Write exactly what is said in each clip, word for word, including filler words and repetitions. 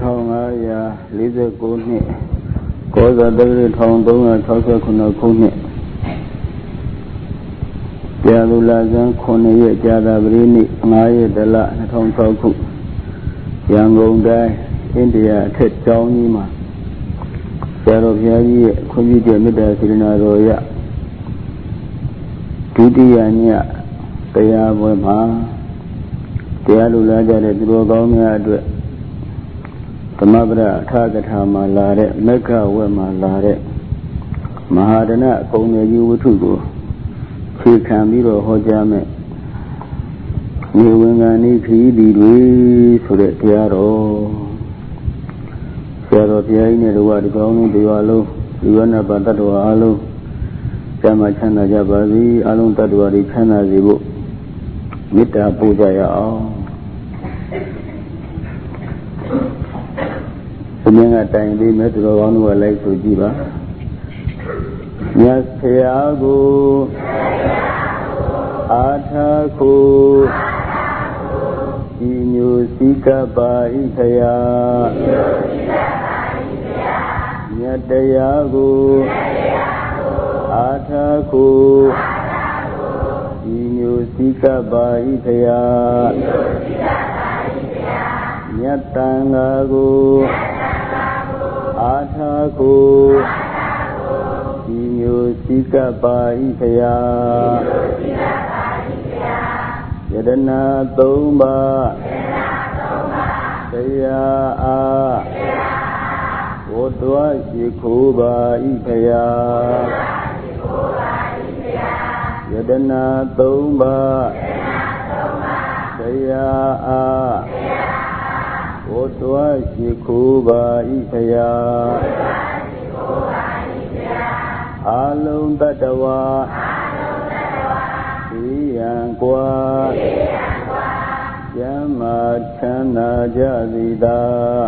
ထောင်ငါးရာလေးဆယ်ကိုးနှစ်ကောဇာတက္ကရာတစ်ထောင်သုံးရာခြောက်ဆယ်ခုခုနှစ်ပြာလူလာဇန်ခုနှစ်ရက်ကြာသပတေးနေ့ငါးရက်တလနှစ်ထောင်ခြောက်ခုရန်ကုန်တိုင်းအိန္ဒိယအထက်ကျောင်းကြီးမှာဆရာတော်ဘုရားကြီးရဲ့ခွင့်ပြုချက်မေတ္တာစေတနာတော်ရဒုတိယညတရားပွဲမှာတရားလူလာကြတဲ့သူတော်ကောင်းများအတွက်သမဗရအထာကထာမှာလာတဲ့မက္ခဝက်မှာလာတဲ့မဟာဒနအကုန်ရည်ဝတ္ထုကိုခြေခံပြီးတော့ဟောကြားမယ်နေဝင်္ဂန်ဤခရီးဒီတွေဆိုတဲ့တရားတော်ဆရာတော်ဘုရားကြီးနဲ့တော်ဒီကောင်းလုံးတရားလုံးဒီဝနပါတ္တဝါအလုံးကျမ်းမှာချမ်းသာကြပါစေအလုံးတ attva တွေချမ်းသာစေဖို့မေတ္တာပို့ကြရအောင်ဘုရားကတိုင်ပေးမဲ့သူတော်ကောင်းတို့ကလိုက်ဆိုကြည့်ပါမြတ်ဖရာကိုအာထာကိုဤမျိုးစိကပါဤဖရာမြတ်တရားကိုအာထာကိုဤမျိုးစိကပါဤဖရာမြတ်တန်ဃာကိုအာထာကိုဤမျိုးစိကပါဤဖရာယတနာသုံးပါးတရားအားဝတ္တဝရှိခိုးပါဤဖရာယတနာသုံးပါးတရားအားဝတ္တဝရှိခိုးပါဤဖရာအာလုံးတ attva ဒီယံကွာကျမ်းမာချမ်းသာကြစေသာ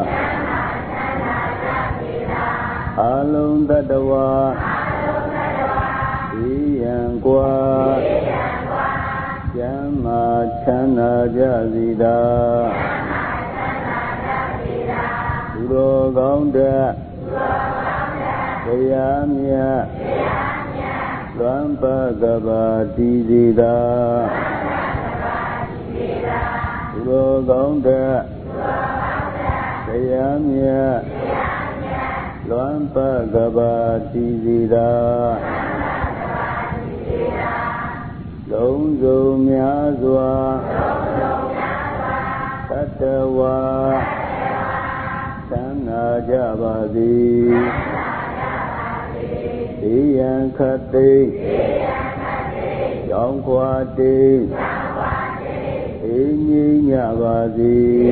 အာလုံးတ attva ဒီယံကွာကျမ်းမာချမ်းသာကြစေသာသူတော်ကောင်းတဲ့တရားမြတ်လွမ်းပကပါတိစေသာသူတော်ကောင်းတဲ့တရားမြတ်လွမ်းပကပါတိစေသာလုံးစုံများစွာတတ္တဝါသံသာကြပါစေဒီယံခတ်သိရောင်းခွာတိအေးငြိမ်းကြပါစေ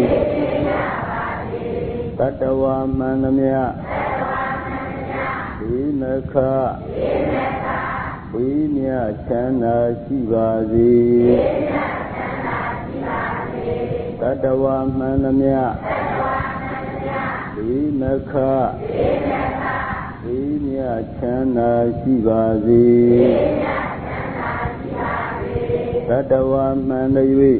တတ္တဝါမှန်သမျှဒီနခဝိမြချမ်းသာရှိပါစေတတ္တဝါမှန်သမျှဒီနခဝိမြချမ်းသာရှိပါစေတတ္တဝါမှန်၍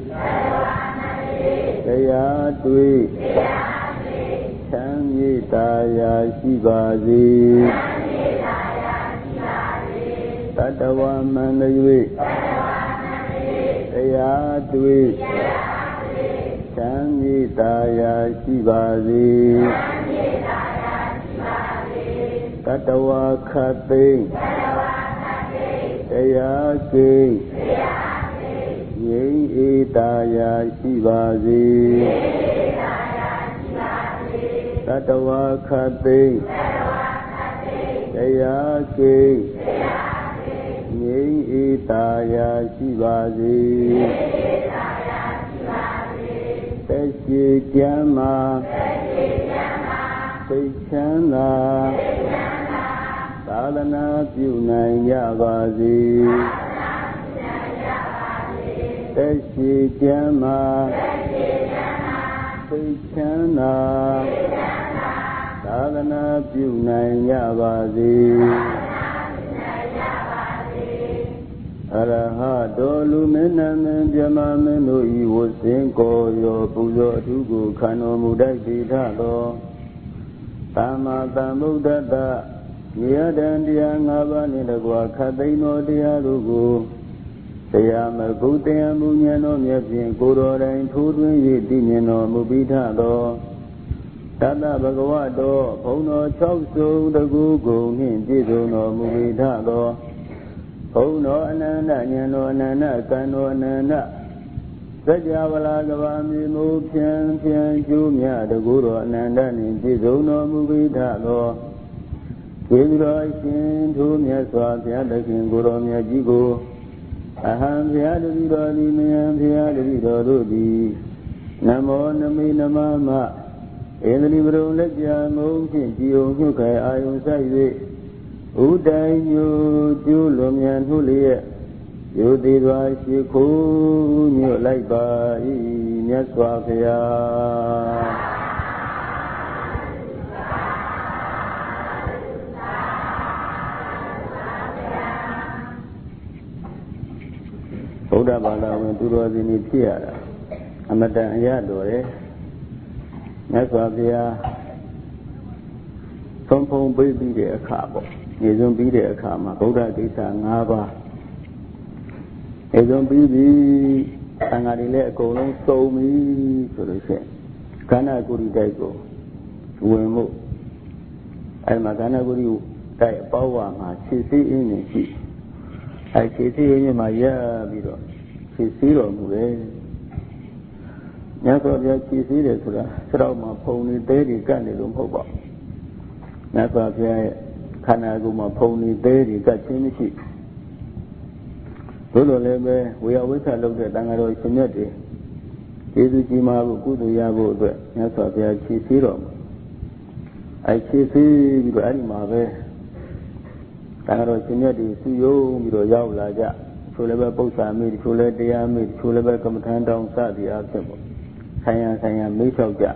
တရားတွေ့ချမ်းမြေ့သာယာရှိပါစေတတ္တဝါမှန်၍တရားတွေ့ချမ်းမြေ့သာယာရှိပါစေတတ္တဝါခတ်သိမ်းတရားကိငြိမ်းအေးသာယာရှိပါစေတတ္တဝါခတ်သိမ်းတရားကိငြိမ်းအေးသာယာရှိပါစေသက်ရှိကျမ်းမာစိတ်ချမ်းသာသာသနာပြုနိုင်ကြပါစေသက်ရှိကျမ်းမာစိတ်ချမ်းသာသာသနာပြုနိုင်ကြပါစေ Arahato luminamin pyamamin iwo sinko yo puyo tugu kano mudai bidhalo Tama tamudata Niyadandiya ngabani dagwa kataino diya rugu Sayama kutaya munyano myapin kurorain thudwin yiti nyano mubidhalo Tata bhagavato Phuno chokso dagu gungin jidono mubidhalo Phuno ananda nyano ananda kano ananda Sajavala gavami mu pyan pyan jumya daguro ananda ninjidono mubidhalo Kedro shin thumya swabhya dakin guro mya jigo Aham bhya davido limayan bhya davido rudi Namo nami namama Indri bro lajya mung chin jiyo nyukai ayung sayve Udai nyo ju lumyan huliye Yudi dwa shikhu nyo laiba i nyaswabhya Buddha Bala when Duro Dini Tiara Amadan Yadore Naswabia Sompong Baby de Akabo Izum Bide Akama Buddha Disa Nava Izum Bibi Angarile Kolon So Me so they say Kana Guri Daiko Wemo Almagana Guri Dai Bawa Ma Chisi in Chi I see in my year, Vido. She see on the Naso Yaki see the Trauma Pony Daddy Candy Hoba. Naso Kanaguma Pony Daddy got Chimichi. Lulu Lebe, we always have looked at Dangaro Community. Jesu Jima Gudu Yago, Naso Yaki see on. I see the animal. Tangaro Community, Suyo, Miro Yaw Laja, Suleba Bosa made Sule Dea made Suleba Command down Sadi Archibald. Sayan Sayan Mishoja.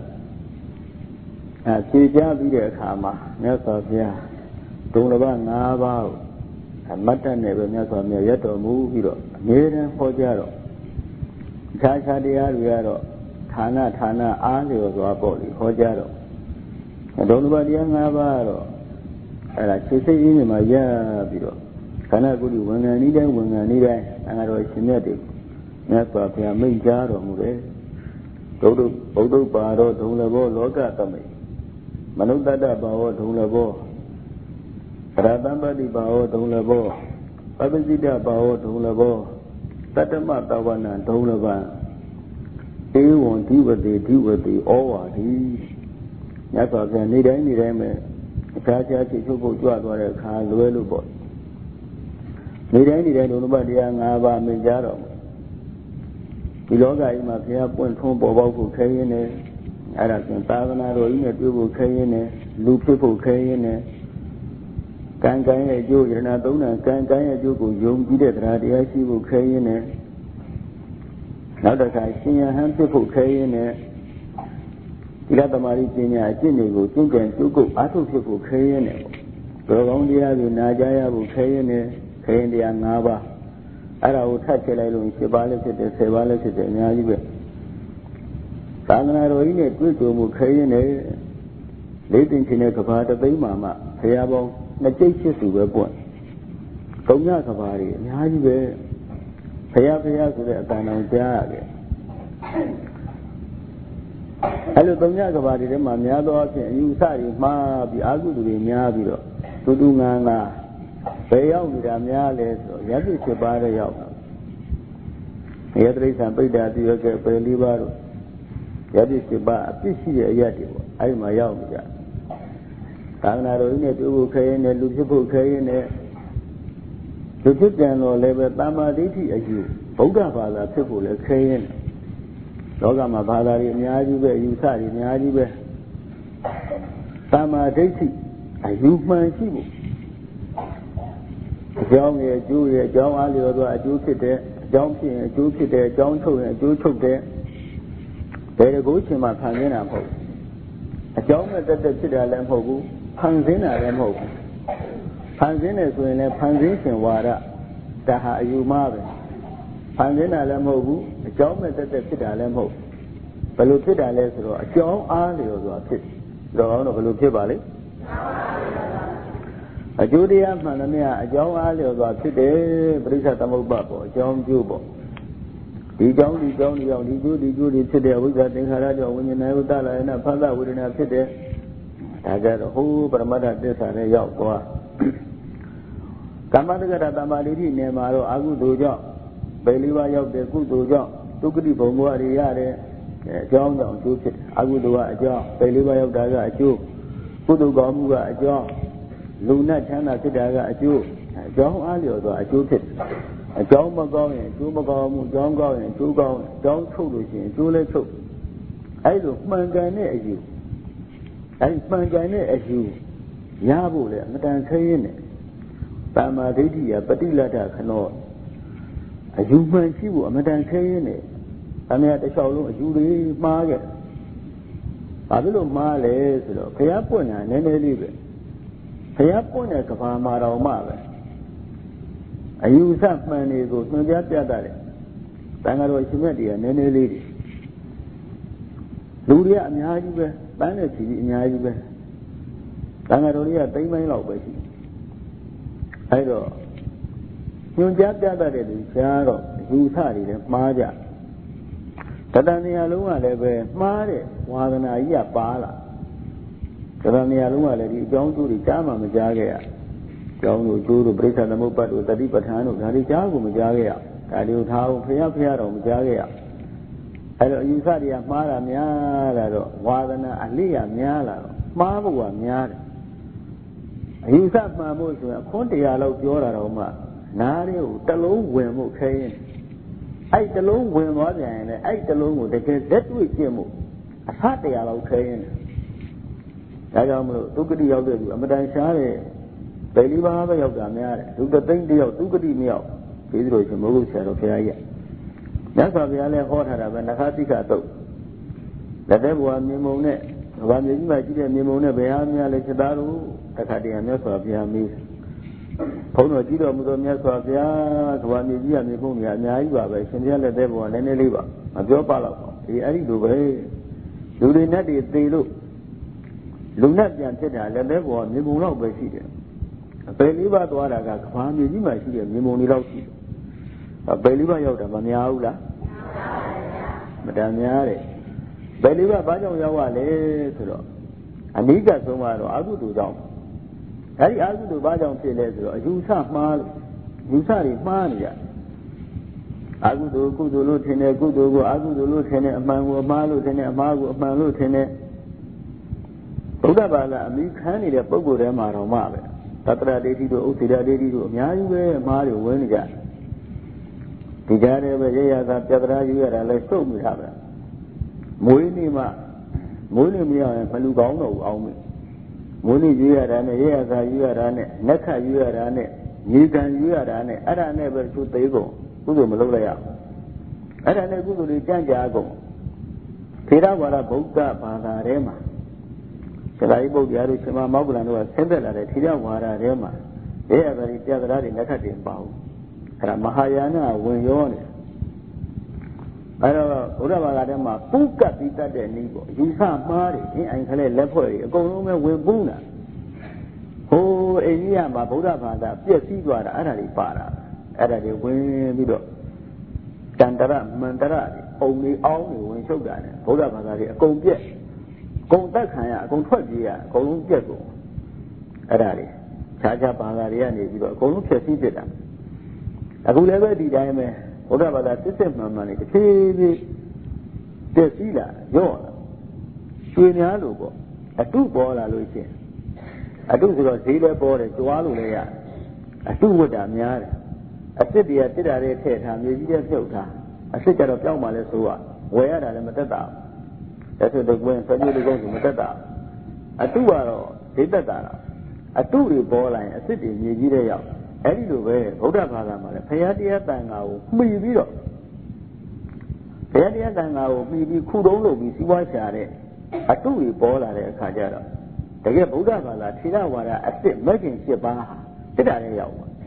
A Sija Vida Kama, Nesofia, Dunaba Nava, and Mata never Nesomia Yato Muviro, Miran Pojaro. Chacha de Ariaro, Tana Tana Alio Wapoli, Hojaro. And Donubadi Navaro. Ala chese ini maya biro kana guri wanga ni dai wanga ni dai angaro simyate nyatwa phya main ja ro mu de doddo boddo pa ro dhunlabo loka tamai manuddata bawo dhunlabo radambati bawo dhunlabo pabisita bawo dhunlabo tatama tawana dhunlaba ewon diwati diwati awadi nyatwa phya ni dai ni dai me Chacha Chichuko Juadore Khan Luelubo. Nidani Nubadi and Ava Mijaro. Iloga Imapia Point from Bobo Kayene, Arakan Tavana, Roina Dubu Kayene, Lupipo Kayene, Kankaya Ju, Yanadona, Kankaya Juku, Yum Bided Radiasibu Kayene. Now that I see a handful Kayene. Ilata Maritina, Jinigo, Jinkan, Jugo, Atuku, Kayene, Rogondia, Najaya, Kayene, Kayandia Nava. Ara would touch a little in Shibalis, Sevalis, and Yajibe. Sagana Roine, Gutu, Kayene, Latin Chinekapata, Mama, Hayabo, Najasis, who were born. Konya Kavari, Yajibe, Hayapia, Tana Jage. Hello, Donya Gavadi, Mamiado, you say, Ma, be Agu to be Miabiro, to do Nana, Payao with Amiales, Yaki Chibara Yao. Yadris and Pida, you get Pelivaro, Yadis Chiba, Pishi, Yati, I my Yao. Tanaro in it, Ukain, and Lucipo Kain, to put down or level Tama Diti as you, Boga Father, people, a Kain. Logama Badari Miajibe, you say Miajibe Sama Dati, a human people. John, a Jew, a John Alio, a Jew there, John King, a Jew there, John Toad, a Jew took there. They go to my Pangina Ho. A John that the Chida Lampo, Pangina Lampo. Panzina is when a Panzin water. ha ayu ma be phan nina le mho bu a jaw me tat tat phit da le mho bhe lo phit da le so do a jaw a lyo so phit do kaung do bhe lo phit ba le a ju diya man na me a jaw a lyo so phit de parisa tamuppa po jaw ju poဒီကြောင်းဒီကြောင်းဒီကြောင်းဒီကျိုးဒီကျိုးတွေဖြစ်တဲ့ဝိဇ္ဇာသင်္ခါရကြောင့်ဝိညာဉ်နဲ့ဥဒ္ဒလာယနာဖသဝေဒနာဖြစ်တဲ့ဒါကြတော့ဟိုးပရမတ္ထသစ္စာနဲ့ရောက်သွားကမ္မတက္ကတာတမ္မာဒိဋ္ဌိနယ်မှာတော့အကုသိုလ်ကြောင့်ပေလေးပါးရောက်တဲ့ကုသိုလ်ကြောင့်ဒုက္ခတိဘုံဘဝတွေရတဲ့အကြောင်းကြောင့်အကျိုးဖြစ်တယ်အကုသိုလ်ကအကြောင်းပေလေးပါးရောက်တာကအကျိုးကုသိုလ်ကောင်းမှုကအကြောင်းလူနဲ့ချမ်းသာဖြစ်တာကအကျိုးအကြောင်းအားလျော်စွာအကျိုးဖြစ်အကြောင်းမကောင်းရင်အကျိုးမကောင်းမှုအကြောင်းကောင်းရင်အကျိုးကောင်းအကြောင်းချုပ်လို့ရှိရင်အကျိုးလည်းချုပ်အဲ့လိုမှန်ကန်တဲ့အယူအဲ့မှန်ကန်တဲ့အယူရဖို့လေအမတန်ခဲရင်းနဲ့တမ္မာဒိဋ္ဌိယပฏิလတ္ထခနောအယူမှန်ရှိဖို့အမတန်ခဲရင်းနဲ့အမေတစ်လျှောက်လုံးအယူတွေမှားခဲ့ဘာဖြစ်လို့မှားလဲဆိုတော့ဘုရားပွင့်တာနည်းနည်းလေးပဲဘုရားပွင့်တဲ့ကဘာမှာတော်မှပဲအယူဆမှန်တွေကိုညွှန်ကြားပြတတ်တယ်တန်ဃာတော်ရှင်မြတ်တွေကနည်းနည်းလေးတွေလူတွေကအများကြီးပဲတန်းတဲ့ချီကြီးအများကြီးပဲတန်ဃာတော်တွေကသိမ့်ပိုင်းလောက်ပဲရှိအဲ့တော့ညွှန်ကြားပြတတ်တဲ့လူရှားတော့အယူဆတွေလည်းမှားကြတတန်နေရာလုံးကလည်းပဲမှားတဲ့ဝါဒနာကြီးကပါလာတတန်နေရာလုံးကလည်းဒီအကြောင်းကျိုးတွေကြားမှမကြားခဲ့ရကျောင်းတို့ကျိုးတို့ပြိဿသမုပ္ပါဒ်တို့တတိပဋ္ဌာန်တို့ဒါတွေကြားကိုမကြားခဲ့ရဒါတွေကိုထားအောင်ဖျားဖျားတော့မကြားခဲ့ရအဲ့တော့အယူဆတွေကမှားတာများလာတော့ဝါဒနာအလေးရများလာတော့မှားဖို့ကများတယ်အယူဆမှန်ဖို့ဆိုရင်အခွန်းတရားလောက်ပြောတာတော့မှနားတွေကိုတလုံးဝင်မှုခဲရင်အဲ့တလုံးဝင်သွားပြန်ရင်လည်းအဲ့တလုံးကိုတကယ်လက်တွေ့ကျင့်မှုအဖတရားလောက်ခဲရင်ဒါကြောင့်မလို့ဒုက္ခတိရောက်တဲ့သူအမတန်ရှားတဲ့ဗေလိဘာပဲရောက်တာများတယ်ဒုတသိန်းတယောက်ဒုက္ခတိမရောက်ပြီးသလိုရှင်မိုးကုတ်ဆရာတော်ဘုရားကြီးမြတ်စွာဘုရားလည်းဟောထားတာပဲနခတိကတုတ်လက်သေးဘဝမြင်မုံနဲ့ဘာမြေကြီးမှာရှိတဲ့မြင်မုံနဲ့ဘယ်ဟာများလဲချက်သားတို့တခါတည်းမြတ်စွာဘုရားမေးဘုန်းတော်ကြည့်တော်မူသောမြတ်စွာဘုရားကဘာမြေကြီးကမြင်မုံတွေအများကြီးပါပဲရှင်ဘုရားလက်သေးဘဝနည်းနည်းလေးပါမပြောပါတော့ဘူးဒီအဲ့ဒီလိုပဲလူတွေနဲ့တည်သေးလို့လူနဲ့ပြန်ဖြစ်တာလက်သေးဘဝမြင်မုံတော့ပဲရှိတယ်ပေလေးပါသွားတာကကဘာမြေကြီးမှာရှိတဲ့မြေမုံတွေလောက်ရှိတယ်ပေလေးပါရောက်တာမများဘူးလားမတန်များတယ်ပေလေးပါဘာကြောင့်ရောက်ရလဲဆိုတော့အနိကဆုံးကတော့အကုသိုလ်ကြောင့်အဲဒီအကုသိုလ်ဘာကြောင့်ဖြစ်လဲဆိုတော့အယူဆမှားလို့ယူဆတွေမှားနေရအကုသိုလ်ကုသိုလ်လို့ထင်တယ်ကုသိုလ်ကိုအကုသိုလ်လို့ထင်တယ်အမှန်ကိုအမှားလို့ထင်တယ်အမှားကိုအမှန်လို့ထင်တယ်ဘုရားဘာသာအမိခံနေတဲ့ပုဂ္ဂိုလ်တွေမှာတော့မှပဲသတ္တရဒိဋ္ဌိတို့ဥစ္စေတဒိဋ္ဌိတို့အများကြီးပဲအမှားတွေဝင်နေကြဒီကြားထဲပဲရရသာပြတ္တရာယူရတာလဲစုပ်မိတာပဲမွေးနေ့မှမွေးနေ့မရရင်မလူကောင်းတော့ဘူးအောင်မေမွေးနေ့ယူရတာနဲ့ရရသာယူရတာနဲ့နက္ခယူရတာနဲ့ညီကံယူရတာနဲ့အဲ့ဒါနဲ့ပဲသူသေးကုန်ကုသိုလ်မလုပ်လိုက်ရအဲ့ဒါနဲ့ကုသိုလ်တွေကြံ့ကြာကုန်ထေရဝါဒဗုဒ္ဓဘာသာထဲမှာသလာယိပုဒ်တရားတို့ရှင်မမောက္ကလန်တို့ကဆင်းသက်လာတဲ့ထေရဝါဒထဲမှာရဲရတာဒီပြသရာတွေလက်ခတ်တင်ပါဘူးအဲ့ဒါမဟာယာနဝင်ရောနေအဲ့တော့ဘုရားဘာသာထဲမှာပူကပ်ပြီးတတ်တဲ့နည်းပေါ့ယူဆမှားတယ်အင်းအိုင်ခလဲလက်ဖွဲ့တွေအကုန်လုံးပဲဝင်ပူးတာဟိုအိန္ဒိယမှာဗုဒ္ဓဘာသာပြည့်စည်သွားတာအဲ့ဒါတွေပါတာအဲ့ဒါတွေဝင်ပြီးတော့တန်တရမန္တရတွေအုံတွေအောင်းတွေဝင်ချုပ်တာနဲ့ဗုဒ္ဓဘာသာတွေအကုန်ပြည့်ကုံတက်ခံရအကုန်ထွက်ပြေးရအကုန်လုံးပြက်ကုန်အဲ့ဒါတွေခြားခြားဘာသာတွေကနေပြီးတော့အကုန်လုံးဖြည့်ဆည်းပြစ်တာအခုလည်းပဲဒီတိုင်းပဲဘုရားဘာသာစစ်စစ်မှန်မှန်လေးတစ်ဖြည်းဖြည်းပြည့်စည်လာရော့လာရွှေများလို့ပေါ့အတုပေါ်လာလို့ရှိရင်အတုဆိုတော့ဈေးလည်းပေါ်တယ်ကြွားလို့လည်းရအတုဝတ်တာများတယ်အစ်စ်တွေကတစ်တာတွေထည့်ထားမြေကြီးတွေပြုတ်ထားအစ်စ်ကြတော့ပြောင်းမှလည်းဆိုးရဝယ်ရတာလည်းမတက်တာဒါဆိုတော့ကွင်းဆွေးနွေးလို့ကောင်းဆိုမတက်တာအတုကတော့ဈေးတက်တာလားအတုတွေပေါ်လာရင်အစ်စ်တွေမြေကြီးတွေရောက်အဲ့ဒီလိုပဲဗုဒ္ဓဘာသာမှာလည်းဘုရားတရားတန်ခါကိုမှီပြီးတော့ဘုရားတရားတန်ခါကိုမှီပြီးခုတုံးလုပ်ပြီးစီးပွားရှာတဲ့အတုတွေပေါ်လာတဲ့အခါကျတော့တကယ်ဗုဒ္ဓဘာသာထေရဝါဒအစ်စ်မဂ်ခင်၈ပါးဟာတက်တာလည်းရောက်ပါ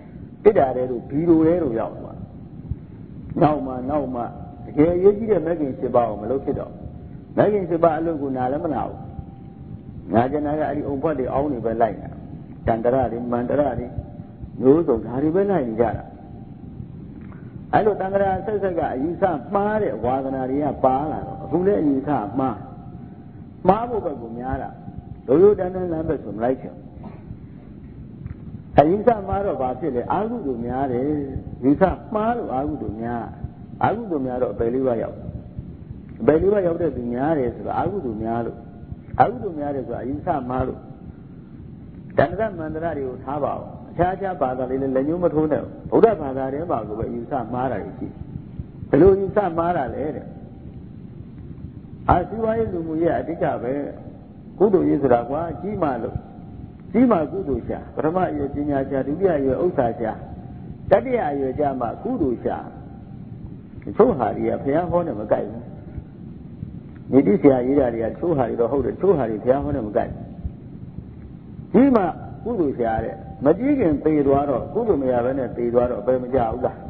တစ်တာတဲ့တို့ဘီလိုတဲ့တို့ရောက်သွားနောက်မှနောက်မှတကယ်အရေးကြီးတဲ့မဂ္ဂင်၈ပါးကိုမလုပ်ဖြစ်တော့မဂ္ဂင်၈ပါးအလုပ်ကိုနားလည်းမနာဘူးငါကျန်တာကအဲ့ဒီအုံဘွက်တွေအောင်းနေပဲလိုက်နေတာတန်တရတွေမန္တရတွေမျိုးစုံဒါတွေပဲလိုက်နေကြတာအဲ့လိုတန်တရာဆက်ဆက်ကအယူဆမှားတဲ့ဝါဒနာတွေကပါလာတော့အခုလည်းအယူဆမှားမှားဖို့ဘက်ကများတာရိုးရိုးတန်းတန်းလမ်းဘက်ဆိုမလိုက်ချင်အယူဆမှားတော့ဘာဖြစ်လဲအာဟုတုများတယ်ယူဆမှားလို့အာဟုတုများအာဟုတုများတော့အပယ်လေးပါးရောက်အပယ်လေးပါးရောက်တဲ့သူများတယ်ဆိုတော့အာဟုတုများလို့အာဟုတုများတယ်ဆိုတာအယူဆမှားလို့တဏ္ဍမန္တရတွေကိုထားပါအောင်အခြားခြားဘာသာလေးလည်းလက်ညှိုးမထိုးနဲ့ဗုဒ္ဓဘာသာထဲမှာကိုပဲအယူဆမှားတာရှိဘယ်လိုအယူဆမှားတာလဲတဲ့အာစီဝါရေးလူမှုရဲ့အဓိကပဲကုသိုလ်ရေးဆိုတာကွာကြီးမှလို့ကြီးမှကုသိုလ်ရှာပထမအရွယ်ပညာရှာဒုတိယအရွယ်ဥစ္စာရှာတတိယအရွယ်ကျမှကုသိုလ်ရှာချို့ဟာတွေကဘုရားဟောတယ်မကြိုက်ဘူးမြေတိဆရာရေးတာတွေကချို့ဟာတွေတော့ဟုတ်တယ်ချို့ဟာတွေဘုရားဟောတယ်မကြိုက်ကြီးမှကုသိုလ်ရှာတဲ့မကြည့်ခင်သေသွားတော့ကုသိုလ်မရဘဲနဲ့သေသွားတော့အပယ်မကြဘူးလား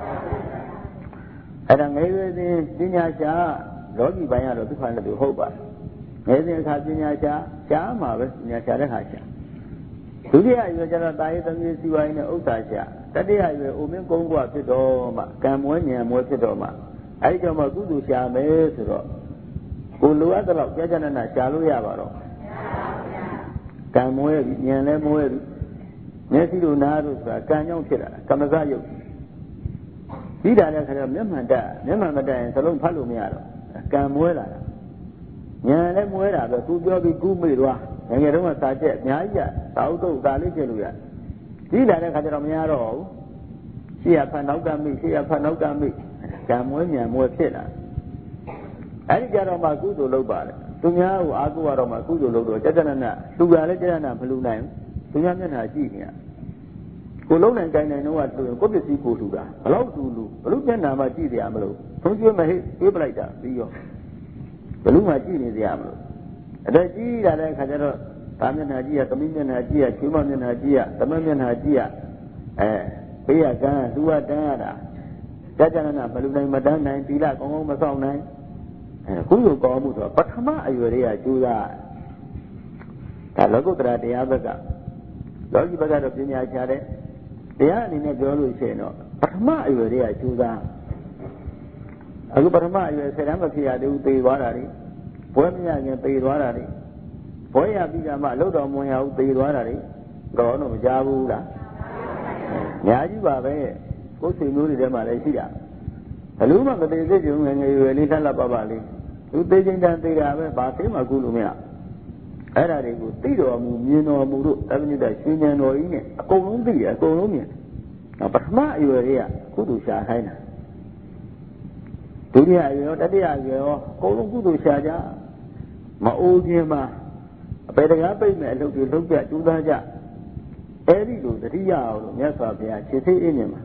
အဲ့ဒါငယ်ရွယ်စဉ်ပညာရှာလောကီပိုင်းကတော့သူ့ခါနဲ့သူဟုတ်ပါငယ်စဉ်အခါပညာရှာရှားမှာပဲပညာရှာတဲ့ခါရှာဒုတိယရွယ်ကျတော့တာရေးသမီးစီဝိုင်းနဲ့ဥစ္စာရှာတတိယရွယ်အိုမင်းကုန်းကွာဖြစ်တော့မှကံမွေးညံမွေးဖြစ်တော့မှအဲ့ဒီကြောင့်မှကုသိုလ်ရှာမယ်ဆိုတော့ကိုလိုအပ်တဲ့လောက်ကြာကြာနာနာရှာလို့ရပါတော့ကံမွေးညံလဲမွေးမျက်စိတို့နားတို့ဆိုတာကံကြောင့်ဖြစ်လာတာကမ္မဇယုတ်ပြီးတာလည်းခါတော့မျက်မှန်တက်မျက်မှန်မတက်ရင်သလုံးဖတ်လို့မရတော့ကံမွဲလာတာညာလည်းမွဲတာပဲသူပြောပြီးကူးမေ့သွားငယ်ငယ်တုန်းကစာချက်အများကြီးကသာဥတုဒါလေးချက်လို့ရပြီးလာတဲ့ခါကျတော့မရတော့ဘူးရှေ့ရဖတ်နောက်ကမိရှေ့ရဖတ်နောက်ကမိကံမွဲညာမွဲဖြစ်လာအဲ့ဒီကြတော့မှကုသိုလ်လုပ်ပါတယ်သူများကိုအားကိုးရတော့မှကုသိုလ်လုပ်တော့ကြကြနနလူကလည်းကြကြနမလူနိုင်ဘူးသူများမျက်နှာကြည့်နေရကိုလုံးနိုင်တိုင်းနိုင်တော့ကသူကိုပစ္စည်းကိုလူတာဘလောက်သူလူဘလို့မျက်နှာမှကြည့်ရမလို့သုံးကျွေးမဟိတွေးပလိုက်တာပြီးရောဘလို့မှကြည့်နေကြရမလို့အတက်ကြီးရတဲ့ခါကျတော့ဒါမျက်နှာကြည့်ရသမီးမျက်နှာကြည့်ရချွေးမမျက်နှာကြည့်ရသမက်မျက်နှာကြည့်ရအဲဘေးရကန်းလူကတန်းရတာကြကြနနမလူနိုင်မတန်းနိုင်ဒီလကောင်းကောင်းမဆောင်နိုင်အဲခုလိုကောင်းမှုဆိုပထမအရွယ်တွေကကျိုးသားဒါလောကုတ္တရာတရားဘက်ကလောကီဘက်ကတော့ပညာရှာတဲ့တရားအနေနဲ့ပြောလို့ရှိရင်တော့ပထမအရွယ်တွေကကျိုးသားအခုပထမအရွယ်ဆယ်တန်းမဖြစ်ရသေးဘူးသေသွားတာတွေဘွဲမရခင်သေသွားတာတွေဘွဲရပြီးကမှအလုပ်တော်မဝင်ရဘူးသေသွားတာတွေတော့တော့မကြဘူးလားအများကြီးပါပဲကိုယ်ဆွေမျိုးတွေထဲမှာလည်းရှိတာဘယ်လို့မှမသေးသေးကြုံငယ်ငယ်ရွယ်လေးထပ်လက်ပပလေးသူသေချင်းတန်သေတာပဲဘာသိမှကုလို့မရအဲ့ဒါတွေကိုသိတော်မူမြင်တော်မူတို့သဗ္ဗညတရှင်ဉာဏ်တော်ကြီးနဲ့အကုန်လုံးသိတယ်အကုန်လုံးမြင်ပထမအရွယ်တွေကကုသိုလ်ရှာခိုင်းတာဒုတိယအရွယ်ရောတတိယအရွယ်ရောအကုန်လုံးကုသိုလ်ရှာကြမအိုးခြင်းမှာအပေတကားပိတ်မဲ့အလုပ်တွေလုပ်ကြကျူးသားကြအဲ့ဒီလိုတတိယအောင်လို့မြတ်စွာဘုရားခြေသေးအင်းမြင်မှာ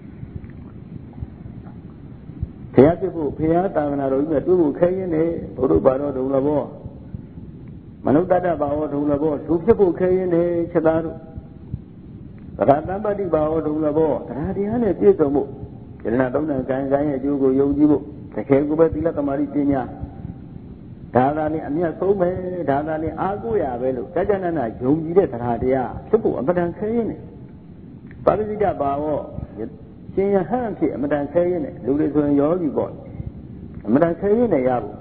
ဘုရားပြဖို့ဘုရားသာသနာတော်ကြီးနဲ့တွေ့ဖို့ခဲရင်းနေဘုရုဘာတော်ဒုံလဘောမနုဿတ္တဘာဝဒုံလဘောသူဖြစ်ဖို့ခဲရင်းနေချက်သားတို့သရတံပတိဘာဝဒုံလဘောတရားတရားနဲ့ပြည့်စုံဖို့ယရဏသုံးဏကံကံရဲ့အကျိုးကိုယုံကြည်ဖို့တကယ်ကိုပဲသီလသမာဓိပညာဒါသာနဲ့အမြတ်ဆုံးပဲဒါသာနဲ့အားကိုးရပဲလို့ကြာကြာနာနာယုံကြည်တဲ့တရားတရားဖြစ်ဖို့အမတန်ခဲရင်းနေပါဠိတဘာဝရှင်ယဟန်ဖြစ်အမတန်ခဲရင်းနေလူတွေဆိုရင်ယောဂီပေါ့အမတန်ခဲရင်းနေရဖို့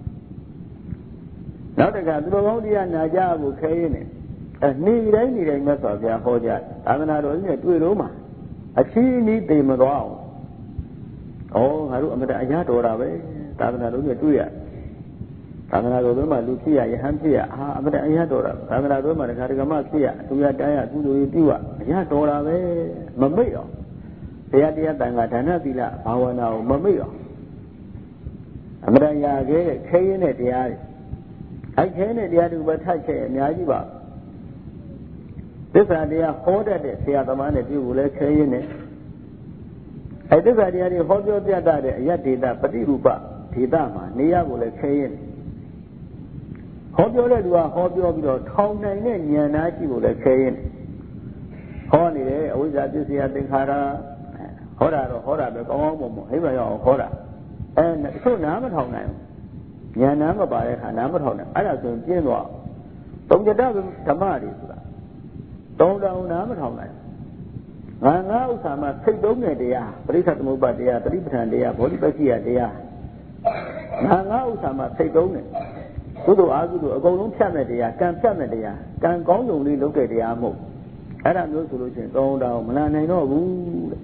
နောက်တကသူတော်ကောင်းတရားနာကြဖို့ခဲရင်းနေအဲနေတိုင်းနေတိုင်းမြတ်စွာဘုရားဟောကြားသာသနာတော်ကြီးနဲ့တွေ့တော့မှအချင်းဤသိမသွားအောင်ဩငါတို့အမတန်အရာတော်တာပဲသာသနာတော်ကြီးတွေ့ရသာသနာတော်မှာလူဖြစ်ရယဟန်ဖြစ်ရအာအမတန်အရာတော်တာသာသနာတော်မှာတခါတကမှဖြစ်ရသူရတိုင်းရကုသိုလ်ကြီးပြုရအရာတော်တာပဲမမိတ်အောင်တရားတရားတန်ခါဒါနသီလဘာဝနာကိုမမိတ်အောင်အမတန်ရာခဲ့တဲ့ခဲရင်းတဲ့တရားတွေအဲ့ခဲတဲ့တရားတွေပဲထိုက်ခဲ့အများကြီးပါသစ္စာတရားဟောတတ်တဲ့ဆရာသမားနဲ့ပြုလို့လဲခဲရင်းနဲ့အဲ့သစ္စာတရားတွေဟောပြောပြတတ်တဲ့အယတ္ဒေတာပฏิရူပဒေတာမှာနေရကိုလဲခဲရင်းဟောပြောတဲ့သူကဟောပြောပြီးတော့ထောင်နိုင်တဲ့ဉာဏ်သားရှိဖို့လဲခဲရင်းခေါ်နေတယ်အဝိဇ္ဇာပစ္စယသင်္ခါရဟောတာတော့ဟောတာပဲကောင်းကောင်းမွန်မွန်ဟိဗံရောက်အောင်ဟောတာအဲသူ့နားမထောင်နိုင်ဉာဏ်နားမပါတဲ့ခါနားမထောင်နိုင်အဲ့ဒါဆိုရင်ပြင်းသွားသုံးကြတဓမ္မတွေဆိုတာသုံးတောင်နားမထောင်နိုင်ငါငါဥစ္စာမှာစိတ်သုံးတဲ့တရားပရိစ္ဆေသမုပ္ပါတရားတတိပဋ္ဌာန်တရားဘောဓိပက္ခိယတရားငါငါဥစ္စာမှာစိတ်သုံးတယ်ကုသိုလ်အာကုသိုလ်အကုန်လုံးဖြတ်မဲ့တရားကံဖြတ်မဲ့တရားကံကောင်းဆုံးလေးလုပ်တဲ့တရားမဟုတ်အဲ့ဒါမျိုးဆိုလို့ရှိရင်သုံးတောင်မလာနိုင်တော့ဘူးတဲ့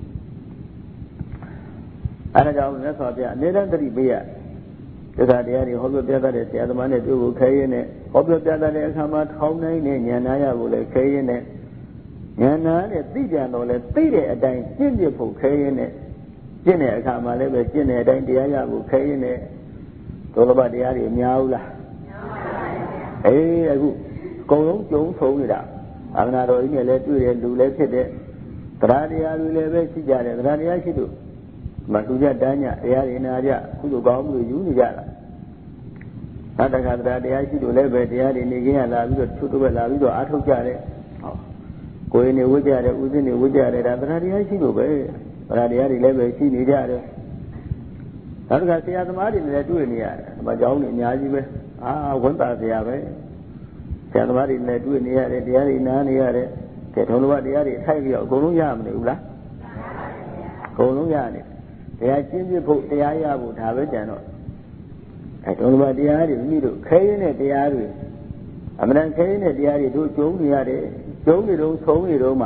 အဲ့ဒါကြောင့်မြတ်စွာဘုရားအမြဲတမ်းသတိပေးရသစ္စာတရားတွေဟောပြောပြတတ်တဲ့ဆရာသမားနဲ့တွေ့ဖို့ခဲရင်းနဲ့ဟောပြောပြတတ်တဲ့အခါမှာထောင်းနိုင်တဲ့ဉာဏ်နာရဖို့လည်းခဲရင်းနဲ့ဉာဏ်နာနဲ့သိကြတော့လဲသိတဲ့အတိုင်းကျင့်ပြဖို့ခဲရင်းနဲ့ကျင့်တဲ့အခါမှာလည်းပဲကျင့်တဲ့အတိုင်းတရားရဖို့ခဲရင်းနဲ့ဒုလဘတရားတွေများဘူးလားများပါပါအေးအခုအကုန်လုံးကြုံဆုံးနေတာအာနာတော်ကြီးနဲ့လည်းတွေ့တယ်လူလည်းဖြစ်တယ်တရားတရားတွေလည်းပဲရှိကြတယ်တရားတရားရှိလို့မတူကြတန်းညတရားတွေနာကြကုသိုလ်ကောင်းမှုယူနေကြတာသတ္တခါတရားတရားရှိလို့လည်းပဲတရားတွေနေခင်းရလာပြီးတော့သူ့တို့ပဲလာပြီးတော့အားထုတ်ကြတယ်ဟောကိုယ်နေဝိကြတယ်ဥစဉ်နေဝိကြတယ်ဒါတရားတရားရှိလို့ပဲတရားတရားတွေလည်းပဲရှိနေကြတယ်နောက်တစ်ခါဆရာသမားတွေလည်းတွေ့နေရတယ်ဒီမှာကျောင်းတွေအများကြီးပဲအာဝန်တာဆရာပဲဆရာသမားတွေလည်းတွေ့နေရတယ်တရားတွေနားနေရတယ်ကဲဒုလဘတရားတွေထိုက်ပြီးတော့အကုန်လုံးရမနေဘူးလားအကုန်လုံးရတယ်တရားကျင့်ပြဖို့တရားရဖို့ဒါပဲကြံတော့အဲဒုလဘတရားတွေမိတို့ခဲရင်းတဲ့တရားတွေအမှန်တန်ခဲရင်းတဲ့တရားတွေတို့ကျုံနေရတယ်ကျုံနေတော့ဆုံးနေတော့မှ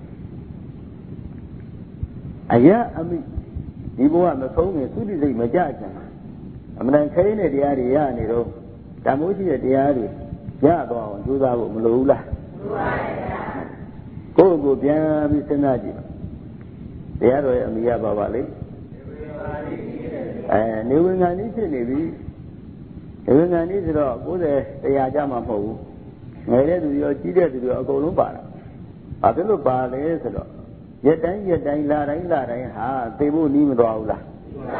အယအမိဒီဘဝမဆုံးရင်သုတိစိတ်မကြကြမှာအမှန်တန်ခဲရင်းတဲ့တရားတွေရနေတော့ဓမ္မိုးရှိတဲ့တရားတွေရသွားအောင်ကြိုးစားဖို့မလိုဘူးလားလိုပါဘူးကိုယ့်ကိုယ်ပြန်ပြီးစဉ်းစားကြည့်တရားတော်ရဲ့အမိရပါပါလေအဲနေဝင်ခံကြီးဖြစ်နေပြီနေဝင်ခံကြီးဆိုတော့ကိုယ်တဲ့တရားကြမှာမဟုတ်ဘူးငယ်တဲ့သူရောကြီးတဲ့သူရောအကုန်လုံးပါတာဘာဖြစ်လို့ပါလဲဆိုတော့ရက်တိုင်းရက်တိုင်းလာတိုင်းလာတိုင်းဟာသိဖို့နီးမသွားဘူးလား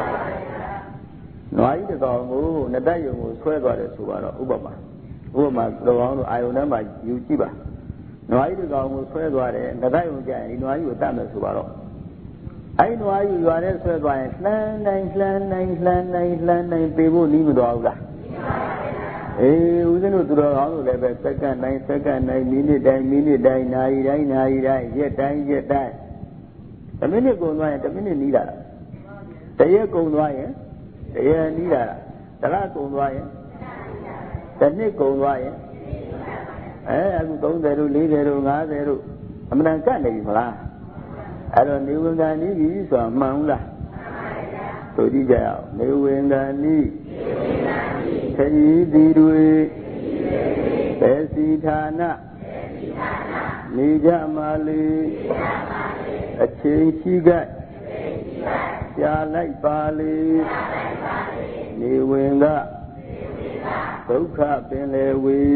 နွားကြီးတစ်ကောင်ကိုနှစ်သက်ယုံကိုဆွဲသွားတယ်ဆိုတော့ဥပမာဥပမာတော်အောင်လို့အာယုန်ထဲမှာယူကြည့်ပါနွားကြီးတစ်ကောင်ကိုဆွဲသွားတယ်နှစ်သက်ယုံကြရင်ဒီနွားကြီးကိုတတ်မယ်ဆိုတော့အဲ့နွားကြီးရွာထဲဆွဲသွားရင်လှမ်းတိုင်းလှမ်းတိုင်းလှမ်းတိုင်းလှမ်းတိုင်းပြေဖို့နီးမသွားဘူးလားအေးဦးဇင်းတို့သူတော်ကောင်းတို့လည်းပဲစက္ကန့်တိုင်းစက္ကန့်တိုင်းမိနစ်တိုင်းမိနစ်တိုင်းနာရီတိုင်းနာရီတိုင်းရက်တိုင်းရက်တိုင်းတစ်မိနစ်ကုန်သွားရင်တစ်မိနစ်နီးလာတာတရက်ကုန်သွားရင်တရက်နီးလာတာတစ်လကုန်သွားရင်တစ်နှစ်ကုန်သွားရင်အဲအခုသုံးဆယ်တို့လေးဆယ်တို့ငါးဆယ်တို့အမှန်တန်ကတ်နေပြီမလားအဲ့တော့နေဝင်ကန်ဤပြီဆိုတာမှန်ဘူးလားမှန်ပါဗျာဆိုကြည့်ကြအောင်နေဝင်ကန်ဤခရီးသည်တွေပဲစီဌာနနေကြမာလီအချိန်ရှိကရှားလိုက်ပါလေနေဝင်ကဒုက္ခပင်လေဝေ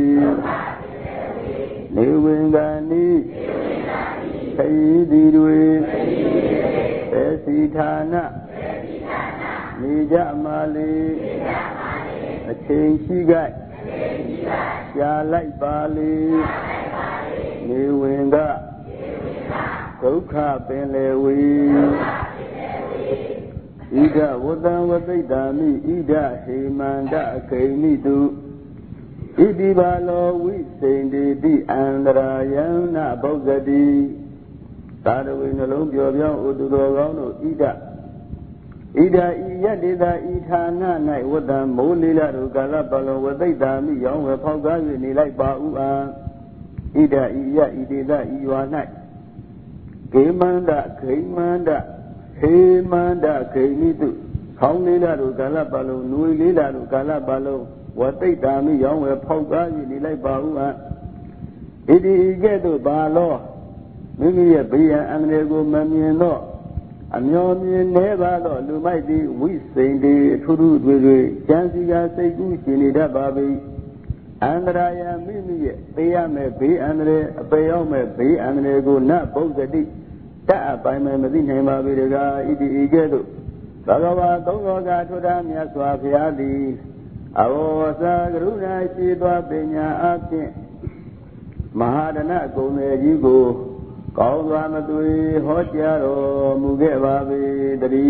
နေဝင်ကန်ဤခရီးသည်တွေပဲစီဌာနနေကြမာလီအချိန်ရှိကရှားလိုက်ပါလေနေဝင်ကဒုက္ခပင်လေဝေဣဒဝတံဝသိတာမိဣဒဟေမန္တအခိမိတုဣတိဘာလောဝိစိန္တိတိအန္တရာယံနဗုဒ္ဓတိသာရဝေနှလုံးပြောပြောင်းဥတုတော်ကောင်းတို့ဣဒဣဒဤယတ္တိသာဤဌာန၌ဝတ္တံမိုးလေးလာတို့ကာလပတ်လုံးဝသိတာမိရောင်းဝယ်ဖောက်ကား၍နေလိုက်ပါဥအာဣဒဤယဤဒေသဤရွာ၌ဂေမန္တဂိမန္တဟေမန္တဂိမိတုခေါင်းလေးလာတို့ကာလပတ်လုံးနွေလေးလာတို့ကာလပတ်လုံးဝသိတာမိရောင်းဝယ်ဖောက်ကား၍နေလိုက်ပါဥအာဣတိဤကဲ့သို့ပါလောမိမိရဲ့ဘေးရန်အန္တရာယ်ကိုမမြင်တော့အမျော်မြင်နေပါတော့လူမိုက်သည်ဝိစိန်ဒီအထုထုတွေတွေကျမ်းစီကစိတ်ကူးရှင်နေတတ်ပါပြီအန္တရာယမိမိရဲ့သိရမယ်ဘေးအန္တရာယ်အပေရောက်မယ်ဘေးအန္တရာယ်ကိုနတ်ဗုဒ္ဓတိတတ်အပိုင်မယ်မသိနိုင်ပါပြီတကားဣတိဤကဲ့သို့ဘဂဝါသုံးတော်ကထွတ်တာမြတ်စွာဘုရားသည်အဝဝစာကရုဏာရှိသောပညာအဖြင့်မဟာဒနဂုဏ်ကြီးကိုကောင်းစွာမသွေဟောကြားတော်မူခဲ့ပါပေတည်း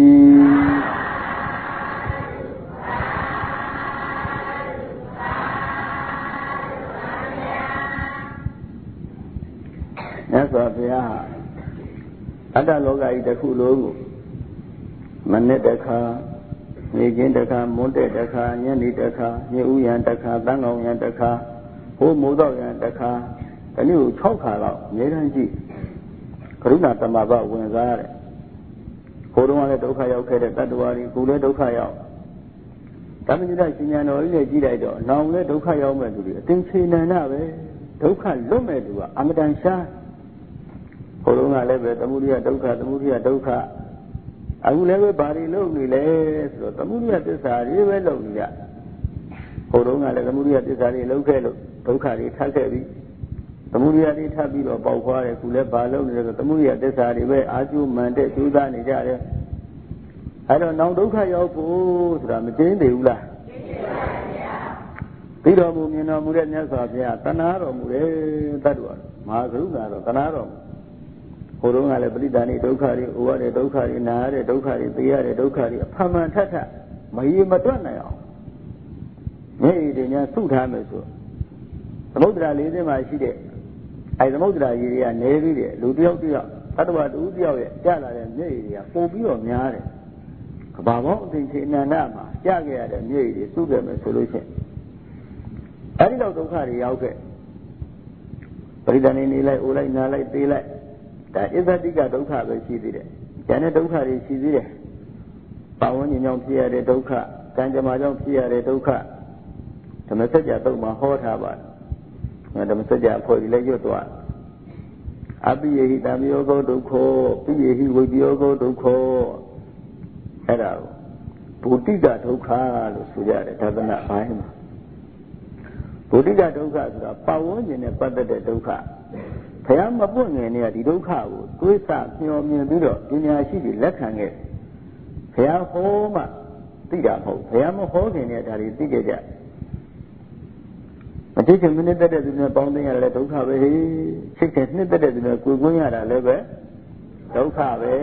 မြတ်စွာဘုရားအတ္တလောကကြီးတစ်ခုလုံးကိုမနေ့တစ်ခါနေချင်းတစ်ခါမွန်းတဲ့တစ်ခါညနေတစ်ခါညဥ်ရံတစ်ခါတန်းကောင်ရံတစ်ခါဟိုးမိုးတော့ရံတစ်ခါဒီနေ့ကို၆ခါလောက်အများကြီးကြည့်ကရုဏာတမဘဝင်စားရတယ်ဟိုတုန်းကလည်းဒုက္ခရောက်ခဲ့တဲ့တတ္တဝါတွေကိုလည်းဒုက္ခရောက်ဓမ္မညုတရှင်ညာတော်ကြီးနဲ့ကြည့်လိုက်တော့နောင်လည်းဒုက္ခရောက်မဲ့သူတွေအသင်္ချေနန္ဒပဲဒုက္ခလွတ်မဲ့သူကအမတန်ရှားဟိုတုန်းကလည်းပဲသမုဒိယဒုက္ခသမုဒိယဒုက္ခအခုလည်းပဲဘာတွေလုပ်နေလဲဆိုတော့သမုဒိယသစ္စာတွေပဲလုပ်နေကြဟိုတုန်းကလည်းသမုဒိယသစ္စာတွေလုပ်ခဲ့လို့ဒုက္ခတွေထပ်ခဲ့ပြီသမုဒိယတွေထပ်ပြီးတော့ပေါက်ခွားတယ်ခုလည်းဘာလုပ်နေလဲဆိုသမုဒိယသစ္စာတွေပဲအာကျုမှန်တဲ့ကျိုးသားနေကြတယ်အဲ့တော့နောင်ဒုက္ခရောက်ဖို့ဆိုတာမကျင်းသေးဘူးလားသိတော်မူမြင်တော်မူတဲ့မြတ်စွာဘုရားတဏှာတော်မူတယ်တတ်တော်မဟာကရုဏာတော်တဏှာတော်မူဟိုတုန်းကလည်းပရိဒါနိဒုက္ခတွေအိုရတဲ့ဒုက္ခတွေနာရတဲ့ဒုက္ခတွေသိရတဲ့ဒုက္ခတွေအဖန်ဖန်ထပ်ထပ်မရေမတွက်နိုင်အောင်မြေတွေညာစုထားမယ်ဆိုသမုဒ္ဒရာလေးစင်းမှာရှိတဲ့အဲသမုဒ္ဒရာကြီးတွေကနေပြီးတဲ့လူတယောက်တယောက်သတ္တဝါတူတယောက်ရဲ့ကြာလာတဲ့မြေတွေကပုံပြီးတော့များတယ်ကဘာပေါင်းအသိချေအနန္တမှာကြာခဲ့ရတဲ့မြေတွေစုခဲ့မယ်ဆိုလို့ရှိရင်အဲဒီတော့ဒုက္ခတွေရောက်ခဲ့ပရိဒါနိနေလိုက်အိုလိုက်နာလိုက်သေးလိုက်ဒါအစ္ဆတိကဒုက္ခပဲရှိသေးတယ်။ဉာဏ်နဲ့ဒုက္ခတွေရှိသေးတယ်။ပါဝင်ဉာဏ်ကြောင့်ဖြစ်ရတဲ့ဒုက္ခ၊ကံကြမ္မာကြောင့်ဖြစ်ရတဲ့ဒုက္ခဓမ္မစကြာသုံးမှာဟောထားပါတယ်။ဓမ္မစကြာဖွဲ့ပြီးလည်းရွတ်သွား။အပိယေဟိတံယောဂောဒုက္ခောပိယေဟိဝိပယောဂောဒုက္ခောအဲ့ဒါကိုဗုဒ္ဓိကဒုက္ခလို့ဆိုကြတယ်ဒါသနာဘိုင်းမှာဗုဒ္ဓိကဒုက္ခဆိုတာပါဝင်ဉာဏ်နဲ့ပတ်သက်တဲ့ဒုက္ခဘုရားမပွင့်ငယ်နေရဒီဒုက္ခကိုတွေးဆမျှော်မြင်ပြီးတော့ပညာရှိတွေလက်ခံခဲ့ဘုရားဟောမှသိတာမဟုတ်ဘုရားမဟောခင်နဲ့ဒါတွေသိခဲ့ကြမသိခင်မနစ်သက်တဲ့သူနဲ့ပေါင်းသိရတယ်လည်းဒုက္ခပဲဟေ့ချစ်ခင်နှစ်သက်တဲ့သူနဲ့ကိုယ်ကွင်းရတာလည်းပဲဒုက္ခပဲ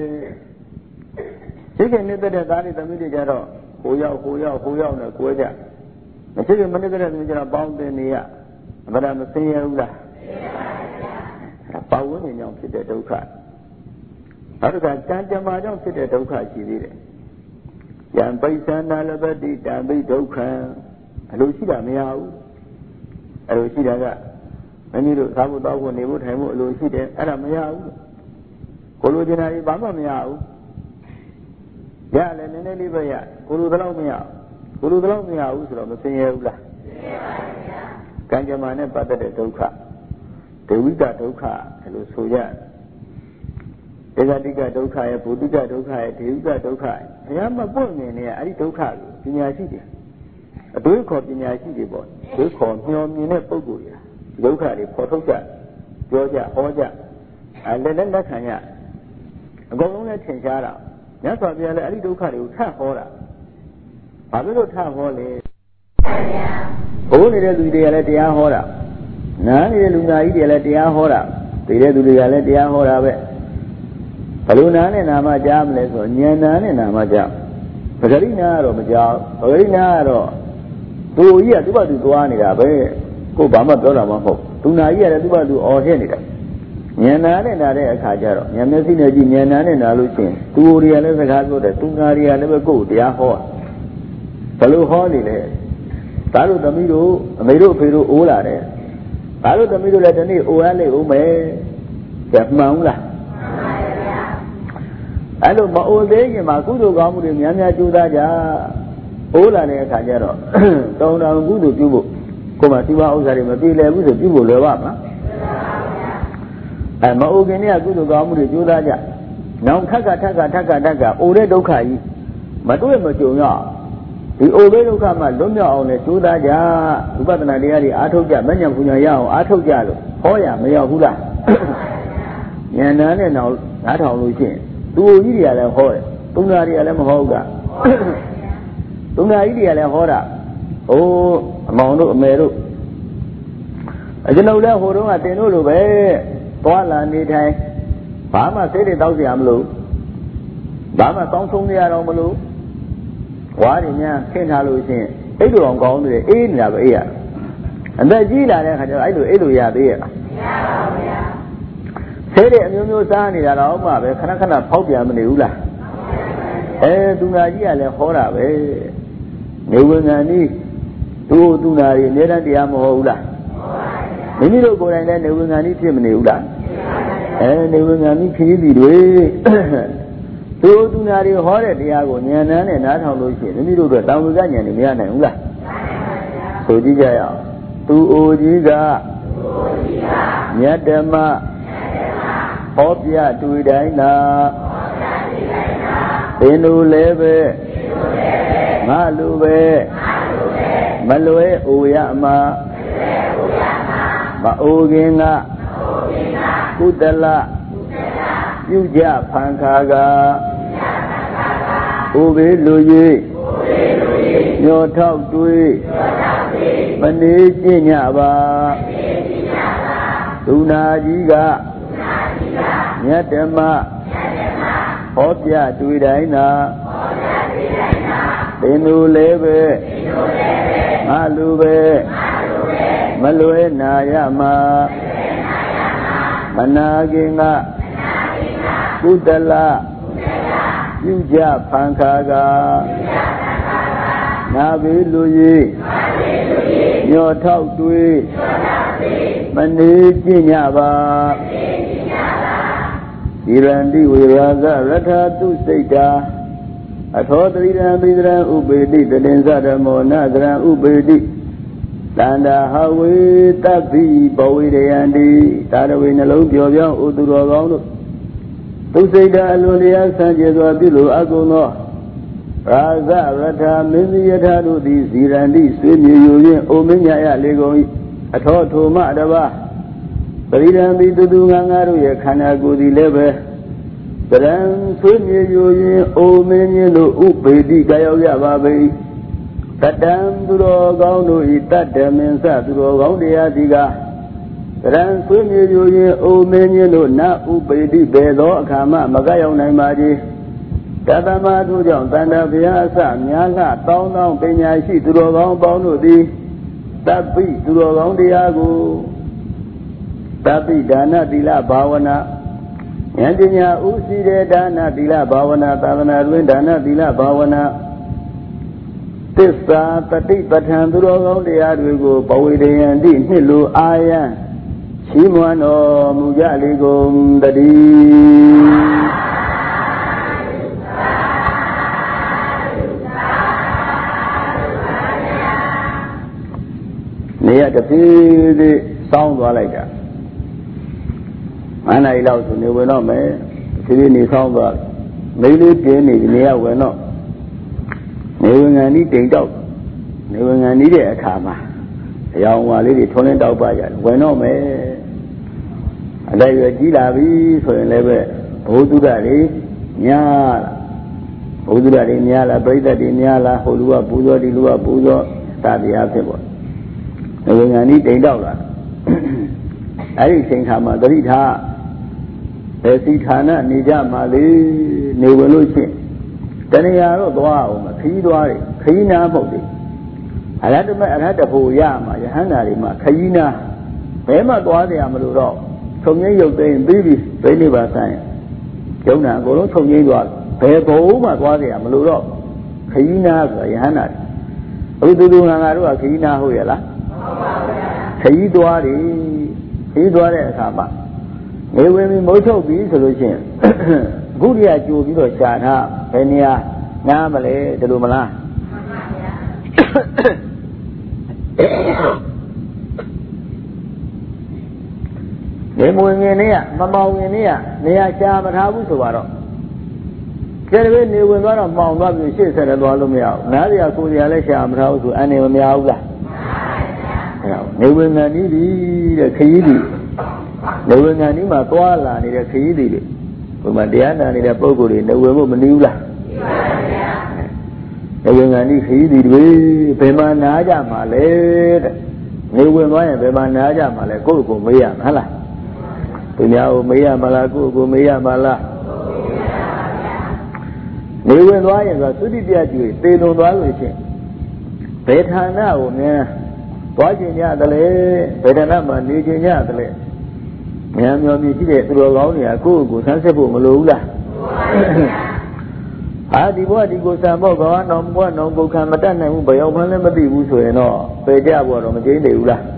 ချစ်ခင်နှစ်သက်တဲ့သားတွေသမီးတွေကြတော့ဟိုရောက်ဟိုရောက်ဟိုရောက်နဲ့ကိုယ်ကြမချစ်ခင်မနစ်သက်တဲ့သူကျတော့ပေါင်းသိနေရအမှန်တမ်းမသိရဘူးလားပါဝင်ဉာဏ်ကြောင့်ဖြစ်တဲ့ဒုက္ခနောက်တစ်ခါကံကြမ္မာကြောင့်ဖြစ်တဲ့ဒုက္ခရှိသေးတယ်။ယံပိဿနာလပတိတံပိဒုက္ခံအလိုရှိတာမရဘူး။အလိုရှိတာကမင်းတို့သာဖို့တောက်ဖို့နေဖို့ထိုင်ဖို့အလိုရှိတယ်အဲ့ဒါမရဘူး။ကိုလိုချင်တာတွေဘာမှမရဘူး။ရလည်းနည်းနည်းလေးပဲရကိုလိုတော့မရကိုလိုတော့မရဘူးဆိုတော့မသိရဘူးလား။သိရပါဗျာ။ကံကြမ္မာနဲ့ပတ်သက်တဲ့ဒုက္ခဒေဝိတဒုက္ခလို့ဆိုရတယ်ဒေဂတိကဒုက္ခရဲ့ဘုဒ္ဓကဒုက္ခရဲ့ဒေဝိတဒုက္ခရဲ့ဘုရားမပွင့်နေနေအဲ့ဒီဒုက္ခကိုပညာရှိတယ်အတွေးခေါ်ပညာရှိတွေပေါ့တွေးခေါ်မျှော်မြင်တဲ့ပုဂ္ဂိုလ်တွေဒုက္ခတွေပေါ်ထုတ်ကြပြောကြဟောကြအဲလည်းလည်းလက်ခံရအကုန်လုံးလည်းထင်ရှားတာမြတ်စွာဘုရားလည်းအဲ့ဒီဒုက္ခတွေကိုထပ်ဟောတာဘာဖြစ်လို့ထပ်ဟောလဲဘိုးနေတဲ့လူတွေကလည်းတရားဟောတာနားနေတဲ့လူနာကြီးတွေလည်းတရားဟောတာသိတဲ့သူတွေကလည်းတရားဟောတာပဲဘယ်လိုနားနဲ့နာမှကြားမလဲဆိုဉာဏ်နာနဲ့နာမှကြားပဂရိနာကတော့မကြားပဂရိနာကတော့သူကြီးကသူ့ဘာသူသွားနေတာပဲကိုဘာမှပြောတာမဟုတ်သူနာကြီးကလည်းသူ့ဘာသူအော်ဟစ်နေတာဉာဏ်နာနဲ့နာတဲ့အခါကျတော့ဉာဏ်မျက်စိနဲ့ကြည့်ဉာဏ်နာနဲ့နာလို့ရှိရင်သူတွေကလည်းစကားပြောတယ်သူနာတွေကလည်းပဲကိုယ်တရားဟောဘယ်လိုဟောနေလဲဒါတို့သမီးတို့အမေတို့အဖေတို့အိုးလာတယ်ဘာလို့သမီးတို့လည်းဒီနေ့အိုရလိမ့်ဦးမယ်ကြမှန်ဘူးလားမှန်ပါဗျာအဲ့လိုမအိုသေးခင်မှာကုသိုလ်ကောင်းမှုတွေများများကြိုးစားကြအိုးလာတဲ့အခါကျတော့တောင်းတကုသိုလ်ပြုဖို့ကိုယ်မှာဒီပါဥစ္စာတွေမပြေလည်ဘူးဆိုပြုဖို့လွယ်ပါမလားမှန်ပါဗျာအဲမအိုခင်ကကုသိုလ်ကောင်းမှုတွေကြိုးစားကြနောင်ထက်ကထက်ကထက်ကထက်ကအိုတဲ့ဒုက္ခကြီးမတွေ့မကြုံရဒီအိုဘေးဒုက္ခမှလွတ်မြောက်အောင်လဲကြိုးစားကြဝိပဿနာတရားတွေအားထုတ်ကြမဉ္ဇဉ်ပူညာရအောင်အားထုတ်ကြလို့ဟောရမရောက်ဘူးလားဉာဏ်နာနဲ့တော့နားထောင်လို့ရှိရင်သူကြီးတွေကလည်းဟောတယ်သူနာတွေကလည်းမဟောဘူးကသူနာကြီးတွေကလည်းဟောတာဟိုအမောင်တို့အမေတို့အကျွန်ုပ်လည်းဟိုတုန်းကတင်တို့လိုပဲသွားလာနေထိုင်ဘာမှစိတ်တွေတောက်เสียမလို့ဘာမှတောင်းဆုံးနေရတော့မလို့ဝါးတွေများခင်းထားလို့ရှိရင်အဲ့လိုအောင်ကောင်းတယ်အေးနေတာပဲအေးရအသက်ကြီးလာတဲ့အခါကျတော့အဲ့လိုအဲ့လိုရသေးရဲ့လားမရပါဘူးဗျာစိတ်တွေအမျိုးမျိုးစားနေတာတော့မှပဲခဏခဏဖောက်ပြန်မနေဘူးလားအဲသူနာကြီးကလည်းဟောတာပဲနေဝင်ငံဤသူ့သူနာကြီးအများတန်းတရားမဟုတ်ဘူးလားမိမိတို့ကိုယ်တိုင်လည်းနေဝင်ငံဤဖြစ်မနေဘူးလားအဲနေဝင်ငံဤခရီးစီတွေသူ့သူနာကြီးဟောတဲ့တရားကိုဉာဏ်နဲ့နားထောင်လို့ရှိရင်မိမိတို့အတွက်တောင်ဝိကဉာဏ်တွေမရနိုင်ဘူးလားဆိုကြည့်ကြရအောင်သူအိုကြီးကမြတ်ဓမ္မဟောပြတွေ့တိုင်းသာသင်တို့လည်းပဲငါလူပဲမလွဲအိုရမှာမအိုခင်ကကုသလပြုကြဖန်ခါကဥပေလူ၍ညောထောက်တွေးမနေကျင့်ညပါသူနာကြီးကမြတ်ဓမ္မဟောပြတွေ့တိုင်းသာသင်တို့လည်းပဲငါလူပဲမလွဲနာရမှာမနာခင်ကကုသလပြုကြဖန်ခါကနာဘေးလူ၍ညောထောက်တွေးမနေကျင့်ညပါဒီရန်တိဝေရာဇရထတုစိတ်တာအထောတရိရံပိဒရံဥပေတိတတင်္စဓမ္မောနသရံဥပေတိတန္တာဟဝေတပ္ပိဘဝေရယန္တိသာရဝေနှလုံးပျော်ပြောင်းဥသူတော်ကောင်းတို့သူစိတ်တာအလွန်တရားဆန်းကျယ်စွာပြုလို့အကုန်သောရာဇရထမင်းကြီးယထာတို့သည်ဇီရန္တိဆွေးမြေယူခြင်းအိုမင်းညာရလေကုန်၏အထောထိုမှတပါပရိဒံပိတူတူငါငါတို့ရဲ့ခန္ဓာကိုယ်သည်လည်းပဲပရံဆွေးမြေယူခြင်းအိုမင်းကြီးတို့ဥပေတိကာရောက်ရပါပေ၏တတံသူတော်ကောင်းတို့၏တတ္တမင်းစသူတော်ကောင်းတရားသည်ကပရံဆွေးမြေယူခြင်းအိုမင်းကြီးတို့နဥပေတိပေသောအခါမှမကရောက်နိုင်ပါကြီးတသမသူကြောင့်တန်တဘုရားအစများလှတောင်းတောင်းပညာရှိသူတော်ကောင်းပေါင်းတို့သည်တပ္ပိသူတော်ကောင်းတရားကိုတပ္ပိဒါနသီလဘာဝနာဉာဏ်ပညာဥရှိတဲ့ဒါနသီလဘာဝနာသာသနာတွင်ဒါနသီလဘာဝနာသစ္စာတတိပဋ္ဌာန်သူတော်ကောင်းတရားတွေကိုဘဝေတယံတိနှစ်လိုအာယံချီးမွမ်းတော်မူကြလေကုန်တည်းနေရတပြေးသေးစောင်းသွားလိုက်တာမန္တလေးလောက်ဆိုနေဝင်တော့မယ်ဒီနေ့နေဆောင်သွားမိလေးတင်းနေနေရဝင်တော့နေဝင်ငံဤတိမ်တောက်နေဝင်ငံဤတဲ့အခါမှာအယောင်ဝါလေးတွေထွန်းလင်းတောက်ပါကြဝင်တော့မယ်အလိုက်ရကြီးလာပြီဆိုရင်လည်းပဲဘုသူဒ္ဓတွေများလာဘုသူဒ္ဓတွေများလာပြိဿတွေများလာဟိုလူကပူဇော်ဒီလူကပူဇော်တာတရားဖြစ်ပေါ့နေဝင်ငံဤတိမ်တောက်လာအဲ့ဒီချိန်ခါမှာသတိထားဘယ်စီဌာနနေကြမှာလေနေဝင်လို့ရှိရင်တဏှာတော့သွားအောင်ခရီးသွားတယ်ခရီးနာမဟုတ်တယ်အရဟတမအရဟတဖို့ရမှာယဟန္တာတွေမှာခရီးနာဘယ်မှသွားကြရမလို့တော့ထုံငိမ့်ရုပ်သိမ်းပြီးပြီဘိနေပါဆိုင်ယုံနာအကုန်လုံးထုံငိမ့်သွားဘယ်ဘုံမှသွားကြရမလို့တော့ခရီးနာဆိုတာယဟန္တာတွေအခုတူတူငါငါတို့ကခရီးနာဟုတ်ရဲ့လားဟုတ်ပါဘူးခရီးသွားတယ်ခရီးသွားတဲ့အခါမှာနေဝင်ပြီးမုတ်ထုတ်ပြီးဆိုလို့ရှိရင်အခုတည်းကကြိုပြီးတော့ရှာထားဘယ်နေရာနားမလဲဒီလိုမလားနေမဝင်နေရမမောင်နေရနေရာရှာမထားဘူးဆိုတော့ကျတဲ့ပဲနေဝင်သွားတော့မှောင်သွားပြီးရှေ့ဆက်သွားလို့မရဘူးနားရကိုယ်ရလည်းရှာမထားဘူးဆိုအနေမများဘူးလားနေဝင်ငံဤဒီတဲ့ခရီးဒီနေဝင်ငံဤမှာသွားလာနေတဲ့ခရီးဒီတွေဘုမတရားနာနေတဲ့ပုဂ္ဂိုလ်တွေနေဝင်ဖို့မနည်းဘူးလားနေဝင်ငံဤခရီးဒီတွေဘယ်မှာနားကြမှာလဲတဲ့နေဝင်သွားရင်ဘယ်မှာနားကြမှာလဲကိုယ့်ကိုယ်မေးရမှာဟုတ်လားသူများကိုမေးရမလားကိုယ့်ကိုမေးရမလားနေဝင်သွားရင်ဆိုသုတိပြကျွေသေလွန်သွားလို့ချင်းဘယ်ဌာနကိုများသွားခြင်းကြတယ်လေဘယ်ဌာနမှာနေခြင်းကြတယ်လေမြန်မျောမြည်ရှိတဲ့သူတော်ကောင်းတွေကကိုယ့်ကိုဆန်းစစ်ဖို့မလိုဘူးလားဟာဒီဘဝဒီကိုစံဖို့ကောနောင်ဘဝနောင်ပုခံမတတ်နိုင်ဘူးဘယ်ရောက်မှလည်းမသိဘူးဆိုရင်တော့ပေကြဘဝတော့မကျင်းနေဘူးလား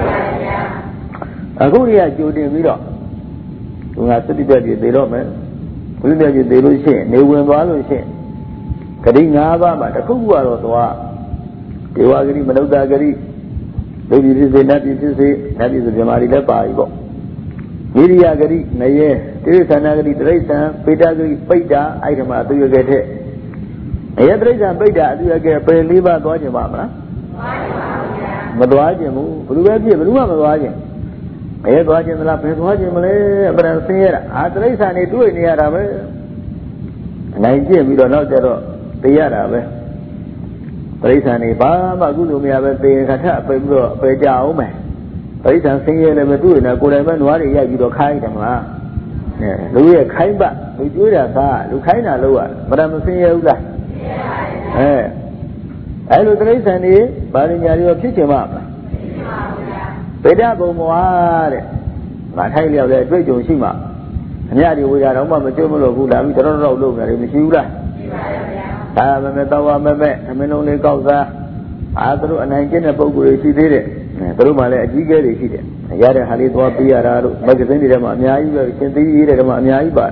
အခုတွေကကြိုတင်ပြီးတော့သူကသုတိပြကျွေသေတော့မယ်ဘုရားပြည့်သေးလို့ရှိရင်နေဝင်သွားလို့ရှိရင်ဂတိ၅ပါးမှာတစ်ခုခုကတော့သွားဒေဝဂတိမနုဿဂတိလူပြည်ဖြစ်စေနတ်ပြည်ဖြစ်စေနတ်ပြည်ဆိုပြမာရီလည်းပါပြီပေါ့မိရိယဂတိနယေတိရစ္ဆာန်ဂတိတိရစ္ဆာန်ပေတဂတိပိဋ္ဌာအဲ့ဒီမှာအသူရကဲတဲ့နယေတိရစ္ဆာန်ပိဋ္ဌာအသူရကဲပယ်လေးပါးသွားခြင်းပါမလားမသွားခြင်းဘူးဘယ်လိုပဲဖြစ်ဘယ်လိုမှမသွားခြင်းဘယ်သွားခြင်းသလားဘယ်သွားခြင်းမလဲအပရံဆင်းရဲတာအာတိရစ္ဆာန်တွေတွေ့နေရတာပဲအနိုင်ကျင့်ပြီးတော့နောက်ကျတော့သိရတာပဲတိရစ္ဆာန်တွေဘာမှကုသိုလ်မရပဲသေခါထအပယ်ပြီးတော့ပယ်ကြအောင်မယ်တိရစ္ဆာန်ဆင်းရဲလည်းမတွေ့နေကိုယ်တိုင်ပဲနွားတွေရိုက်ပြီးတော့ခိုင်းတယ်မလားအဲလူရဲ့ခိုင်းပတ်လူကျွေးတာသားလူခိုင်းတာလို့ရမရမဆင်းရဲဘူးလားအဲအဲလိုတိရစ္ဆာန်တွေဘာညာတွေဖြစ်ချင်မှာပေဒဘုံမွားတဲ့ငါထိုက်လျောက်တဲ့အတွေ့အကြုံရှိမှအများကြီးဝေရတော့မှမကျွတ်မလို့ဘူးလာပြီးတော်တော်လုပ်နေတယ်မရှိဘူးလားရှိပါရဲ့ဗျာဒါမမဲ့တော့မမဲ့အမင်းလုံးလေးကောက်စားအာသူတို့အနိုင်ကျင့်တဲ့ပုံကိုယ်တွေရှိသေးတယ်သူတို့မှလည်းအကြီးကျယ်တွေရှိတယ်ရတဲ့ဟာလေးသွားပေးရတာတို့မဂ္ဂဇင်းတွေထဲမှာအများကြီးပဲရှင်သေးရေးတဲ့ထဲမှာအများကြီးပါ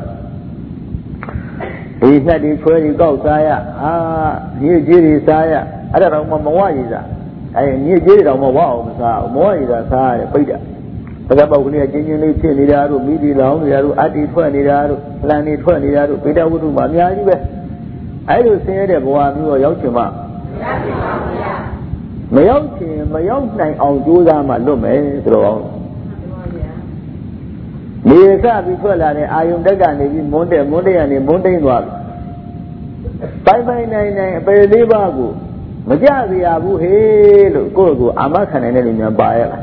ဒီဖြတ်ဒီချွဲဒီကောက်စားရအာမြေကြီးတွေစားရအဲ့ဒါတော့မှမဝရည်စားအဲမြေကြီးတွေတော့မဝအောင်မစားဘူးမဝရည်စားစားရပိတ်တာတကပောက်ကလေးချင်းချင်းလေးဖြစ်နေတာတို့မိဒီလောင်းနေတာတို့အတ္တိထွက်နေတာတို့လန်နေထွက်နေတာတို့ဗေဒဝတ္ထုမှာအများကြီးပဲအဲလိုဆင်းရဲတဲ့ဘဝမျိုးတော့ရောက်ချင်မှမရောက်ချင်မရောက်နိုင်အောင်ကြိုးစားမှလွတ်မယ်ဆိုတော့နေစပြီးထွက်လာတဲ့အာယုန်တက်ကနေပြီးမွန်းတဲ့မွန်းတဲ့ကနေမွန်းတိန်သွားပြီပိုင်ပိုင်နိုင်နိုင်အပေလေးပါးကိုမကြစေရဘူးဟေးလို့ကိုယ့်ကိုအာမခံနိုင်တဲ့လူများပါရဲ့လား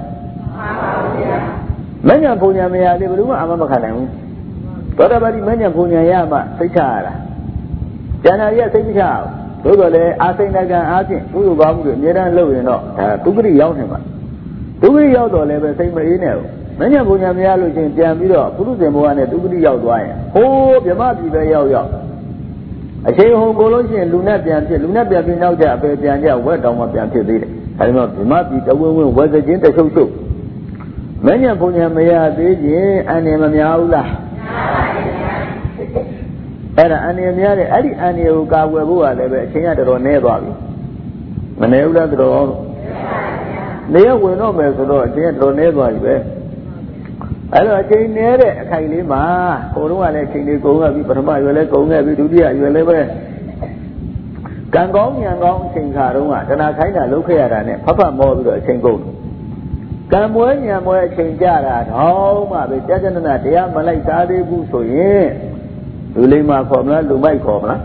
မဉ္ဇဉ်ပုံညာမရသေးဘယ်သူမှအာမမခံနိုင်ဘူးသောတာပတိမဉ္ဇဉ်ပုံညာရမှစိတ်ချရတာဉာဏ်ရည်စိတ်မချအောင်သို့တော်လည်းအာစိဏကံအားဖြင့်သူ့လိုကောင်းမှုတွေအများတန်းလုပ်ရင်တော့ဒါဒုက္ခရိရောက်နေမှာဒုက္ခရိရောက်တော့လည်းပဲစိတ်မအေးနဲ့ဘူးမဉ္ဇဉ်ပုံညာမရလို့ချင်းပြန်ပြီးတော့ပုရုဇဉ်ဘဝနဲ့ဒုက္ခရိရောက်သွားရင်ဟိုးဗြဟ္မပြည်ပဲရောက်ရောက်အချိန်ဟိုကိုလို့ရှိရင်လူနဲ့ပြန်ဖြစ်လူနဲ့ပြန်ပြီးနောက်ကျအပေပြန်ကြဝက်တောင်မှပြန်ဖြစ်သေးတယ်အဲဒီမှာဗြဟ္မပြည်တဝင်းဝင်းဝက်စချင်းတချုပ်ချုပ်မဉ္ဇဉ်ပုံညာမရသေးခြင်းအန္တရာယ်မများဘူးလားအဲ့ဒါအန္တရာယ်များတယ်အဲ့ဒီအန္တရာယ်ကိုကာကွယ်ဖို့ကလည်းပဲအချိန်ကတော်တော်နည်းသွားပြီမနည်းဘူးလားတော်နေရဝင်တော့မယ်ဆိုတော့အချိန်ကတော်တော်နည်းသွားပြီပဲအဲ့တော့အချိန်နည်းတဲ့အခိုင်လေးမှာကိုတော့ကလည်းအချိန်လေးကုန်ခဲ့ပြီပထမရွယ်လည်းကုန်ခဲ့ပြီဒုတိယရွယ်လည်းပဲကံကောင်းဉာဏ်ကောင်းအချိန်ခါတုန်းကတဏှာခိုင်းတာလုပ်ခဲ့ရတာနဲ့ဖတ်ဖတ်မောပြီးတော့အချိန်ကုန်ကံမွဲဉာဏ်မွဲအချိန်ကြတာတော့မှပဲကြာကြာနာတရားမလိုက်စားသေးဘူးဆိုရင်လူလိမ္မာခေါ်မလားလူမိုက်ခေါ်မလား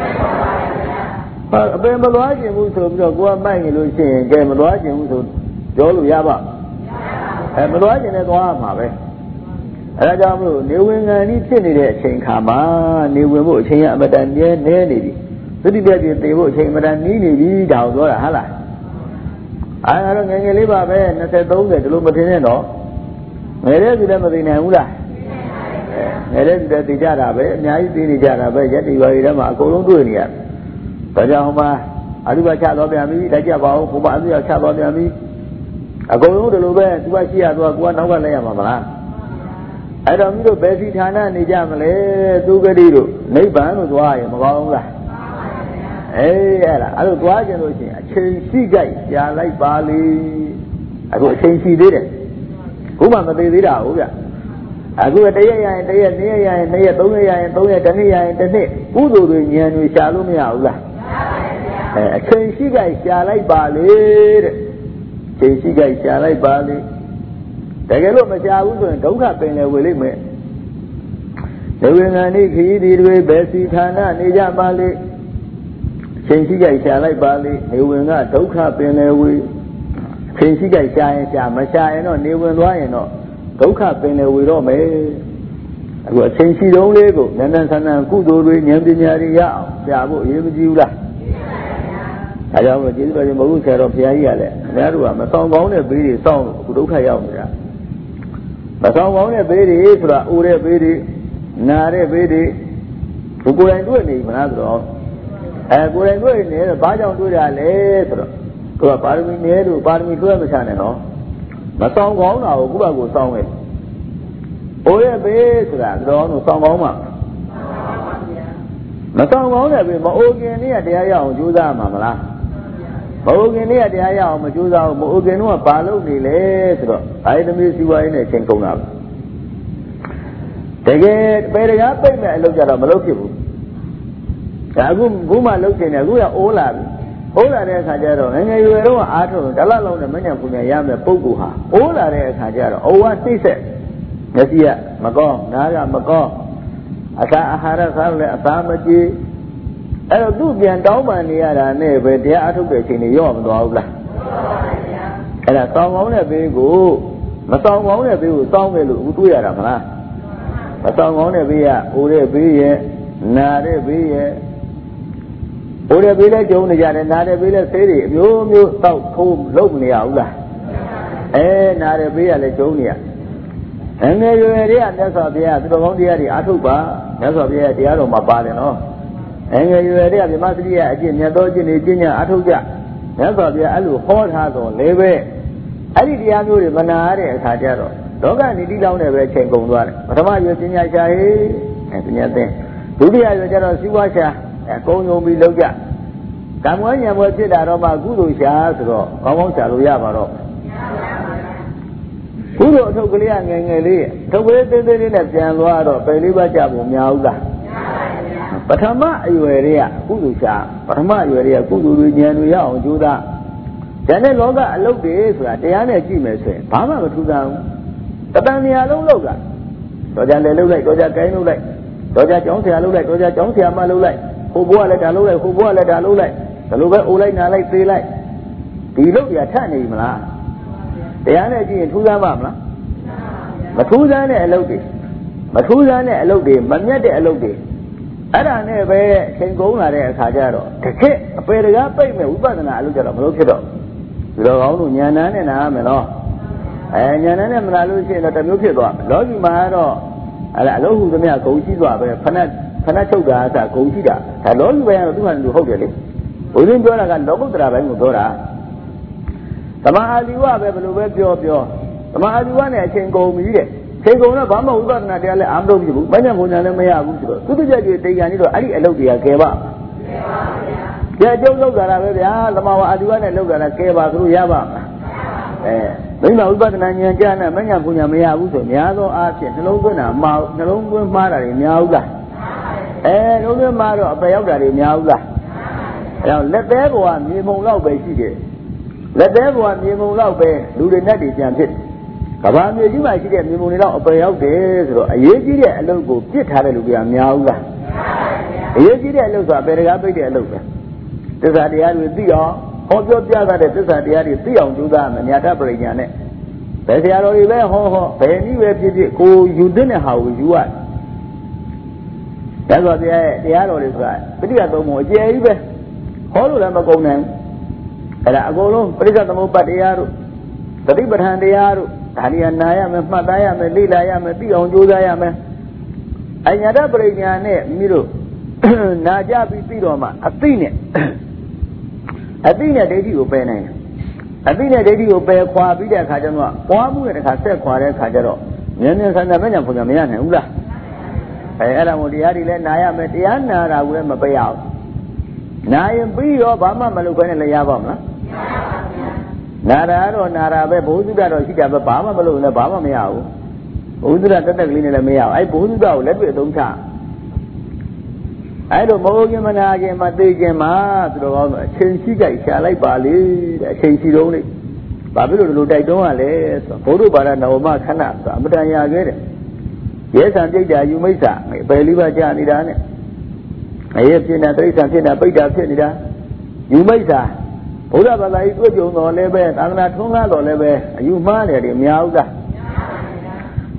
အပင်မသွားခြင်းဘူးဆိုပြီးတော့ကိုကမိုက်နေလို့ရှိရင်ကဲမသွားခြင်းဘူးဆိုပြောလို့ရပါအဲမသွားခြင်းနဲ့သွားရမှာပဲအဲဒါကြောင့်မလို့နေဝင်ငံဤဖြစ်နေတဲ့အချိန်ခါမှာနေဝင်ဖို့အချိန်ကအမတန်နည်းနေပြီသတိပြည့်သေဖို့အချိန်အမတန်နီးနေပြီဒါကိုပြောတာဟုတ်လားအဲဒါတော့ငယ်ငယ်လေးပါပဲ၂၀ ၃၀ဒီလိုမထင်နဲ့တော့ငယ်တဲ့သူလည်းမသိနိုင်ဘူးလားငယ်တဲ့သူလည်းသိကြတာပဲအများကြီးသိနေကြတာပဲရက်တီရွာတွေထဲမှာအကုန်လုံးတွေ့နေရတယ်ဒါကြောင့်ဟိုမှာအရုပချသွားပြန်ပြီလိုက်ကြပါဦးဟိုမှာအရုပချသွားပြန်ပြီအကုန်လုံးဒီလိုပဲသူကရှိရသွားကိုကနောက်ကလဲရမှာမလားအဲ့တော့မြို့ဘယ်စီဌာနနေကြမလဲသူကတိတို့နိဗ္ဗာန်လို့သွားရင်မကောင်းဘူးလားအေးအဲ့ဒါအဲ့လိုသွားကြလို့ရှိရင်အချိန်ရှိကြိုက်ကြာလိုက်ပါလေအခုအချိန်ရှိသေးတယ်ခုမှမသေးသေးတာဟုတ်ဗျအခုတရက်ရရင်တရက်နှစ်ရက်ရရင်နှစ်ရက်သုံးရက်ရရင်သုံးရက်တစ်နှစ်ရရင်တစ်နှစ်ကုသိုလ်တွေဉာဏ်တွေရှာလို့မရဘူးလားအဲအချိန်ရှိကြိုက်ရှာလိုက်ပါလေတဲ့အချိန်ရှိကြိုက်ရှာလိုက်ပါလေတကယ်လို့မရှာဘူးဆိုရင်ဒုက္ခပင်လေဝေလိမ့်မယ်ဒေဝငန္ဒီခရီးဒီတွေဘယ်စီဌာနနေကြပါလေအချိန်ရှိကြိုက်ရှာလိုက်ပါလေနေဝင်ကဒုက္ခပင်လေဝေအချိန်ရှိကြိုက်ရှာရင်ရှာမရှာရင်တော့နေဝင်သွားရင်တော့ Doka pin a widow may. I was saying she don't go, Nandan and Kudu, Nyandinia, Yabu, Yimjula. I was just very much of Yayale. Narua, my song on a very song, Kuduka Yamia. My song on a very Isra, Ure Bidi, Nare Bidi, who couldn't do any, Manadro. I couldn't do it near the Bajan to the later. To a parmi near to Parmi to a channel. My song on our Kubago song it. Ore base that don't song on. My song on every Mogan near the Ayah, Judah Mamma. Mogan near the Ayah, Majuda, Mogan, or Palo, Nile, I don't miss you in a Chinkona. They get better up, I look at a Maloki. Guma looks in a good Ola. Ola de Sajaro, and you were Arto, Dalalo, the Mania Puyama, Poguha. Ola de Sajaro, oh, what he said. Nasia, Mago, Naga, Mago, Asa Ahara Sala, Asamaji, Elodubi and Daumania, never the Atu in the Yom Dogla. And a song on a big go, a song on a big song will do Yaramana. A song on a via, Ure Bia, Nare Bia. Ure Bia, Jonia, and Nare Bia City, you thought home, Lomia. Eh, Nare Bia, Lejonia. And then you are that's of the other, the Atuba, that's of the other Mabano. And you are there, the Masia, Yadojin, Virginia, Atuja, that's of the Alu, Hot House on Leve. I did the Alu, Manare, Sajaro. Doga, Nidi down every chain go on. But am I using Yasha? And the thing. Do the other Siwasha, and go no be Loga. Come when you watch it out of my Guru Shas, or Amon Saluyabaro. Who don't talk Liang and Lee? Talk with the left and water, Peliba Jabu Miauga. But Hama, you area, Kudusha, Hama, you area, Kudu, Yanuya, Judah. Then Loga, look the Israel, the Anna Jimes, Pama to down. But then the Aloga. Doja look like Doja Kano like Doja Jones, I look like Doja Jones, I look like who bought it, I look like who bought it, I look like the Luga Ulay, I like three like. Do you look at Tani, Mala? The energy in Tuzamama. Matuzan Elodi. Matuzan Elodi, Manyate Elodi. I don't know can go there, Sajaro. Take a pair of payment, Ubana, look at a Mokito. You know, Yanan and Ameno. And Yanan and Malusi at the Mukito. Logi Maro, I know who the Mia Kochiwa, Panatoga, Kochida. I don't know where to do and do hopefully. Within Dora and Logo Dragon Dora. Tamahaziwa, Bevel, Pio, Tamahaziwan, can go meet it. Take on a Bama, who got Nadia, Amdo, Banamuna, Maya, who did you take Yanito, I Elodia, Keva? Yeah, don't look at the Lama Adiwan and look at Keva through Yava. Eh, Lima Ubatana, Jana, Maya Punya Maya, Yazo, Archie, Naloguna, Nalongun Mara in Yauga. Eh, no matter of Bayoga in Yauga. Now let everyone be more low by City. Let everyone be more loud by do the netty and fit. Kaban, you might get me moving out of out days. A year and logo, get hallelujah, Miauga. A year and logo, better up with the logo. This idea will be all. Hold your jazz at this idea is the on Judah and Yatabrigane. They are already very ho, anywhere go, you didn't how you are. That's what the arrow is right. But you are no more, yeah, even. Hold them a go now. And I go on, Prisamo Patiaru, the Riberhan de Aru, Hanianayam, Matayam, Lilayam, Pion Judayam. I never bring your name, Miro, Najabi Piroma, Athene. Athena did you pay name. Athena did you pay Quabida Kajama, Quamu and Castel Quare Kajaro, Yanis and the Mena for the Mian and Ula. I had a Modiari, Nayam, Tiana, I will pay out. Nayam be your Bama Malukan and Layabama. Nara or Nara, Bozuga or Shikaba Bama Maluna Bama Miao. Udra Tatlin and Miao. I Bozuga, let me don't talk. I don't know him and I get my day game out. Chensiga, shall I Bali, Chensi only. Babilu, I don't know. Photo Baranoma Kana, but I get it. Yes, and take you may say, Beliva Jani Dane. I have seen a trace and seen a big Canada. You may say. Oda Balai, good you know, Lebe, Anna Tunga or Lebe, you man at him, Yauga.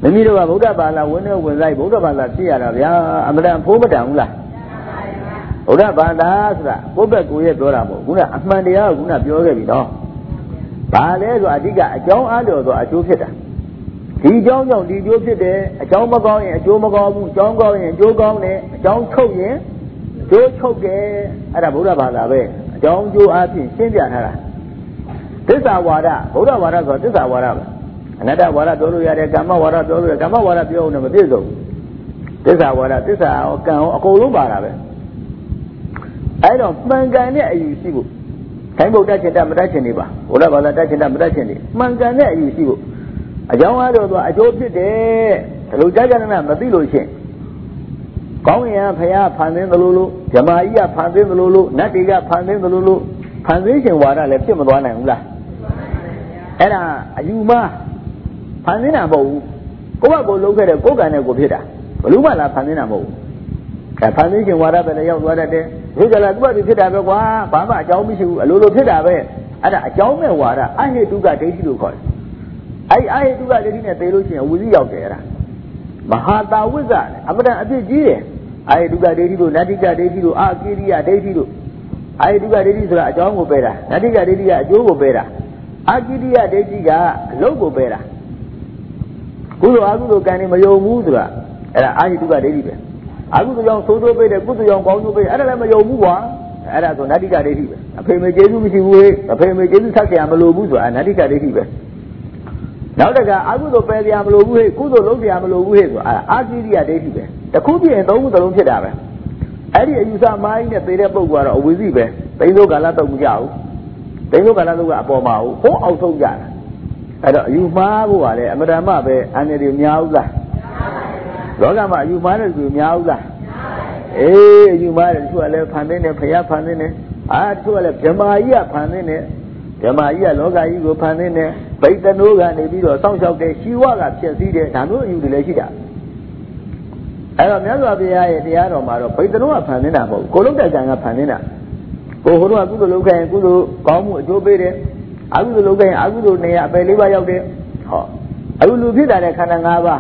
မိမိတို့ကဗုဒ္ဓဘာသာဝင်နေဝင်လိုက်ဗုဒ္ဓဘာသာဖြစ်ရတာဗျာအမှန်တန်ဖိုးမတန်ဘူးလားဗုဒ္ဓဘာသာဆိုတာကိုယ့်ဘက်ကိုယ်ရဲ့ပြောတာမဟုတ်ဘူးကအမှန်တရားကိုခုနပြောခဲ့ပြီနော်ဘာလဲဆိုအဓိကအကြောင်းအားလျော်သောအကျိုးဖြစ်တာဒီအကြောင်းကြောင့်ဒီအကျိုးဖြစ်တယ်အကြောင်းမကောင်းရင်အကျိုးမကောင်းဘူးအကြောင်းကောင်းရင်အကျိုးကောင်းတယ်အကြောင်းချုပ်ရင်အကျိုးချုပ်တယ်အဲ့ဒါဗုဒ္ဓဘာသာပဲအကြောင်းအကျိုးအားဖြင့်ရှင်းပြထားတာသစ္စာဝါဒဗုဒ္ဓဝါဒဆိုသစ္စာဝါဒပဲအနတ္တဝါဒပြောလို့ရတယ်ကမ္မဝါဒပြောလို့ရတယ်ကမ္မဝါဒပြောအောင်လည်းမပြည့်စုံသစ္စာဝါဒသစ္စာရောကံရောအကုန်လုံးပါတာပဲအဲ့တော့မှန်ကန်တဲ့အယူရှိဖို့ခိုင်းဖို့တတ်ချင်တတ်မတတ်ချင်နေပါဘုရားဘာသာတတ်ချင်တတ်မတတ်ချင်နေမှန်ကန်တဲ့အယူရှိဖို့အကြောင်းအားတော့အကျိုးဖြစ်တယ်ဒီလိုကြာကြာနာမသိလို့ရှိရင်ကောင်းရင်ဖရာဖန်သင်းသလိုလိုဓမ္မကြီးကဖန်သင်းသလိုလိုနတ်တွေကဖန်သင်းသလိုလိုဖန်သင်းရှင်ဝါဒလည်းဖြစ်မသွားနိုင်ဘူးလားအဲ့ဒါအယူမဖန်သင်းတာမဟုတ်ဘူးကိုယ့်ဘက်ကိုလုံးခဲ့တဲ့ကိုယ်ကံနဲ့ကိုဖြစ်တာဘလို့မှလားဖန်သင်းတာမဟုတ်ဘူးအဲဖန်သင်းရှင်ဝါဒပဲလည်းရောက်သွားတတ်တယ်ဒီကလာသူ့ဘက်ဖြစ်တာပဲကွာဘာမှအကြောင်းမရှိဘူးအလိုလိုဖြစ်တာပဲအဲ့ဒါအကြောင်းမဲ့ဝါဒအဟိတုကဒိဋ္ဌိလို့ခေါ်တယ်အဲ့အဟိတုကဒိဋ္ဌိနဲ့သိလို့ရှိရင်ဝိဇိရောက်တယ်အဲ့ဒါမဟာတာဝိဇ္ဇအမတန်အဖြစ်ကြီးတယ်အဟိတုကဒိဋ္ဌိတို့နတ္တိကဒိဋ္ဌိတို့အာကိရိယဒိဋ္ဌိတို့အဟိတုကဒိဋ္ဌိဆိုတာအကြောင်းကိုပယ်တာနတ္တိကဒိဋ္ဌိကအကျိုးကိုပယ်တာအာကိရိယဒိဋ္ဌိကအလုပ်ကိုပယ်တာကုသိုလ်အကုသိုလ်ကံနေမယုံဘူးဆိုတာအဲ့ဒါအာဟိတုကဒိဋ္ဌိပဲအကုသိုလ်ကြောင့်သိုးသိုးပေးတယ်ကုသိုလ်ကြောင့်ကောင်းကျိုးပေးတယ်အဲ့ဒါလည်းမယုံဘူးကွာအဲ့ဒါဆိုနတ္တိကဒိဋ္ဌိပဲအဖေမေကျေးဇူးမရှိဘူးဟဲ့အဖေမေကျေးဇူးဆက်ကြရမလို့ဘူးဆိုတာနတ္တိကဒိဋ္ဌိပဲနောက်တကအကုသိုလ်ပယ်ကြရမလို့ဘူးဟဲ့ကုသိုလ်လုပ်ကြရမလို့ဘူးဟဲ့ဆိုတာအာကိရိယဒိဋ္ဌိပဲတခုပြည့်ရင်သုံးခုသလုံးဖြစ်တာပဲအဲ့ဒီအယူဆမားကြီးနဲ့သေတဲ့ပုဂ္ဂိုလ်ကတော့အဝိဇ္ဇိပဲသိသောကာလတော့မကြဘူးသိသောကာလတော့ကအပေါ်မှာဟိုဟောအောက်ဆုံးကြတာအဲ့တော့အယူမှားဖို့ကလည်းအမတန်မှပဲအန္တရာယ်များဘူးလားလောကမှာအယူမှားတဲ့လူများဘူးလားအေးအယူမှားတယ်သူကလည်းဖန်သင်းတယ်ဖယားဖန်သင်းတယ်အာသူကလည်းဗြဟ္မာကြီးကဖန်သင်းတယ်ဗြဟ္မာကြီးကလောကကြီးကိုဖန်သင်းတယ်ဗိတ္တနိုးကနေပြီးတော့စောင့်ရှောက်တယ်ရှိဝကဖြစ်စည်းတယ်ဒါမျိုးအယူတွေလည်းရှိတာအဲ့တော့မြတ်စွာဘုရားရဲ့တရားတော်မှာတော့ဗိတ္တနိုးကဖန်သင်းတာမဟုတ်ဘူးကိုလုံးတဲ့ကံကဖန်သင်းတာကိုဟိုတော့ကုသိုလ်လုပ်ခဲ့ရင်ကုသိုလ်ကောင်းမှုအကျိုးပေးတယ်အကုသိုလ်လုပ်ခဲ့ရင်အကုသိုလ်နေရာအပယ်လေးပါးရောက်တယ်ဟောအခုလူဖြစ်တာတဲ့ခန္ဓာ၅ပါး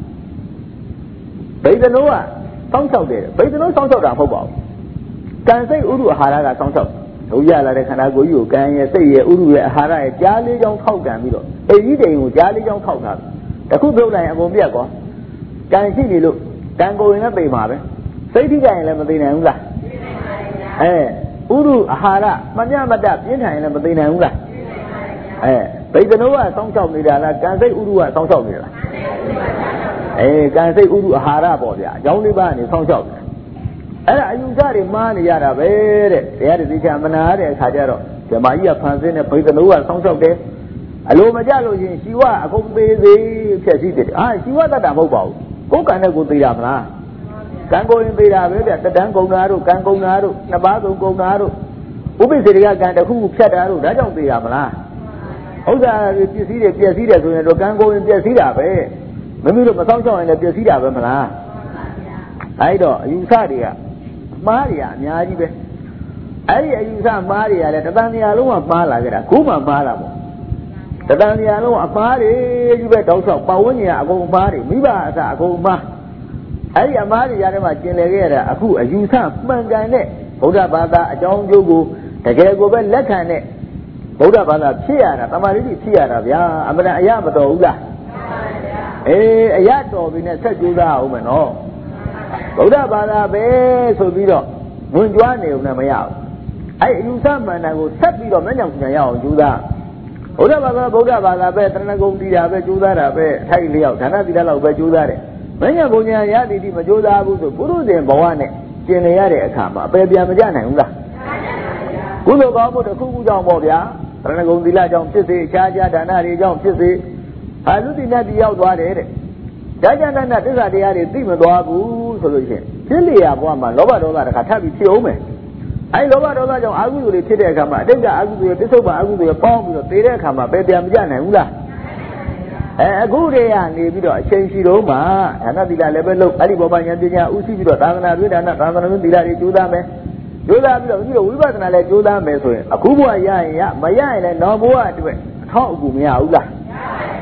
ဗိတ္တနိုးကစောင့်ရှောက်တယ်ဗိတ္တနိုးစောင့်ရှောက်တာမဟုတ်ပါဘူးကံစိတ်ဥရုအာဟာရကစောင့်ရှောက်တို့ရလာတဲ့ခန္ဓာကိုယ်ကြီးကိုကံရဲ့စိတ်ရဲ့ဥရုရဲ့အာဟာရရဲ့ကြားလေးချောင်းထောက်ကန်ပြီးတော့အိကြီးတိမ်ကိုကြားလေးချောင်းထောက်ထားတခုပြုတ်လိုက်အကုန်ပြတ်ကောကံရှိနေလို့ကံကိုယ်ရင်လည်းသိမှာပဲစိတ်ထိကြရင်လည်းမသိနိုင်ဘူးလားအဲဥရုအာဟာရမညမတပြင်းထန်ရင်လည်းမသိနိုင်ဘူးလားအဲဗိတ္တနိုးကစောင့်ရှောက်နေတာလားကံစိတ်ဥရုကစောင့်ရှောက်နေတာလားအဲကံစိတ်ဥရုအာဟာရပေါ့ဗျာအကြောင်းလေးပါးကနေစောင့်ရှောက်တယ်အဲ့ဒါအယူဆတွေမှားနေရတာပဲတဲ့တရားတွေသိချာမနာတဲ့အခါကျတော့ဓမ္မကြီးကဖန်ဆင်းတဲ့ဗိတ္တနိုးကစောင့်ရှောက်တယ်အလိုမကြလို့ရှင်ရှိဝအကုန်သေးသေးဖြည့်စည်းတယ်အာရှိဝတတ်တာမဟုတ်ပါဘူးကိုယ်ကံနဲ့ကိုယ်သေးတာမလားကံကိုယ်ရင်သေးတာပဲဗျတတန်းကုံတာတို့ကံကုံတာတို့နှစ်ပါးကုံကုံတာတို့ဥပိ္ပစေတကကံတစ်ခုခုဖြတ်တာတို့ဒါကြောင့်သေးတာမလားဥစ္စာပစ္စည်းတွေပျက်စီးတယ်ဆိုရင်တော့ကံကိုယ်ရင်ပျက်စီးတာပဲမမီးတို့မဆောင်ချောင်းရင်လည်းပျက်စီးတာပဲမလားအဲ့တော့အယူဆတွေကမှားတွေကအများကြီးပဲအဲ့ဒီအယူဆမှားတွေကလည်းတသံတရားလုံးကမှားလာကြတာခုမှမှားတာပေါ့တသံတရားလုံးအမှားတွေကြီးပဲတောက်လျှောက်ပတ်ဝန်းကျင်ကအကုန်မှားတွေမိဘအစအကုန်မှားအဲ့ဒီအမှားတွေရတဲ့မှာကျင်လည်ခဲ့ရတာအခုအယူဆမှန်ကန်တဲ့ဗုဒ္ဓဘာသာအကြောင်းအကျိုးကိုတကယ်ကိုပဲလက်ခံတဲ့ဗုဒ္ဓဘာသာဖြစ်ရတာတမာတိဖြစ်ရတာဗျာအမှန်အရမတော်ဘူးလားအေးအရတော်ပြီနဲ့ဆက်ကြိုးစားအောင်မယ်နော်ဗုဒ္ဓဘာသာပဲဆိုပြီးတော့ဝင်ကြွားနေုံနဲ့မရဘူးအဲ့အယူဆမှန်တယ်ကိုဆက်ပြီးတော့မညောင်ညံရအောင်ကြိုးစားဗုဒ္ဓဘာသာဗုဒ္ဓဘာသာပဲတဏှဂုံတီးတာပဲကြိုးစားတာပဲအထိုက်လျောက်ဒါနသီလလောက်ပဲကြိုးစားတယ်မညံဘုံညာရသည်ဒီမကြိုးစားဘူးဆိုပုရုဇဉ်ဘဝနဲ့ကျင်နေရတဲ့အခါမှာအပယ်ပြန်မကြနိုင်ဘူးလားကုသိုလ်ကောင်းမှုတစ်ခုခုကြောင့်ပေါ့ဗျာတဏှဂုံသီလကြောင့်ဖြစ်စေအခြားခြားဒါနတွေကြောင့်ဖြစ်စေအာလူတိနဲ့တည်ရောက်သွားတယ်တဲ့ကြာကြာနာနာသစ္စာတရားတွေသိမသွားဘူးဆိုလို့ရှိရင်ဖြစ်လျာဘဝမှာလောဘဒေါသတစ်ခါထပ်ပြီးဖြစ်အောင်မယ်အဲဒီလောဘဒေါသကြောင့်အာဟုတွေဖြစ်တဲ့အခါမှာအတိတ်ကအာဟုတွေပစ္စုပန်အာဟုတွေပေါင်းပြီးတော့သေတဲ့အခါမှာပဲပြန်မကြနိုင်ဘူးလားအဲအခုတည်းကနေပြီးတော့အချိန်ရှိတော့မှဒါနသီလလည်းပဲလုပ်အဲ့ဒီဘောပညာပညာဥသိပြီးတော့သာသနာ့တွင်ဒါနသာသနာ့တွင်သီလတွေကျိုးသားမယ်ကျိုးသားပြီးတော့ပြီးတော့ဝိပဿနာလည်းကျိုးသားမယ်ဆိုရင်အခုဘဝရရင်ရမရရင်လည်းနောက်ဘဝအတွက်အထောက်အကူမရဘူးလားက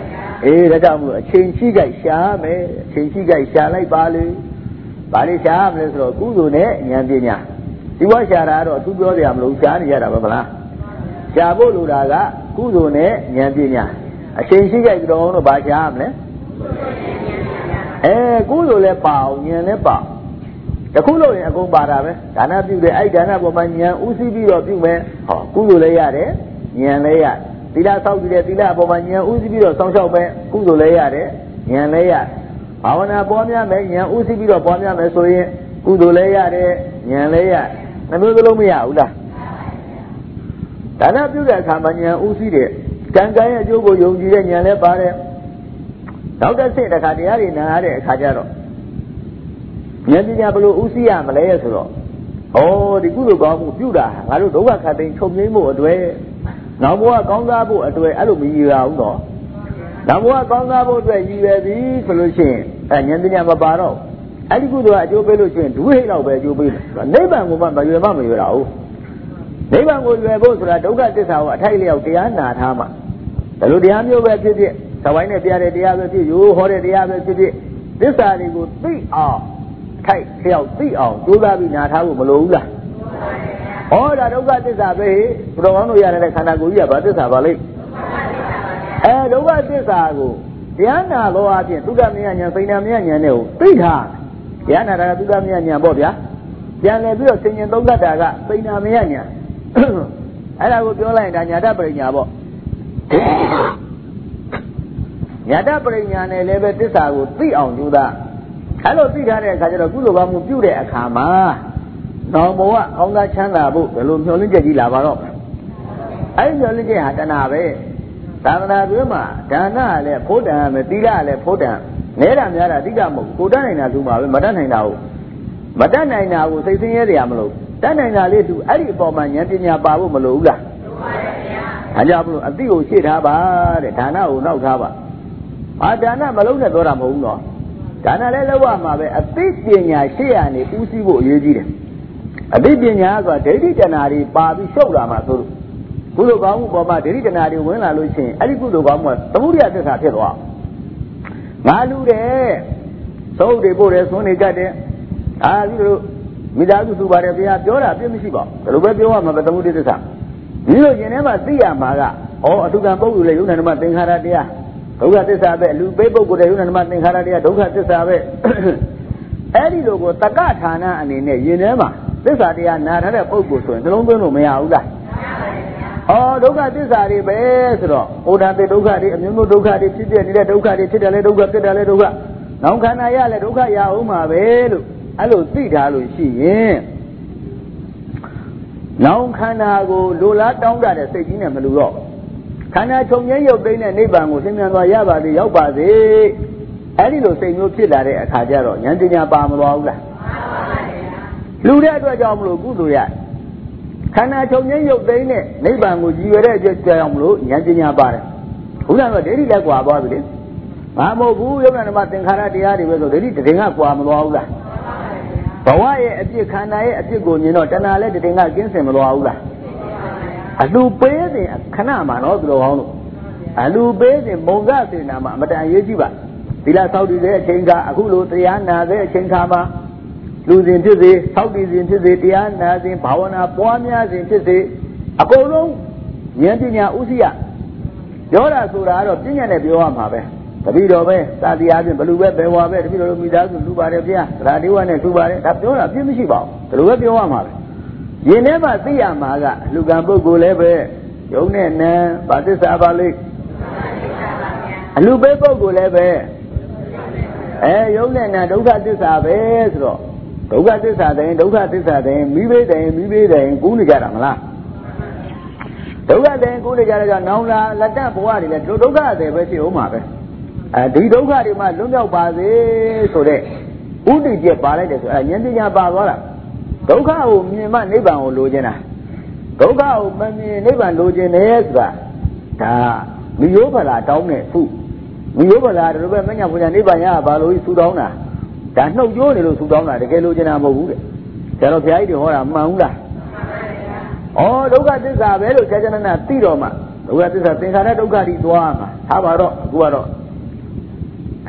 အေးဒါကြောင့်မလို့အချိန်ရှိကြရှာမယ်အချိန်ရှိကြရှာလိုက်ပါလေဘာလို့ရှာမလဲဆိုတော့ကုသိုလ်နဲ့ဉာဏ်ပညာဒီဘဝရှာတာတော့သူပြောကြရမလို့ရှာနေရတာပဲမလားရှာဖို့လိုတာကကုသိုလ်နဲ့ဉာဏ်ပညာအချိန်ရှိကြကြောင်းတော့ဘာရှာမလဲအဲကုသိုလ်လည်းပါအောင်ဉာဏ်လည်းပါတခုလို့ရင်အကုန်ပါတာပဲဒါနပြုတယ်အဲ့ဒါနပေါ်မှာဉာဏ်ဥသိပြီးတော့ပြုမယ်ဟောကုသိုလ်လည်းရတယ်ဉာဏ်လည်းရသီလဆောက်ကြည့်တယ်သီလအပေါ်မှာဉာဏ်ဥသိပြီးတော့စောင့်ရှောက်မယ်ကုသိုလ်လည်းရတယ်ဉာဏ်လည်းရဘာဝနာပွားများမယ်ဉာဏ်ဥသိပြီးတော့ပွားများမယ်ဆိုရင်ကုသိုလ်လည်းရတယ်ဉာဏ်လည်းရနှမျိုးသလုံးမရဘူးလားဒါနပြုတဲ့အခါမှာဉာဏ်ဥသိတဲ့ကံကံရဲ့အကျိုးကိုယုံကြည်တဲ့ဉာဏ်လည်းပါတယ်နောက်တစ်ဆင့်တစ်ခါတရားတွေနားရတဲ့အခါကျတော့ဉာဏ်ပညာဘယ်လိုဥသိရမလဲဆိုတော့ဩဒီကုသိုလ်ကောင်းမှုပြုတာငါတို့ဒုက္ခခတ်သိမ်းချုပ်ငြိမ်းဖို့အတွက်နောက်ဘဝကောင်းစားဖို့အတွက်အဲ့လိုမရည်ရဘူးတော့နောက်ဘဝကောင်းစားဖို့အတွက်ရည်ရွယ်သည်ဆိုလို့ရှိရင်အဲဉာဏ်ပညာမပါတော့အဲ့ဒီကုသိုလ်ကအကျိုးပေးလို့ရှိရင်ဒုဟိတ်လောက်ပဲအကျိုးပေးတယ်နိဗ္ဗာန်ကိုမှမရွယ်မမရွယ်တာဟုတ်နိဗ္ဗာန်ကိုရွယ်ဖို့ဆိုတာဒုက္ခသစ္စာကိုအထိုက်လျောက်တရားနာထားမှဒါလိုတရားမျိုးပဲဖြစ်ဖြစ်သဝိုင်းနဲ့ပြတဲ့တရားပဲဖြစ်ရိုးဟောတဲ့တရားပဲဖြစ်ဖြစ်သစ္စာတွေကိုသိအောင်အထိုက်လျောက်သိအောင်ကြိုးစားပြီးနာထားဖို့မလိုဘူးလားဩဒါဒုက္ခသစ္စာပဲဘုတော်ကောင်းတို့ရတဲ့ခန္ဓာကိုယ်ကြီးကဘာသစ္စာပါလိမ့်အဲဒုက္ခသစ္စာကိုတရားနာသောအပြင်သုဒ္ဓမယဉာဏ်စိဏ္ဏမယဉာဏ်နဲ့ကိုသိထားတရားနာတာကသုဒ္ဓမယဉာဏ်ပေါ့ဗျာပြန်လည်ပြီးတော့သင်ញင်သုံးသတ်တာကစိဏ္ဏမယဉာဏ်အဲ့ဒါကိုပြောလိုက်ရင်ဒါညာတပရိညာပေါ့ညာတပရိညာနဲ့လည်းပဲသစ္စာကိုသိအောင်ကြိုးစားအဲ့လိုသိထားတဲ့အခါကျတော့ကုသိုလ်ကောင်းမှုပြုတဲ့အခါမှာနောင်ဘဝကောင်းစားချမ်းသာဖို့ဘယ်လိုမျှော်လင့်ချက်ကြီးလာပါတော့အဲ့ဒီမျှော်လင့်ချက်ဟာတဏှာပဲသာသနာ့တွင်မှာဒါနကလည်းဖို့တန်ရမယ်သီလကလည်းဖို့တန်နဲတာများတာအဓိကမဟုတ်ဘူးကိုတတ်နိုင်တာသူမှာပဲမတတ်နိုင်တာဟုတ်မတတ်နိုင်တာကိုစိတ်ဆင်းရဲတရားမလို့တတ်နိုင်တာလေးသူအဲ့ဒီအပေါ်မှာဉာဏ်ပညာပါဖို့မလိုဘူးလားဒါကြောင့်မလို့အတိကိုရှေ့ထားပါတဲ့ဒါနကိုနောက်ထားပါအာဒါနမလုံးနဲ့ပြောတာမဟုတ်ဘူးနော်ဒါနလည်းလောက်ရမှာပဲအသိပညာရှေ့ရနေဦးစီးဖို့အရေးကြီးတယ်အသိပညာဆိုတာဒိဋ္ဌိတဏှာတွေပါပြီးရှုပ်လာမှာဆိုလို့ကုသိုလ်ကောင်းမှုပေါ်မှာဒိဋ္ဌိတဏှာတွေဝင်လာလို့ရှိရင်အဲ့ဒီကုသိုလ်ကောင်းမှုကသမုဒိယသစ္စာဖြစ်သွားငါလူတယ်သုံးတွေပို့တယ်သွန်းနေကြတယ်အာဒီလိုမိသားစုစုပါတယ်ဗျာပြောတာပြည့်မရှိပါဘူးဘယ်လိုပဲပြောရမှာပဲသမုဒိယသစ္စာဒီလိုရှင်ထဲမှာသိရမှာကဩအထုကံပုဂ္ဂိုလ်လေယုံနာဓမ္မသင်္ခါရတရားဒုက္ခသစ္စာပဲအလူပေးပုဂ္ဂိုလ်လေယုံနာဓမ္မသင်္ခါရတရားဒုက္ခသစ္စာပဲအဲ့ဒီလိုကိုတက္ကဌာနအနေနဲ့ယင်ထဲမှာသစ္စာတရားနာထားတဲ့ပုဂ္ဂိုလ်ဆိုရင်နှလုံးသွင်းလို့မရဘူးလားဩဒုက္ခသစ္စာတွေပဲဆိုတော့ဩဒံတေဒုက္ခတွေအမျိုးမျိုးဒုက္ခတွေဖြစ်ပြနေတဲ့ဒုက္ခတွေဖြစ်တယ်လေဒုက္ခဖြစ်တယ်လေဒုက္ခနောင်ခန္ဓာရလဲဒုက္ခရအောင်မှာပဲလို့အဲ့လိုသိထားလို့ရှိရင်နောင်ခန္ဓာကိုလိုလားတောင်းတတဲ့စိတ်ကြီးနဲ့မလူတော့ခန္ဓာချုပ်ငြိမ်းရုပ်သိမ်းတဲ့နိဗ္ဗာန်ကိုသင်္ကြန်သွားရပါစေရောက်ပါစေအဲ့ဒီလိုစိတ်မျိုးဖြစ်လာတဲ့အခါကျတော့ဉာဏ်ပညာပါမသွားဘူးလားလူတဲ့အတွက်ကြောင့်မလို့ကုသိုလ်ရခန္ဓာချုပ်ငြိမ်းရုပ်သိမ်းတဲ့နိဗ္ဗာန်ကိုကြည်ရတဲ့အတွက်ကြောင့်မလို့ဉာဏ်ပညာပါတယ်ဘုရားကဒိဋ္ဌိလက်ကွာသွားပြီလေမမဟုတ်ဘူးယုံနာဓမ္မသင်္ခါရတရားတွေပဲဆိုဒိဋ္ဌိတည်ငါကွာမသွားဘူးလားဘဝရဲ့အပြစ်ခန္ဓာရဲ့အပြစ်ကိုမြင်တော့တဏှာလည်းတည်ငါကင်းစင်မသွားဘူးလားအလူပေးတဲ့ခဏမှာနော်သူတော်ကောင်းတို့အလူပေးတဲ့မုံကစေနာမှာအမတန်အရေးကြီးပါသီလဆောက်တည်တဲ့အချိန်ကအခုလိုတရားနာတဲ့အချိန်ခါမှာလူစဉ်ဖြစ်စေဆောက်တည်စဉ်ဖြစ်စေတရားနာစဉ်ဘာဝနာပွားများစဉ်ဖြစ်စေအကုန်လုံးဉာဏ်ပညာဥသိယပြောတာဆိုတာကတော့ပြဉ္ညာနဲ့ပြောရမှာပဲတပည့်တော်ပဲသာတိအားဖြင့်ဘလူပဲဘယ်ဝါပဲတပည့်တော်တို့မိသားစုလူပါတယ်ဗျာသရဒေဝနဲ့လူပါတယ်ဒါပြောတာပြည့်မရှိပါဘူးဘယ်လိုပဲပြောရမှာပဲယင်ထဲမှာသိရမှာကလူကံပုဂ္ဂိုလ်လည်းပဲယုံနဲ့နံဗာသစ္စာပါလိမ့်အလူပဲပုဂ္ဂိုလ်လည်းပဲအဲယုံနဲ့နံဒုက္ခသစ္စာပဲဆိုတော့ဒုက္ခသစ္စာတိုင်းဒုက္ခသစ္စာတိုင်းမိဘတိုင်းမိဘတိုင်းကူးနေကြတာမလားဒုက္ခတိုင်းကူးနေကြတဲ့ကြောင့်နောင်လာလက်တဘဝတွေလည်းဒုက္ခတွေပဲဖြစ်အောင်မှာပဲအဲဒီဒုက္ခတွေမှလွတ်မြောက်ပါစေဆိုတဲ့ဥဒိကျပါလိုက်တယ်ဆိုအဲဉာဏ်ပညာပါသွားတာဒုက္ခကိုမြင်မှနိဗ္ဗာန်ကိုလိုချင်တာဒုက္ခကိုမမြင်နိဗ္ဗာန်လိုချင်တယ်ဆိုတာဒါမိယောဖလာတောင်းတဲ့ခုမိယောဖလာတို့ပဲမညာပူညာနိဗ္ဗာန်ရပါလို့ဆူတောင်းတာဒါနှုတ်ကြိုးနေလို့ဆူတောင်းတာတကယ်လိုချင်တာမဟုတ်ဘူးတဲ့ကျတော့ဘုရားကြီးတွေဟောတာမှန်ဘူးလားဩဒုက္ခသစ္စာပဲလို့ကြာကြာနာနာသိတော့မှဒုက္ခသစ္စာသင်္ခါရဒုက္ခတွေသွားမှာထားပါတော့အခုကတော့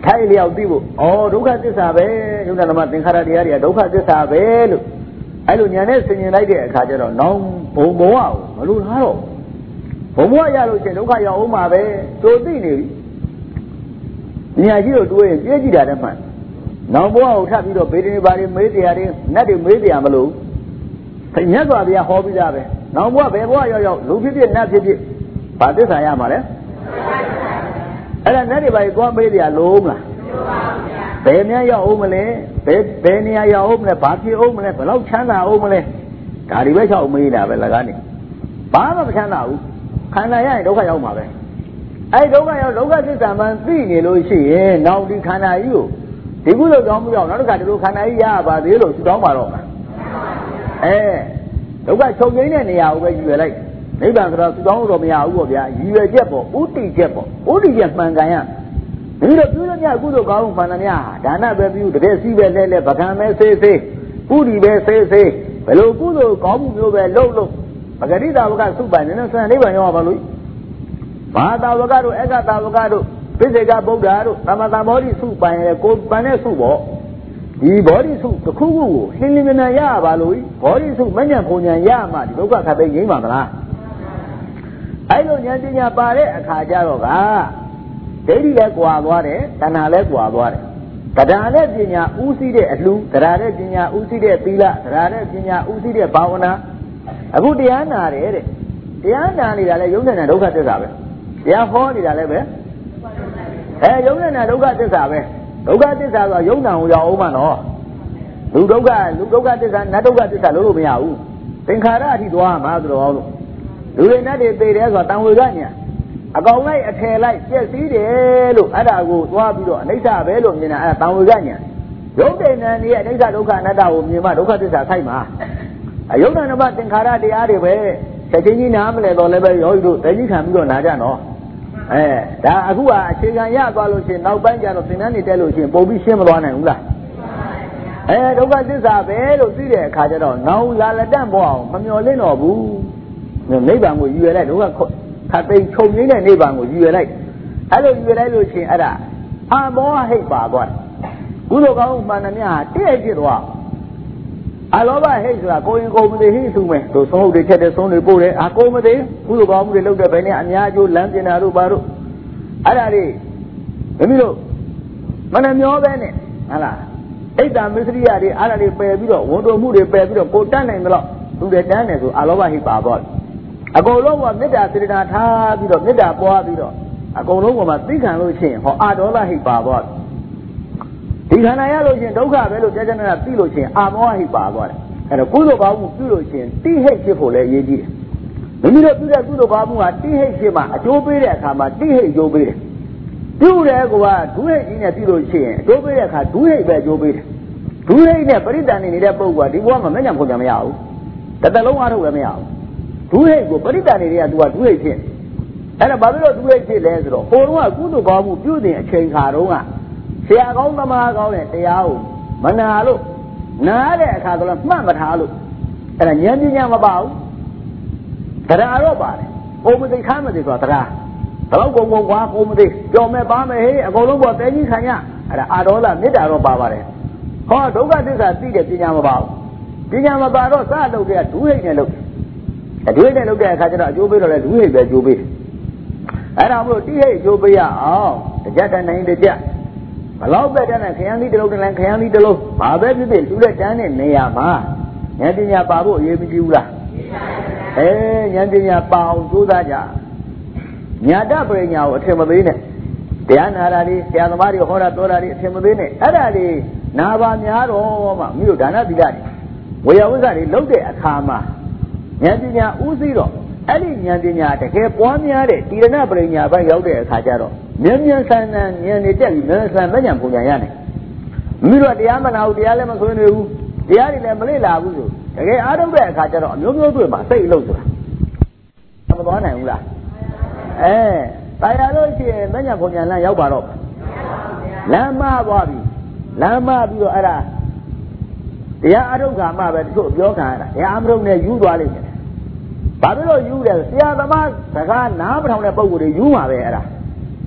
ထိုင်လျောက်သိဖို့ဩဒုက္ခသစ္စာပဲယုံနာဓမ္မသင်္ခါရတရားတွေကဒုက္ခသစ္စာပဲလို့အဲ့လိုညာနဲ့ဆင်ញင်လိုက်တဲ့အခါကျတော့နောင်ဘုံဘဝကိုမလို့လားတော့ဘုံဘဝရလို့ရှိရင်ဒုက္ခရောက်အောင်မှာပဲသို့သိနေပြီညာကြီးတို့တွေးရင်ပြည့်ကြည့်တာတည်းမှန်နောင်ဘဝကိုထပ်ပြီးတော့ဘေဒနေပါတွေမေးတရားတွေနတ်တွေမေးတရားမလို့မြတ်စွာဘုရားဟောပြီးသားပဲနောင်ဘဝဘယ်ဘဝရောက်ရောက်လူဖြစ်ဖြစ်နတ်ဖြစ်ဖြစ်ဘာသစ္စာရမှာလဲအဲ့ဒါနတ်တွေဘာတွေသွားမေးတရားလုံးလားဘယ်များရောက်အောင်မလဲဘယ်ဘယ်နေရာရောက်အောင်မလဲဘာဖြစ်အောင်မလဲဘယ်လောက်ချမ်းသာအောင်မလဲဒါတွေပဲချောက်မေးတာပဲလကားနေဘာမှမချမ်းသာဘူးခန္ဓာရရင်ဒုက္ခရောက်မှာပဲအဲ့ဒုက္ခရောက်ဒုက္ခသစ္စာမှန်သိနေလို့ရှိရင်နောက်ဒီခန္ဓာကြီးကိုဒီကုသိုလ်ကြောင့်မရောက်နောက်တစ်ခါဒီလိုခန္ဓာကြီးရပါသေးလို့သူတောင်းပါတော့မှာအဲဒုက္ခချုပ်ငိမ့်တဲ့နေရာကိုပဲယူရလိုက်နိဗ္ဗာန်ဆိုတော့သူတောင်းလို့မရဘူးပေါ့ဗျာယူရချက်ပေါ့ဥတည်ချက်ပေါ့ဥတည်ချက်မှန်ကန်ရဒီလိုပြုလို့ညကုသိုလ်ကောင်းမှန်တယ်များဒါနပဲပြုတတဲ့စီးပဲလဲလဲဗကံပဲဆေးဆေးပုရိပဲဆေးဆေးဘယ်လိုကုသိုလ်ကောင်းမှုမျိုးပဲလုပ်လို့ပဂတိတာဝကစုပိုင်နေနဲ့ဆန္ဒနိဗ္ဗာန်ရောက်ပါလို့ဘာတာဝကတို့အက္ခတာဝကတို့ပိစိကဗုဒ္ဓတို့သမတမောဓိစုပိုင်ရကိုပန်တဲ့စုပေါ့ဒီဘောဓိစုတစ်ခုခုကိုလင်းလင်းမြန်မြန်ရပါလို့ဘောဓိစုမညံပုံညာရမှဒီဒုက္ခခတ်သိငြိမ်းပါမလားအဲ့လိုဉာဏ်ပညာပါတဲ့အခါကျတော့ကဒိဋ္ဌိလည်းကွာသွားတယ်တဏှာလည်းကွာသွားတယ်တရားနဲ့ပညာဥသိတဲ့အလှတရားနဲ့ပညာဥသိတဲ့သီလတရားနဲ့ပညာဥသိတဲ့ဘာဝနာအခုတရားနာတယ်တဲ့တရားနာနေတာလည်းယုံနဲ့ဒုက္ခသစ္စာပဲတရားဟောနေတာလည်းပဲအဲယုံနဲ့ဒုက္ခသစ္စာပဲဒုက္ခသစ္စာဆိုယုံနာကိုရောက်အောင်မနော်လူဒုက္ခလူဒုက္ခသစ္စာနတ်ဒုက္ခသစ္စာလို့လို့မရဘူးသင်္ခါရအထိသွားမှာဆိုတော့လို့လူတွေနဲ့တွေသိတယ်ဆိုတာတန်ဝေကညာအကောင်လိုက်အထယ်လိုက်ပြည့်စည်တယ်လို့အဲ့ဒါကိုသွားပြီးတော့အနိစ္စပဲလို့မြင်တာအဲ့ဒါတန်ဝေကညာယုတ်တိဏ္ဏရဲ့အနိစ္စဒုက္ခအနတ္တကိုမြင်မှဒုက္ခသစ္စာဆိုင်မှာအယုတ်တဏ္ဍမသင်္ခါရတရားတွေပဲချက်ချင်းကြီးနားမလဲတော့လည်းပဲယောဂီတို့တကြီးခံပြီးတော့နာကြနော်အဲဒါအခုကအခြေခံရသွားလို့ရှိရင်နောက်ပိုင်းကျတော့သင်္นานနေတက်လို့ရှိရင်ပုံပြီးရှင်းမသွားနိုင်ဘူးလားအဲဒုက္ခသစ္စာပဲလို့သိတဲ့အခါကျတော့နောင်လာလက်တန့်ပေါ်အောင်မမျော်လင့်တော့ဘူးနိဗ္ဗာန်ကိုယူရလိုက်ဒုက္ခခတ်သိမ်းချုပ်ငိမ့်တဲ့နိဗ္ဗာန်ကိုယူရလိုက်အဲ့လိုယူရလိုက်လို့ရှိရင်အဲ့ဒါအမောဟိတ်ပါသွားတယ်ကုသိုလ်ကောင်းမှန်သမျှတည့်ဖြစ်သွားအလောဘဟိတ်ဆိုတာကိုရင်ကိုမသိဟိသူမယ်တို့သုံးဟုတ်တွေချက်တဲ့သုံးတွေပို့တယ်အကိုမသိကုသိုလ်ကောင်းမှုတွေလုပ်တဲ့ဘယ်နဲ့အများကျိုးလမ်းပြင်တာတို့ဘာတို့အဲ့ဒါတွေမိမိတို့မနှမျောပဲနဲ့ဟုတ်လားအိတ်တာမစ္စရိယတွေအဲ့ဒါတွေပယ်ပြီးတော့ဝန်တော်မှုတွေပယ်ပြီးတော့ကိုတတ်နိုင်တော့သူတွေတန်းတယ်ဆိုအလောဘဟိတ်ပါသွားအကုန်လုံးကမေတ္တာစေတနာထားပြီးတော့မေတ္တာပွားပြီးတော့အကုန်လုံးကမှသိခံလို့ရှိရင်ဟောအာဒေါသဟိတ်ပါသွားဒီခန္ဓာရလို့ရှိရင်ဒုက္ခပဲလို့ကြာကြာနာသိလို့ရှိရင်အာမောဟိတ်ပါသွားတယ်အဲ့တော့ကုသိုလ်ကောင်းမှုပြုလို့ရှိရင်တိဟိတ်ဖြစ်ဖို့လည်းအရေးကြီးတယ်မိမိတို့ပြုတဲ့ကုသိုလ်ကောင်းမှုကတိဟိတ်ဖြစ်မှအကျိုးပေးတဲ့အခါမှာတိဟိတ်အကျိုးပေးတယ်ပြုတယ်ကွာဒုဟိတ်ကြီးနဲ့ပြုလို့ရှိရင်အကျိုးပေးတဲ့အခါဒုဟိတ်ပဲအကျိုးပေးတယ်ဒုဟိတ်နဲ့ပရိသန်နေနေတဲ့ပုဂ္ဂိုလ်ကဒီဘဝမှာမညံဖွင့်ကြမရဘူးတစ်သက်လုံးအားထုတ်လည်းမရဘူးဒုဟိတ်ကိုပရိသန်နေတဲ့ကသူကဒုဟိတ်ဖြစ်အဲ့ဒါဘာဖြစ်လို့ဒုဟိတ်ဖြစ်လဲဆိုတော့ဟိုတုန်းကကုသိုလ်ကောင်းမှုပြုတဲ့အချိန်ခါတုန်းကဆရာကောင်းသမားကောင်းတဲ့တရားကိုမနာလို့နားတဲ့အခါဆိုတော့မှတ်မထားလို့အဲ့ဒါဉာဏ်ပညာမပါဘူးတရားတော့ပါတယ်ကိုမသိခမ်းမသိဆိုတာတရားတော့ကုံကုံကွာကိုမသိကြော်မဲ့ပါမယ်ဟေးအကုန်လုံးပေါ်တဲကြီးခံရအဲ့ဒါအာဒေါသမေတ္တာတော့ပါပါတယ်ဟောဒုက္ခသစ္စာသိတဲ့ပညာမပါဘူးပညာမပါတော့စလုပ်တဲ့ဒုဟိတ်နဲ့လုပ်အဒွေးနဲ့လုပ်တဲ့အခါကျတော့အကျိုးပေးတော့လေဒုဟိတ်ပဲအကျိုးပေးအဲ့ဒါမလို့တိဟိတ်အကျိုးပေးရအောင်တကြတန်နိုင်တကြဘလောက်ပဲတန်းနဲ့ခရမ်းသီးတစ်လုံးတစ်လမ်းခရမ်းသီးတစ်လုံးဘာပဲဖြစ်ဖြစ်လူလက်တန်းတဲ့နေရာမှာဉာဏ်ပညာပါဖို့အရေးမကြီးဘူးလားအဲဉာဏ်ပညာပါအောင်ကြိုးစားကြညာတပရိညာကိုအထင်မသေးနဲ့တရားနာတာတွေဆရာသမားတွေဟောတာပြောတာတွေအထင်မသေးနဲ့အဲ့ဒါတွေနာပါများတော့မှမိတို့ဒါနသီလတွေဝေယဝိဇ္ဇတွေလုပ်တဲ့အခါမှာဉာဏ်ပညာဥသိတော့အဲ့ဒီဉာဏ်ပညာတကယ်ပွားများတဲ့တိရဏပရိညာဘက်ရောက်တဲ့အခါကျတော့ဉာဏ်ဉာဏ်ဆန်းဆန်းဉာဏ်တွေတက်ပြီးဉာဏ်ဆန်းမဉာဏ်ပုံညာရတယ်မိတို့တရားမနာဘူးတရားလည်းမဆွေးနွေးဘူးတရားတွေလည်းမလေ့လာဘူးဆိုတကယ်အားထုတ်တဲ့အခါကျတော့အမျိုးမျိုးတွေ့မှာစိတ်အလုပ်ဆိုတာမသွားနိုင်ဘူးလားအဲတာယာလို့ရှိရင်မဉာဏ်ပုံညာလမ်းရောက်ပါတော့လမ်းမသွားပြီလမ်းမပြီးတော့အဲ့ဒါတရားအထုတ်ခါမှပဲတချို့ပြောခံရတာတရားအထုတ်နဲ့ယူသွားလိမ့်မယ်ဘာဖြစ်လို့ယူတယ်ဆရာသမားစကားနားမထောင်တဲ့ပုံကိုယ်တွေယူမှာပဲအဲ့ဒါ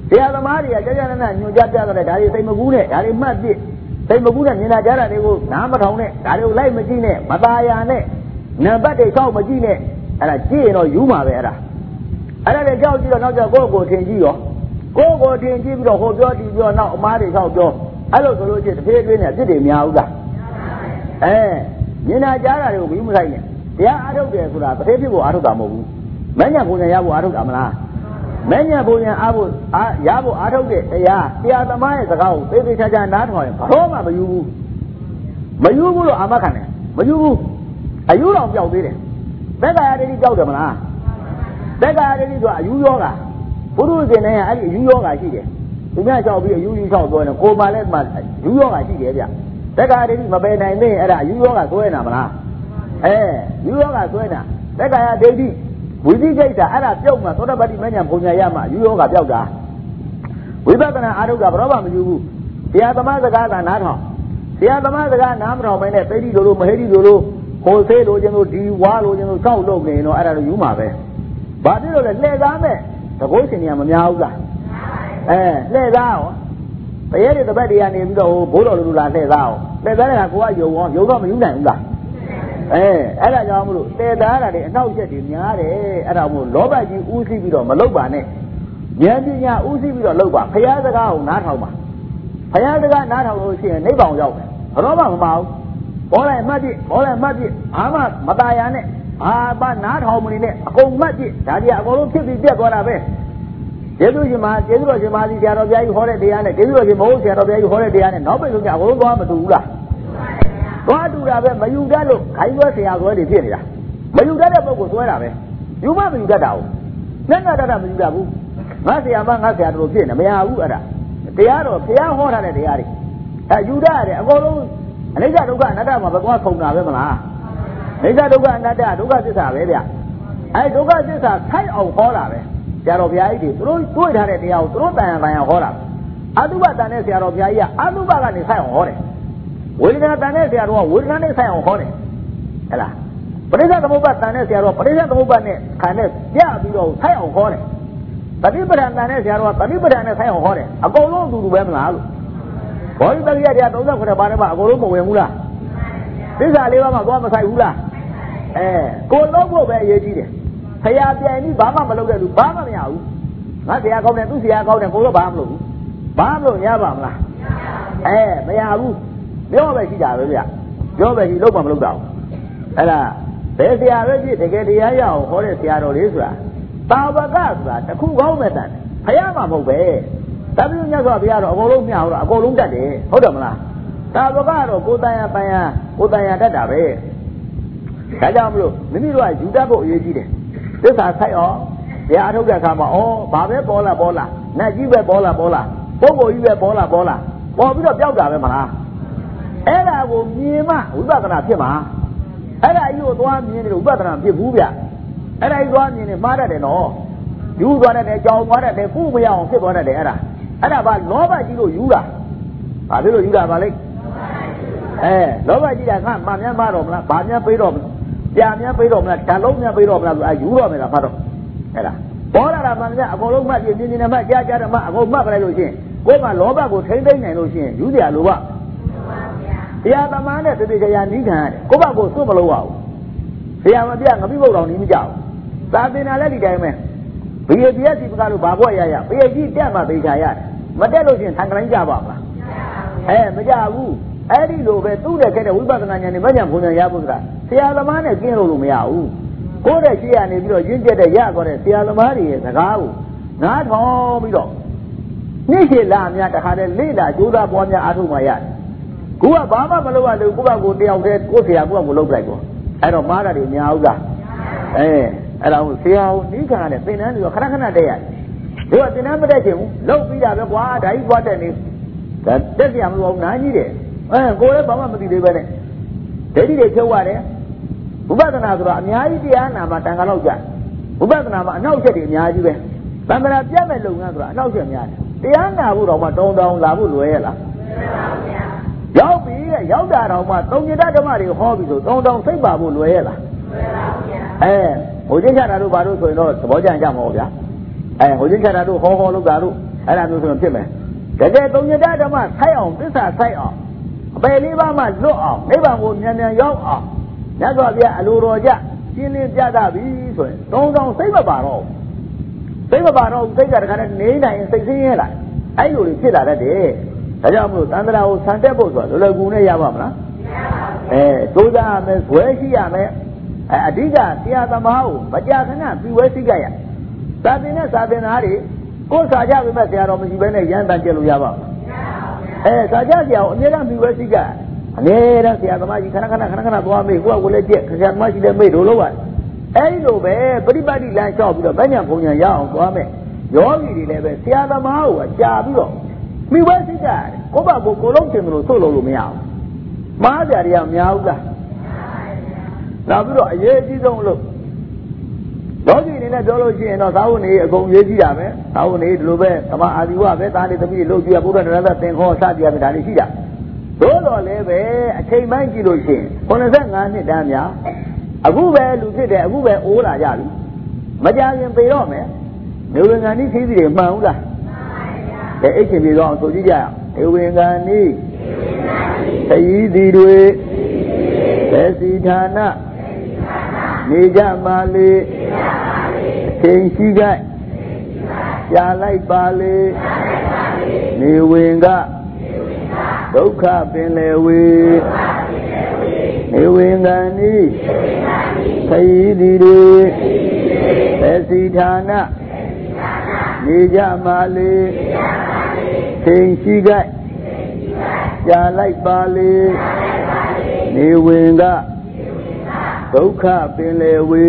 တရားသမားတွေကကြာကြာနာနာညွှန်ကြားပြတဲ့ဒါတွေစိတ်မကူးနဲ့ဒါတွေမှတ်ပြစိတ်မကူးနဲ့မြင်လာကြတာတွေကိုနားမထောင်နဲ့ဒါတွေကိုလိုက်မကြည့်နဲ့မตาရနဲ့နံပါတ်တွေရှောက်မကြည့်နဲ့အဲ့ဒါကြည့်ရင်တော့ယူမှာပဲအဲ့ဒါအဲ့ဒါလည်းကြောက်ကြည့်တော့နောက်ကျကိုယ့်ကိုယ်ထင်ကြည့်ရောကိုယ့်ကိုယ်ထင်ကြည့်ပြီးတော့ဟိုပြောဒီပြောနောက်အမားတွေရှောက်ပြောအဲ့လိုဆိုလို့ချင်းတစ်ဖေးတွင်းနဲ့အစ်စ်တွေများဘူးလားအဲမြင်လာကြတာတွေကိုဘူးမဆိုင်နဲ့တရားအားထုတ်တယ်ဆိုတာတစ်ဖေးဖြစ်ဖို့အားထုတ်တာမဟုတ်ဘူးမညံပုံညာရဖို့အားထုတ်တာမလားမညံပုံညာအားဖို့အားရဖို့အားထုတ်တဲ့တရားတရားသမားရဲ့စကားကိုသေသေးချာချာနားထောင်ရင်ဘာလို့မှမယူဘူးမယူဘူးလို့အာမခံတယ်မယူဘူးအယူတော်ပြောက်သေးတယ်သက္ကာယတတိပြောက်တယ်မလားသက္ကာယတတိဆိုတာအယူယောဂဘုရုရှင်နဲ့အဲ့ဒီအယူယောဂရှိတယ်သူများလျှောက်ပြီးအယူယူလျှောက်ပြောနေကိုယ်မှလည်းမှယူယောဂရှိတယ်ဗျသက္ကာယတတိမပယ်နိုင်သေးအဲ့ဒါအယူယောဂဆွဲနေတာမလားအဲယူယောဂဆွဲနေတာသက္ကာယဒိဋ္ဌိဝိသိကိစ္စအဲ့ဒါပြုတ်မှသောတပတ္တိမဉ္ဇဉ်ပုံညာရမှယူယောဂပြောက်တာဝိပဿနာအာရုံကဘယ်တော့မှမယူဘူးတရားသမားစကားကနားထောင်တရားသမားစကားနားမထောင်ဘဲနဲ့သိတိလိုလိုမဟိတိလိုလိုဟိုသေးလိုခြင်းတို့ဒီဝါလိုခြင်းတို့စောက်လုပ်နေတော့အဲ့ဒါတော့ယူမှာပဲဘာဖြစ်လို့လဲလှည့်သားမဲ့သဘောရှင်တွေကမများဘူးလားအဲလှည့်သားရောတရေတွေတပတ်တွေကနေပြီးတော့ဟိုဘိုးတော်လူလူလာလှည့်သားရောလှည့်သားတဲ့ကကိုကယုံရောယုံတော့မယူနိုင်ဘူးလားအဲအဲ့ဒါကြောင့်မလို့လှည့်သားတာတွေအနောက်ချက်တွေများတယ်အဲ့ဒါမို့လောဘကြီးဥသိပြီးတော့မလုပ်ပါနဲ့ဉာဏ်ပညာဥသိပြီးတော့လုပ်ပါဘုရားစကားကိုနားထောင်ပါဘုရားစကားနားထောင်လို့ရှိရင်နိဗ္ဗာန်ရောက်တယ်ဘယ်တော့မှမပါဘူးဘောလိုက်မှတ်ပြဘောလိုက်မှတ်ပြဘာမှမตายရနဲ့အာပါနားထောင်မနေနဲ့အကုန်မှတ်ပြဒါကြီးအကုန်လုံးဖြစ်ပြီးပြတ်သွားတာပဲကျေးဇူးရှင်မကျေးဇူးတော်ရှင်မကြီးဆရာတော်ဘုရားကြီးဟောတဲ့တရားနဲ့ကျေးဇူးတော်ရှင်မဟုတ်ဆရာတော်ဘုရားကြီးဟောတဲ့တရားနဲ့နောက်ပိတ်ဆုံးကြအကုန်လုံးသွားမတူဘူးလားသွားတူတာပဲမယူတတ်လို့ခိုင်းဆွဲဆရာဆွဲတွေဖြစ်နေတာမယူတတ်တဲ့ပုဂ္ဂိုလ်ဆွဲတာပဲယူမမယူတတ်တာဘူးလက်ငါတတ်တာမယူတတ်ဘူးငါဆရာမငါဆရာတော်ဖြစ်နေမရဘူးအဲ့ဒါတရားတော်ဘုရားဟောထားတဲ့တရားတွေအဲယူတတ်ရတယ်အကုန်လုံးအနိစ္စဒုက္ခအနတ္တမှာဘယ်ကွာခုံတာပဲမလားအနိစ္စဒုက္ခအနတ္တဒုက္ခသစ္စာပဲဗျအဲဒုက္ခသစ္စာထိုက်အောင်ဟောတာပဲဆရာတော်ဘုရားကြီးတွေသူတို့တွေ့ထားတဲ့တရားကိုသူတို့တန်ရန်တန်ရန်ဟောတာအတုပတန်တဲ့ဆရာတော်ဘုရားကြီးကအတုပကနေဆိုင်အောင်ဟောတယ်ဝေဒနာတန်တဲ့ဆရာတော်ကဝေဒနာနဲ့ဆိုင်အောင်ဟောတယ်ဟဲ့လားပရိစ္ဆေသမုပ္ပါတန်တဲ့ဆရာတော်ပရိစ္ဆေသမုပ္ပါနဲ့ခံနဲ့ပြပြီးတော့ဆိုင်အောင်ဟောတယ်တတိပဒံတန်တဲ့ဆရာတော်ကတတိပဒံနဲ့ဆိုင်အောင်ဟောတယ်အကုန်လုံးအတူတူပဲမလားလို့ဘောဓိတရိယတရားသုံးခုနဲ့ပါးနဲ့မှအကုန်လုံးမဝင်ဘူးလားသစ္စာလေးပါးမှသွားမဆိုင်ဘူးလားအဲကိုလုံးဖို့ပဲအရေးကြီးတယ်ဆရာပြန်ပြီးဘာမှမလုပ်တဲ့လူဘာမှမရဘူးငါဆရာကောင်းတယ်သူဆရာကောင်းတယ်ကိုတော့ဘာမှမလုပ်ဘူးဘာမှမလုပ်ရပါမလားအဲမရဘူးပြောပဲရှိတာပဲဗျပြောပဲရှိလုံးမမလုပ်တော့အဲ့ဒါဘယ်ဆရာပဲဖြစ်တကယ်တရားရအောင်ဟောတဲ့ဆရာတော်လေးဆိုတာတာဝကဆိုတာတခုကောင်းမဲ့တန်ဖယားမှမဟုတ်ပဲတပည့်မြတ်စွာဘုရားတော့အကုန်လုံးမျှတော့အကုန်လုံးတတ်တယ်ဟုတ်တယ်မလားတာဝကတော့ကိုယ်တန်ရပန်ရကိုယ်တန်ရတတ်တာပဲဒါကြောင့်မလို့မိမိတို့ကယူတတ်ဖို့အရေးကြီးတယ်သစ္စာဆိုင်အောင်ဘုရားအထုတ်တဲ့အခါမှာဩဘာပဲပေါ်လာပေါ်လာနတ်ကြီးပဲပေါ်လာပေါ်လာပုဂ္ဂိုလ်ကြီးပဲပေါ်လာပေါ်လာပေါ်ပြီးတော့ပျောက်တာပဲမလားအဲ့ဒါကိုမြင်မှဝိပဿနာဖြစ်မှာအဲ့ဒါကြီးကိုသွားမြင်တယ်ဝိပဿနာဖြစ်ဘူးဗျအဲ့ဒါကြီးသွားမြင်နေမှားတတ်တယ်နော်ယူသွားတတ်တယ်ကြောင်သွားတတ်တယ်ကုမရအောင်ဖြစ်သွားတတ်တယ်အဲ့ဒါအဲ့ဒါဘာလောဘကြီးလို့ယူတာဘာဖြစ်လို့ယူတာပါလဲအဲလောဘကြီးကငါမှမြတ်မတော့မလားဘာမြတ်ပေးတော့မလားပြာမြတ်ပေးတော့မလားဓာတ်လုံးမြတ်ပေးတော့မလားဆိုအဲယူတော့မယ်လားဖတ်တော့အဲ့ဒါပေါ်လာတာမှမြတ်အကုန်လုံးမှတ်ပြင်းပြင်းနဲ့မှတ်ကြားကြားတယ်မှအကုန်မှတ်ကြလိုက်လို့ရှိရင်ကိုယ်ကလောဘကိုထိမ့်သိမ့်နိုင်လို့ရှိရင်ယူတယ်လို့ပါတရားသမားနဲ့တတိယရာနိခံရတယ်ကိုယ့်ဘက်ကိုစွတ်မလို့ရဘူးဆရာမပြငပိဘုတ်တော်နီးမကြောက်သာသနာလည်းဒီတိုင်းပဲဘီအေပီအက်စီပကလို့ဘာဘွက်ရရဘီအေကြီးတက်မှသိချာရတယ်မတက်လို့ရှိရင်ထံကလိုင်းကြပါမလားအဲမကြဘူးအဲ့ဒီလိုပဲသူ့တဲ့ခဲ့တဲ့ဝိပဿနာဉာဏ်နဲ့မဉဏ်ဘုံဉာဏ်ရဖို့ဆိုတာဆရာသမားနဲ့ကျင့်လို့လို့မရဘူးကိုယ့်တဲ့ရှိရနေပြီးတော့ရင့်ကျက်တဲ့ရသွားတဲ့ဆရာသမားတွေရဲ့စကားကိုနားထောင်ပြီးတော့နေ့ရှည်လာများတခါတည်းလေ့လာကြိုးစားပွားများအားထုတ်မှရတယ်ကိုကဘာမှမလုပ်ရလို့ကိုယ့်ဘက်ကိုတယောက်တည်းကိုယ့်ဆရာကိုယ့်ဘက်ကိုလုပ်လိုက်တော့အဲ့တော့မားတာတွေများဘူးလားအဲအဲ့ဒါကိုဆရာကိုနိခါနဲ့သင်တန်းတွေခဏခဏတက်ရတယ်ဒီကသင်တန်းမတက်ချင်ဘူးလုပ်ပြီးတာပဲကွာဒါကြီးသွားတက်နေဒါတက်ကြမလို့နားကြီးတယ်အဲကိုယ်လည်းဘာမှမသိသေးပဲနဲ့ဒိဋ္ဌိတွေဖြုတ်ရတယ်ဝိပဿနာဆိုတာအများကြီးတရားနာမှာတန်ခါလောက်ကြာဝိပဿနာမှာအနောက်ချက်တွေအများကြီးပဲသံဃာပြတ်မဲ့လုပ်ငန်းဆိုတာအနောက်ချက်များတယ်တရားနာဖို့တော့မှတောင်းတောင်းလာဖို့လွယ်ရလားရောက်ပြီတဲ့ရောက်တာတော့မှသုံးညတဓမ္မတွေဟောပြီဆိုတောင်းတောင်းစိတ်ပါဖို့လွယ်ရလားလွယ်ပါဗျာအဲဟိုချင်းချတာတို့ဘာလို့ဆိုရင်တော့သဘောကျကြမှာပေါ့ဗျာအဲဟိုချင်းချတာတို့ဟောဟောလုပ်တာတို့အဲ့ဒါမျိုးဆိုရင်ဖြစ်မယ်တကယ်သုံးညတဓမ္မဆိုင်အောင်သစ္စာဆိုင်အောင်အပေလေးပါးမှလွတ်အောင်နိဗ္ဗာန်ကိုမြန်မြန်ရောက်အောင်မြတ်စွာဘုရားအလိုတော်ကြရှင်းလင်းပြသပြီဆိုရင်သုံးဆောင်စိတ်မပါတော့စိတ်မပါတော့စိတ်ကတခါနဲ့နေနိုင်စိတ်ဆင်းရဲလာအဲ့လိုတွေဖြစ်လာတတ်တယ်ဒါကြောင့်မလို့သန္တရာကိုဆန်တက်ဖို့ဆိုတာလောလောကူနဲ့ရပါမလားအဲသိုးစားရမယ်ဇွဲရှိရမယ်အဲအဓိကဆရာသမားကိုမကြာခဏပြီးဝဲစိတ်ကြရသာသင်နဲ့သာသင်သားတွေကိုယ်စာကြပြီမဲ့ဆရာတော်မရှိဘဲနဲ့ရမ်းတန်ကျက်လို့ရပါမလားအဲစာကြဆရာကိုအမြဲတမ်းပြီးဝဲစိတ်ကြအမြဲတမ်းဆရာသမားကြီးခဏခဏခဏခဏသွားမေးကိုကကိုလည်းကြက်ဆရာသမားရှိလည်းမေးတို့လို့ပါအဲဒီလိုပဲပရိပတ်တိလမ်းလျှောက်ပြီးတော့ဗညာဘုံညာရအောင်သွားမယ်ယောဂီတွေလည်းပဲဆရာသမားကိုကြာပြီးတော့မိဝဲစိတ်ကြကိုယ့်ဘာကိုကိုလုံးချင်တယ်လို့ဆိုလို့လို့မရဘူးမားကြရရများဘူးလားနောက်ပြီးတော့အရေးအကြီးဆုံးလို့လောကီအနေနဲ့ပြောလို့ရှိရင်တော့သာဝနေအကုန်ရေးကြည့်တာပဲသာဝနေဒီလိုပဲသမာအာဇီဝပဲသားလေးသမီးတွေလို့ကြည့်ရဘုရားနရသသင်္ခောစသည်အပြင်ဒါတွေရှိတာသို့တော်လည်းပဲအချိန်ပိုင်းကြည့်လို့ရှိရင်ခုနှစ်ငါးနှစ်တန်းများအခုပဲလူဖြစ်တယ်အခုပဲအိုးလာကြပြီမကြခင်ပေတော့မယ်နေဝင်ကန်ဤခီးစီတွေမှန်ဘူးလားမှန်ပါဗျာအဲအိတ်ချင်ပြေတော့ဆိုကြည့်ကြရအောင်နေဝင်ကန်ဤခီးစီတွေသေစီဌာနနေကြပါလေအချိန်ရှိကြကြာလိုက်ပါလေနေဝင်ကဒုက္ခပင်လေဝေနေဝင်ကန်ဤခရီးသည်တွေသေစီဌာနနေကြပါလေအချိန်ရှိကြကြာလိုက်ပါလေနေဝင်ကဒုက္ခပင်လေဝေ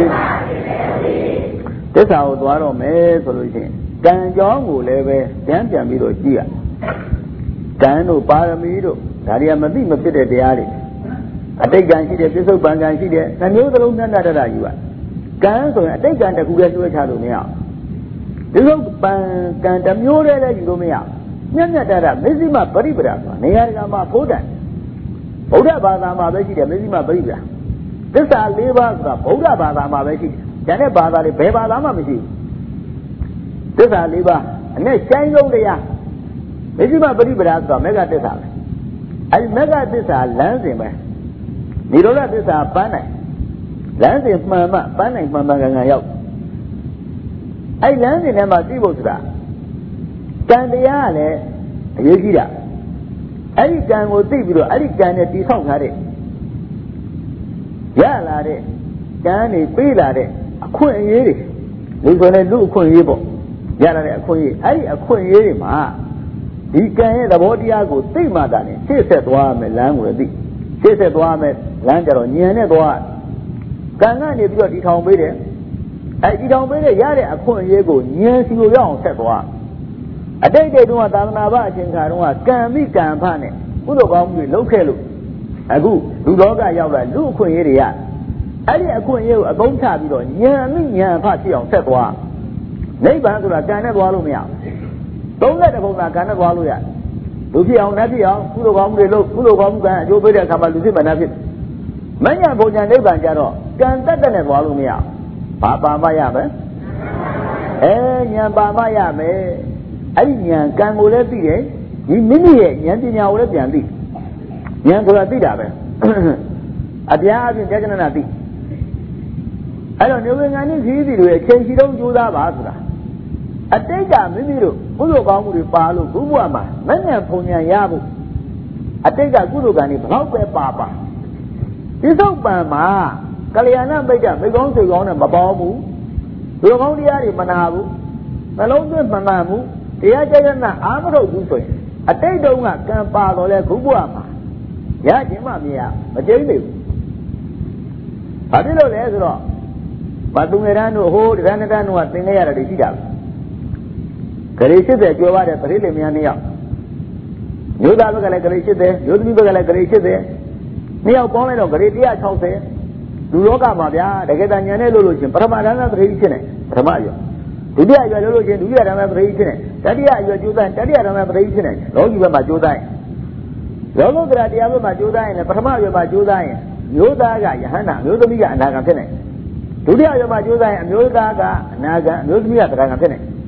သစ္စာကိုသွားတော့မယ်ဆိုလို့ရှိရင်ကံကြောင်းကိုလည်းပဲပြန်ပြန်ပြီးတော့ကြည့်ရကံတို့ပါရမီတို့ဒါတွေကမသိမဖြစ်တဲ့တရားတွေအတိတ်ကံရှိတယ်ပြစ္ဆုတ်ပံကံရှိတယ်နှမျိုးသလုံးနဲ့တတ်တာယူပါကံဆိုရင်အတိတ်ကံတစ်ခုတည်းလွှဲချလို့မရဘူးပြစ္ဆုတ်ပံကံတစ်မျိုးတည်းလည်းယူလို့မရဘူးမြတ်မြတ်တတ်တာမဇ္ဈိမပရိပဒါဆိုတာနေရာတကာမှာဖိုးတန်ဗုဒ္ဓဘာသာမှာပဲရှိတယ်မဇ္ဈိမပရိပဒါသစ္စာလေးပါးဆိုတာဗုဒ္ဓဘာသာမှာပဲရှိတယ်။ကျန်တဲ့ဘာသာတွေဘယ်ဘာသာမှမရှိဘူး။သစ္စာလေးပါးအနဲ့ရှိုင်းလုံးတရားမဇ္ဈိမပရိပဒါဆိုတာမေဃသစ္စာပဲ။အဲဒီမေဃသစ္စာလမ်းစဉ်ပဲ။နိရောဓသစ္စာပန်းနိုင်လမ်းစဉ်မှန်မှပန်းနိုင်မှန်မှန်ကန်ကန်ရောက်။အဲဒီလမ်းစဉ်ထဲမှာသိဖို့ဆိုတာကံတရားကလည်းအရေးကြီးတာ။အဲဒီကံကိုသိပြီးတော့အဲဒီကံနဲ့တည်ဆောက်ထားတဲ့ရလာတဲ့ကံနေပေးလာတဲ့အခွင့်အရေးတွေလူဆိုတဲ့လူအခွင့်အရေးပေါ့ရလာတဲ့အခွင့်အရေးအဲ့ဒီအခွင့်အရေးတွေမှာဒီကံရဲ့သဘောတရားကိုသိမှသာလေရှေ့ဆက်သွားမယ်လမ်းကိုလည်းသိရှေ့ဆက်သွားမယ်လမ်းကြတော့ဉာဏ်နဲ့သွားကံကနေပြီးတော့ဒီထောင်ပေးတယ်အဲ့ဒီထောင်ပေးတဲ့ရတဲ့အခွင့်အရေးကိုဉာဏ်စီကိုရောက်အောင်ဆက်သွားအတိတ်တွေတုန်းကသာသနာ့ဘအချိန်ခါတုန်းကကံမိကံဖနဲ့ကုသိုလ်ကောင်းမှုတွေလုပ်ခဲ့လို့အခုလူလောကရောက်လာလူအခွင့်အရေးတွေရအဲ့ဒီအခွင့်အရေးကိုအသုံးချပြီးတော့ဉာဏ်အမိဉာဏ်အဖဖြစ်အောင်ဆက်သွားနိဗ္ဗာန်ဆိုတာကံနဲ့သွားလို့မရဘူးသုံးတဲ့ပုံစံကံနဲ့သွားလို့ရလူဖြစ်အောင်နတ်ဖြစ်အောင်ကုသိုလ်ကောင်းမှုတွေလုပ်ကုသိုလ်ကောင်းမှုကံအကျိုးပေးတဲ့အခါမှာလူဖြစ်မှနတ်ဖြစ်မဉ္ဇဉ်ဘုံဉာဏ်နိဗ္ဗာန်ကြတော့ကံတက်တဲ့နဲ့သွားလို့မရဘာပါမရမယ်အဲဉာဏ်ပါမရမယ်အဲ့ဒီဉာဏ်ကံကိုလည်းသိတယ်ဒီမိမိရဲ့ဉာဏ်ပညာကိုလည်းပြန်သိဉာဏ်ဆိုတာသိတာပဲအပြားအပြင်ကြာကျနာသိအဲ့တော့နေဝင်ငံဤခီးစီတွေအချိန်ရှိတော့ကြိုးစားပါဆိုတာအတိတ်ကမိမိတို့ကုသိုလ်ကောင်းမှုတွေပါလို့ဘုဘွားမှာမဉ္ဇဉ်ဘုံဉာဏ်ရဖို့အတိတ်ကကုသိုလ်ကံတွေဘလောက်ပဲပါပါဒီသုတ်ပံမှာကလျာဏမိတ်ကမိကောင်းစိတ်ကောင်းနဲ့မပေါဘူးလူကောင်းတရားတွေမနာဘူးနှလုံးသွင်းမှန်မှန်မှုတရားကြာကျနာအာမထုတ်ဘူးဆိုရင်အတိတ်တုန်းကကံပါတော့လဲဘုဘွားမှာရခြင်းမမြင်ရမကျိန်းနေဘူး။ဘာဖြစ်လို့လဲဆိုတော့ဘာသူငယ်တန်းတို့ဟိုးတန်းတန်းတို့ကသင်ခဲ့ရတာတွေရှိတာပဲ။ဂရေ၈၀ကျော်ပါတယ်ပရိသေမယနှစ်ယောက်။မျိုးသားဘက်ကလည်းဂရေ၈၀မျိုးသမီးဘက်ကလည်းဂရေ၈၀နှစ်ယောက်ပေါင်းလိုက်တော့ဂရေ၁၆၀လူလောကမှာဗျာတကယ်တမ်းဉာဏ်နဲ့လို့လို့ချင်းပထမတန်းသားပရိဖြစ်နေပထမအရွယ်ဒုတိယအရွယ်လို့လို့ချင်းဒုတိယတန်းသားပရိဖြစ်နေတတိယအရွယ်ကျိုးတိုင်းတတိယတန်းသားပရိဖြစ်နေလောကီဘက်မှာကျိုးတိုင်းလောကုတ္တရာတရားဘက်မှာကြိုးစားရင်လည်းပထမရွယ်မှာကြိုးစားရင်မျိုးသားကယဟန္တာမျိုးသမီးကအနာဂံဖြစ်နေဒုတိယရွယ်မှာကြိုးစားရင်အမျိုးသားကအနာဂံအမျိုးသမီးကသရဂံဖြစ်နေ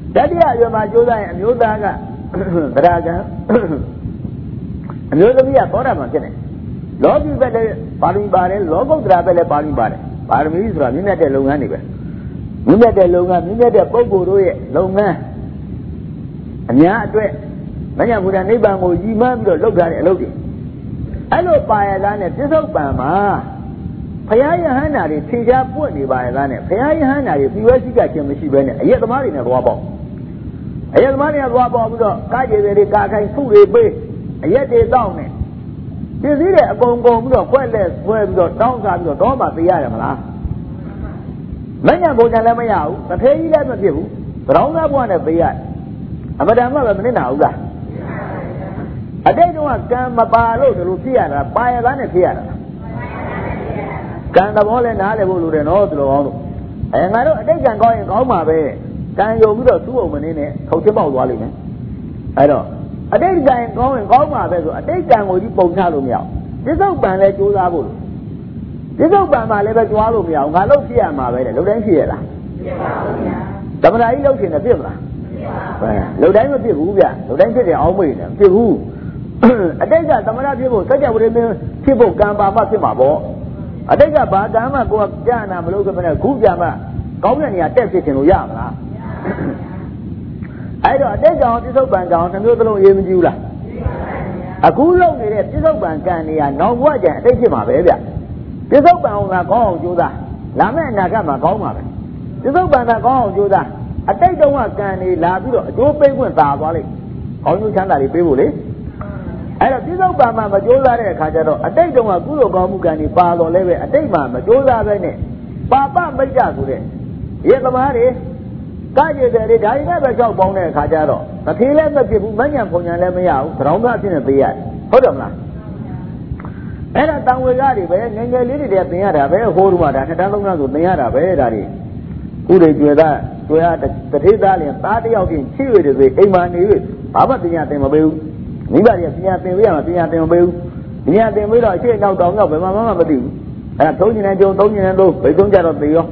တတိယရွယ်မှာကျိုးစားရင်အမျိုးသားကသရဂံအမျိုးသမီးကသောတာပန်ဖြစ်နေလောကီဘက်လည်းပါရမီပါတယ်လောကုတ္တရာဘက်လည်းပါရမီပါတယ်ပါရမီဆိုတာမြင့်မြတ်တဲ့လုပ်ငန်းတွေပဲမြင့်မြတ်တဲ့လုပ်ငန်းမြင့်မြတ်တဲ့ပုဂ္ဂိုလ်တို့ရဲ့လုပ်ငန်းအများအတွက်မညာဘုရားနိဗ္ဗာန်ကိုရည်မှန်းပြီးတော့လုပ်ထားတဲ့အလုပ်တွေအဲ့လိုပါရလားနဲ့ပြစ္ဆုတ်ပံမှာဘုရားယဟန္တာတွေထင်ရှားပွင့်နေပါရလားနဲ့ဘုရားယဟန္တာတွေပြည့်ဝစိကခြင်းမရှိဘဲနဲ့အရက်သမားတွေနဲ့သွားပေါ့အရက်သမားတွေကသွားပေါ့ပြီးတော့ကားကျေတွေကာခိုင်ဖုတွေပေးအရက်တွေတောင်းနေပြည့်စည်တဲ့အကုန်ကုန်ပြီးတော့ခွက်လက်ဆွဲပြီးတော့တောင်းစားပြီးတော့တော့မှသိရတယ်မလားမညာဘုရားလည်းမရဘူးတစ်ထေးကြီးလည်းမဖြစ်ဘူးသရောင်းသားဘွားနဲ့သိရအမတန်မှပဲမနစ်နာဘူးလားအတိတ်တုန်းကကံမပါလို့ဒီလိုဖြစ်ရတာပါရသားနဲ့ဖြစ်ရတာကံသဘောလည်းနားလည်ဖို့လိုတယ်နော်သူတော်ကောင်းတို့အဲငါတို့အတိတ်ကံကောင်းရင်ကောင်းမှာပဲကံယုံပြီးတော့သူ့အောင်မနေနဲ့ထုတ်ချင်းပေါက်သွားလိမ့်မယ်အဲ့တော့အတိတ်ကံကောင်းရင်ကောင်းမှာပဲဆိုအတိတ်ကံကိုကြီးပုံချလို့မရအောင်ပြစ္ဆုတ်ပံလည်းကြိုးစားဖို့လို့ပြစ္ဆုတ်ပံမှာလည်းပဲကြွားလို့မရအောင်ငါလှုပ်ဖြစ်ရမှာပဲလေလှုပ်တိုင်းဖြစ်ရလားဖြစ်ပါဘူးဗျာသမဏကြီးလှုပ်ရှင်နဲ့ဖြစ်မလားဖြစ်ပါဘူးလှုပ်တိုင်းမဖြစ်ဘူးဗျာလှုပ်တိုင်းဖြစ်တယ်အောင်းမေ့တယ်ဖြစ်ဘူးအတိတ်ကသမဏဖြစ်ဖို့စัจ java ဝိမင်းဖြစ်ဖို့ကံပါမှဖြစ်မှာပေါ့အတိတ်ကဘာကံမှကိုယ်ကကြာနာမလုပ်ခဲ့မနဲ့ခုပြန်မှကောင်းတဲ့နေရာတက်ဖြစ်ချင်လို့ရမလားအဲ့တော့အတိတ်ကောင်ပြစ္ဆုတ်ပံကောင်တစ်မျိုးသလုံးရေးမကြည့်ဘူးလားအခုလုံနေတဲ့ပြစ္ဆုတ်ပံကံနေရာနောက်ဘဝကျန်အတိတ်ဖြစ်မှာပဲဗျပြစ္ဆုတ်ပံကကောင်းအောင်ကြိုးစားလာမယ့်အနာဂတ်မှာကောင်းမှာပဲပြစ္ဆုတ်ပံကကောင်းအောင်ကြိုးစားအတိတ်တုန်းကကံနေလာပြီးတော့အကျိုးပေးခွင့်သာသွားလိမ့်ကောင်းကျိုးချမ်းသာတွေပေးဖို့လေအဲ့တော့ပြစ္ဆုတ်ပံမှာမကြိုးစားတဲ့အခါကျတော့အတိတ်တုန်းကကုသိုလ်ကောင်းမှုကံတွေပါတော်လဲပဲအတိတ်မှာမကြိုးစားပဲနဲ့ပါပမိတ်္တဆိုတဲ့ရေသမားတွေကားရည်တွေဒါရီနဲ့ပဲကြောက်ပေါင်းတဲ့အခါကျတော့တထေးလည်းမဖြစ်ဘူးမညံပုံညာလည်းမရဘူးသရောင်းသားဖြစ်နေသေးရတယ်ဟုတ်တယ်မလားအဲ့ဒါတန်ဝေကတွေပဲငယ်ငယ်လေးတွေတည်းသင်ရတာပဲဟိုးတို့ကဒါနှစ်တန်းလုံးသားဆိုသင်ရတာပဲဒါတွေဥတွေကျွေသားကျွေအားတထေးသားလည်းသားတယောက်ချင်းချစ်ရတဲ့ဆိုအိမ်မှာနေ၍ဘာမှပညာသင်မပေးဘူးမိဘတွေကပညာသင်ပေးရမှာပညာသင်မပေးဘူးပညာသင်ပေးတော့အရှိအနောက်တောင်ရောက်ဘယ်မှာမှမသိဘူးအဲ့ဒါသုံးညနေကြုံသုံးညနေလို့ဘယ်သုံးကြတော့သေရော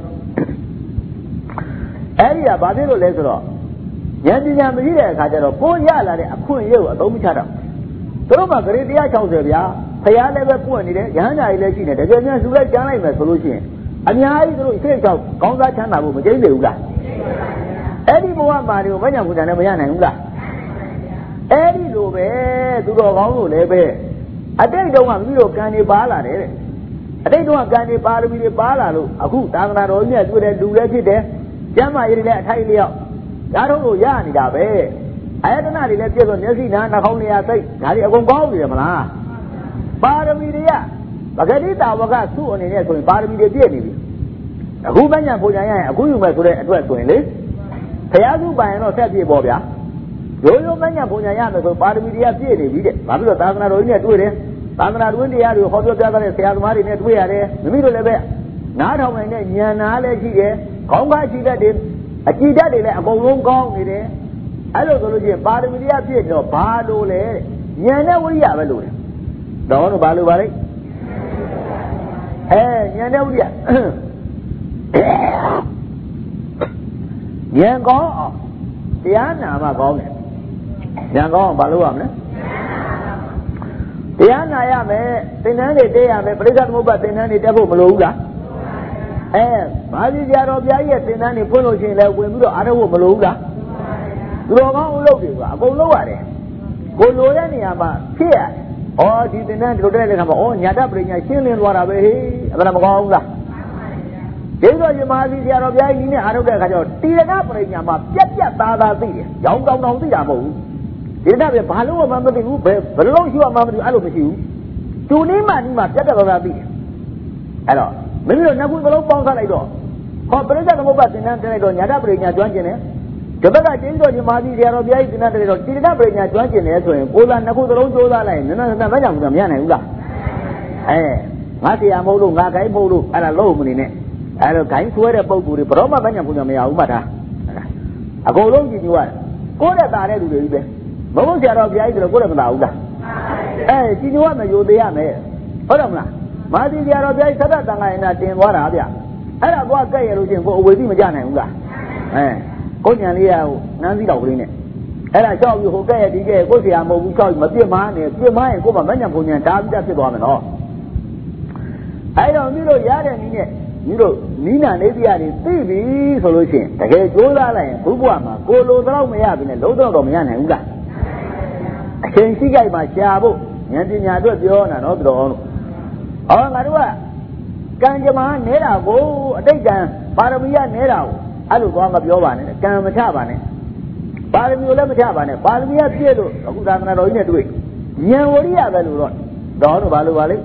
အဲ့ဒီကဘာဖြစ်လို့လဲဆိုတော့ဉာဏ်ပညာမရှိတဲ့အခါကျတော့ကိုရလာတဲ့အခွင့်အရေးကိုအသုံးမချတော့သူတို့ကဂရေတရား၆၀ဗျာဖရားလည်းပဲပွင့်နေတယ်ရဟန္တာကြီးလည်းရှိနေတယ်တကယ်ပြန်သူလည်းကျမ်းလိုက်မယ်ဆိုလို့ရှိရင်အများကြီးသူတို့ရှေ့ချောက်ကောင်းစားချမ်းသာဖို့မကျိန်းသေးဘူးလားအဲ့ဒီဘဝမှာတွေကိုမညာဘုရားနဲ့မရနိုင်ဘူးလားအဲ့ဒီလိုပဲသူတော်ကောင်းတို့လည်းပဲအတိတ်တုန်းကမိတို့ကံတွေပါလာတယ်တဲ့အတိတ်တုန်းကကံတွေပါရမီတွေပါလာလို့အခုသာသနာတော်ကြီးနဲ့တွေ့တဲ့လူလည်းဖြစ်တယ်ကျမ်းမာရေးလည်းအထိုက်လျောက်ဓာတ်တို့ရနေတာပဲအာယတနာတွေလည်းပြည့်စုံမျက်စိနားနှာခေါင်းနေရာစိတ်ဒါတွေအကုန်ကောင်းနေတယ်မလားပါရမီတွေကပဂတိတာဝကစုအနေနဲ့ဆိုရင်ပါရမီတွေပြည့်နေပြီအခုမညာဘုရားရရင်အခုယူမယ်ဆိုတဲ့အတွက်ဆိုရင်လေဘုရားစုပိုင်ရင်တော့ဆက်ပြည့်ပေါ်ဗျာရိုးရိုးမညာဘုရားရမယ်ဆိုပါရမီတွေကပြည့်နေပြီတဲ့ဘာဖြစ်လို့သာသနာတော်ကြီးနဲ့တွေ့တယ်သာသနာတွင်တရားတွေဟောပြောပြတဲ့ဆရာသမားတွေနဲ့တွေ့ရတယ်မိမိတို့လည်းပဲနားထောင်နိုင်တဲ့ဉာဏ်နာလည်းရှိတယ်ခေါင်းကားရှိတတ်တယ်အကြည်တတ်တယ်လည်းအကုန်လုံးကောင်းနေတယ်အဲ့လိုဆိုလို့ရှိရင်ပါရမီတရားပြည့်တော့ဘာလို့လဲဉာဏ်နဲ့ဝိရိယပဲလို့တယ်တော့တော့ဘာလို့ပါလဲအဲဉာဏ်နဲ့ဝိရိယဉာဏ်ကောင်းအောင်တရားနာမှကောင်းတယ်ဉာဏ်ကောင်းအောင်ဘာလို့ရမလဲတရားနာရမယ်သင်္นานတွေတက်ရမယ်ပရိစ္ဆေသမုပ္ပါသင်္นานတွေတက်ဖို့မလိုဘူးလားအဲမာဇီဆရာတော်ဘုရားကြီးရဲ့သင်္นานတွေဖွင့်လို့ရှိရင်လည်းဝင်ပြီးတော့အားထုတ်ဖို့မလိုဘူးလားသူတော်ကောင်းအလုပ်တွေကအကုန်လုပ်ရတယ်ကိုလိုတဲ့နေရာမှာဖြစ်ရဩဒီသင်္นานတို့တဲ့အခါမှာဩညာတပရိညာရှင်းလင်းသွားတာပဲဟေးအဲ့ဒါမကောင်းဘူးလားဒီတော့ဒီမာဇီဆရာတော်ဘုရားကြီးနဲ့အားထုတ်တဲ့အခါကျတော့တိရဏပရိညာမှာပြက်ပြက်သားသားသိတယ်ရောင်တောင်တောင်သိတာမဟုတ်ဘူးဒီတော့ဘာလို့မှမသိဘူးဘယ်ဘယ်လိုရှိမှမသိဘူးအဲ့လိုမရှိဘူးသူနည်းမှနည်းမှပြတ်တက်သွားသိတယ်အဲ့တော့မင်းတို့နှစ်ခုစလုံးပေါင်းစားလိုက်တော့ဟောပရိစ္ဆေသမုပ္ပါသင်္นานတက်လိုက်တော့ညာတပရိညာကျွမ်းကျင်တယ်ဒီဘက်ကကျင်းတော်ဒီမာသီဆရာတော်ဘုရားကြီးသင်္นานတက်လိုက်တော့တိရဏပရိညာကျွမ်းကျင်တယ်ဆိုရင်ကိုယ်ကနှစ်ခုစလုံးကြိုးစားလိုက်ရင်နည်းနည်းနည်းမကြောက်ဘူးမရနိုင်ဘူးလားအဲငါဆရာမဟုတ်လို့ငါဂိုင်းမဟုတ်လို့အဲ့ဒါလုံးမနေနဲ့အဲ့တော့ဂိုင်းဆွဲတဲ့ပုံကူတွေဘရောမမညာဘူးမရဘူးမှတ်ထားအကုန်လုံးကြည့်ကြည့်ရတယ်ကိုယ့်တဲ့တာတဲ့လူတွေကြီးပဲမဟုတ်ဆရာတော်ဘုရားကြီးဆိုတော့ကိုယ့်တဲ့မတာဘူးလားအဲကြည့်ကြည့်ရမယ်ယူသေးရမယ်ဟုတ်တယ်မလားမာသီဆရာတော်ဘုရားကြီးသတ္တတန်ခါရင်တင်သွားတာဗျအဲ့ဒါသွားကြက်ရလို့ချင်းကိုအဝေသိမကြနိုင်ဘူးလားအဲကိုညာလေးရဟိုနန်းစည်းတော်ကလေးနဲ့အဲ့ဒါလျှောက်ပြီးဟိုကဲ့ရဒီကဲကိုဆရာမဟုတ်ဘူးလျှောက်ပြီးမပြစ်မနဲ့ပြစ်မရင်ကိုမှမညံပုံညာဓာတ်ပြဖြစ်သွားမယ်နော်အဲ့တော့မြို့တို့ရတဲ့နည်းနဲ့မြို့တို့နီးနာနေပြရတယ်သိပြီဆိုလို့ရှိရင်တကယ်ကြိုးစားလိုက်ရင်ဘုဘွားမှာကိုလိုတော့မရပြီနဲ့လုံးတော့မရနိုင်ဘူးလားအချိန်ရှိကြိုက်မှာရှားဖို့ဉာဏ်ပညာအတွက်ပြောတာနော်တော်အောင်လို့ဟောငါတို့ကကံကြမ္မာနဲတာကိုအတိတ်ကံပါရမီကနဲတာကိုအဲ့လိုသွားမပြောပါနဲ့ကံမချပါနဲ့ပါရမီကိုလည်းမချပါနဲ့ပါရမီကပြည့်လို့အခုသာသနာတော်ကြီးနဲ့တွေ့ဉာဏ်ဝရိယပဲလို့တော့တော်တော့ဘာလို့ပါလဲ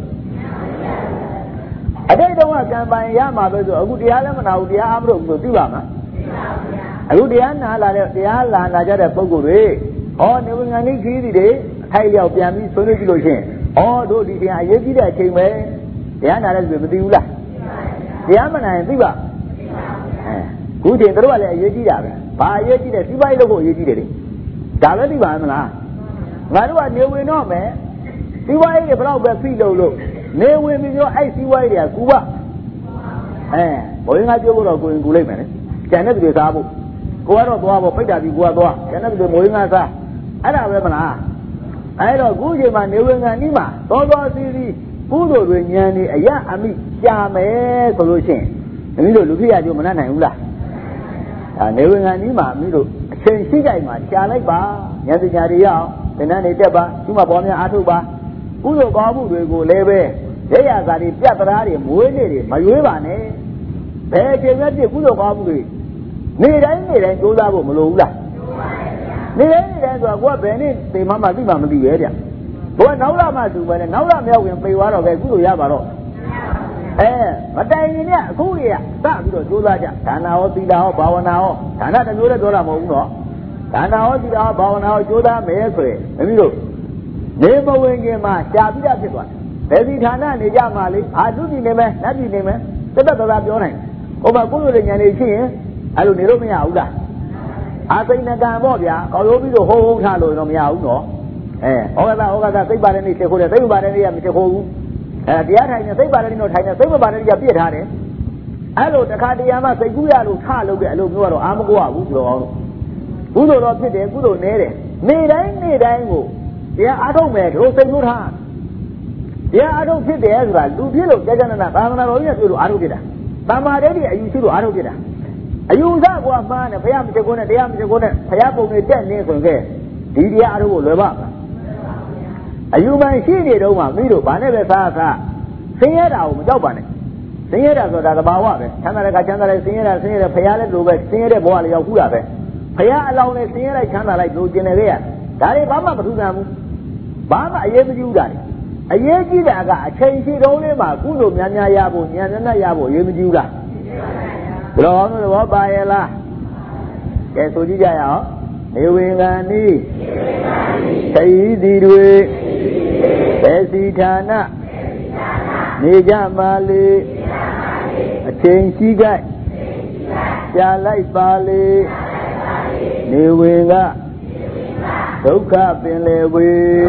အတိတ်တုန်းကကံပိုင်ရမှာပဲဆိုအခုတရားလည်းမနာဘူးတရားအားမလို့ဆိုသိပါမှာအခုတရားနာလာတဲ့တရားလာနာကြတဲ့ပုဂ္ဂိုလ်တွေဟောနေဝင်ငန်းကြီးခီးတွေအထိုက်လျောက်ပြန်ပြီးဆွေးနွေးကြည့်လို့ရှိရင်ဩတို့ဒီတရားအရေးကြီးတဲ့အချိန်ပဲတရားနာတဲ့လူမသိဘူးလားတရားမနာရင်သိပါအဲခုချိန်တို့ကလည်းအရေးကြီးတာပဲဘာအရေးကြီးတယ်စီးပွားရေးလုပ်ဖို့အရေးကြီးတယ်လေဒါလည်းသိပါမလားငါတို့ကနေဝင်တော့မယ်စီးပွားရေးတွေဘယ်တော့ပဲဖိလို့လို့နေဝင်ပြီးတော့အဲ့စီးပွားရေးတွေကကူပါအဲဘိုးငါပြောဖို့တော့ကိုရင်ကူလိုက်မယ်လေကျန်တဲ့သူတွေစားဖို့ကိုကတော့သွားဖို့ပိတ်တာပြီးကိုကသွားကျန်တဲ့သူတွေမိုးငါစားအဲ့ဒါပဲမလားအဲ့တော့ခုချိန်မှာနေဝင်ငံဤမှာသောသောစီစီကုသိုလ်တွေဉာဏ်တွေအယအမိရှာမယ်ဆိုလို့ရှိရင်မိတို့လူဖြစ်ရကြမနှံ့နိုင်ဘူးလားဒါနေဝင်ငံဤမှာမိတို့အချိန်ရှိကြိုက်မှာရှာလိုက်ပါဉာဏ်ပညာတွေရအောင်သင်္นานတွေတက်ပါဒီမှာပေါ်များအားထုတ်ပါကုသိုလ်ကောင်းမှုတွေကိုလည်းပဲရရစာတွေပြတ်တရားတွေမွေးနေတွေမရွေးပါနဲ့ဘယ်အချိန်မှပြည့်ကုသိုလ်ကောင်းမှုတွေနေတိုင်းနေတိုင်းကြိုးစားဖို့မလိုဘူးလားနေတိုင်းနေတိုင်းဆိုတာကိုကဘယ်နဲ့သိမှမှသိမှမသိပဲဗျကိုကနောက်လာမှသူပဲလေနောက်လာမြောက်ရင်ပေသွားတော့ပဲကုသိုလ်ရပါတော့အဲမတိုင်ရင်เนี่ยအခုတွေကစပြီးတော့ကြိုးစားကြဒါနာဟောသီလဟောဘာဝနာဟောဒါနတစ်မျိုးလည်းပြောတာမဟုတ်ဘူးနော်ဒါနာဟောသီလဟောဘာဝနာဟောကြိုးစားမယ်ဆိုရင်မင်းတို့နေမဝင်ခင်မှာရှားပြီးသားဖြစ်သွားတယ်ဘယ်ဒီဌာနနေကြမှာလေအာသူကြည့်နေမယ်နတ်ကြည့်နေမယ်တက်တက်သာပြောနိုင်ဟိုမှာကုသိုလ်ဉာဏ်တွေရှိရင်အဲ့လိုနေလို့မရဘူးလားအာသိဏကံပေါ့ဗျာကောရိုးပြီးတော့ဟုံးဟုံးထားလို့တော့မရဘူးနော်အဲဩဃသဩဃသသိပ္ပါရဏိဖြစ်ခိုးတယ်သိပ္ပါရဏိကမဖြစ်ခိုးဘူးအဲတရားထိုင်နေသိပ္ပါရဏိတော့ထိုင်နေသိပ္ပါရဏိကပြည့်ထားတယ်အဲ့လိုတခါတရားမှစိတ်ကူးရလို့ထလို့တဲ့အလုပ်မျိုးကတော့အာမကိုရဘူးပြောအောင်ကုသိုလ်တော့ဖြစ်တယ်ကုသိုလ်နဲတယ်နေတိုင်းနေတိုင်းကိုတရားအားထုတ်မယ်တို့စိတ်ကူးထားတရားအားထုတ်ဖြစ်တယ်ဆိုတာလူဖြစ်လို့ကြာကြာနာနာသာသနာတော်ကြီးကပြောလို့အားထုတ်ဖြစ်တာတမ္မာတည်းဒီအယူရှိလို့အားထုတ်ဖြစ်တာအယူဆကွာမှားတယ်ဘုရားမချက်ကုန်းနဲ့တရားမချက်ကုန်းနဲ့ဘုရားပုံတွေတက်နေဆိုရင်ဒီတရားအားထုတ်ဖို့လွယ်ပါ့မလားအယူမှန်ရှိနေတော့မှမိတို့ဘာနဲ့ပဲစားစားဆင်းရဲတာကိုမကြောက်ပါနဲ့ဆင်းရဲတာဆိုတာသဘာဝပဲချမ်းသာတဲ့ကချမ်းသာလိုက်ဆင်းရဲတာဆင်းရဲတယ်ဘုရားလည်းလိုပဲဆင်းရဲတဲ့ဘဝလည်းရောက်ခုတာပဲဘုရားအလောင်းနဲ့ဆင်းရဲလိုက်ချမ်းသာလိုက်လို့ကျင်နေခဲ့ရဒါတွေဘာမှမထူးဆန်းဘူးဘာမှအရေးမကြီးဘူးဒါတွေအရေးကြီးတာကအချိန်ရှိတုံးလေးမှာကုသိုလ်များများရဖို့ဉာဏ်နဲ့နဲ့ရဖို့အရေးမကြီးဘူးလားဘယ်လိုအောင်လို့ဘောပါရဲ့လားကဲဆိုကြည့်ကြရအောင်နေဝင်ကံဤသိသည်တွေဘယ်စီဌာနနေကြပါလေအချိန်ရှိကြကြာလိုက်ပါလေနေဝင်ကဒုက္ခပင်လေဝေ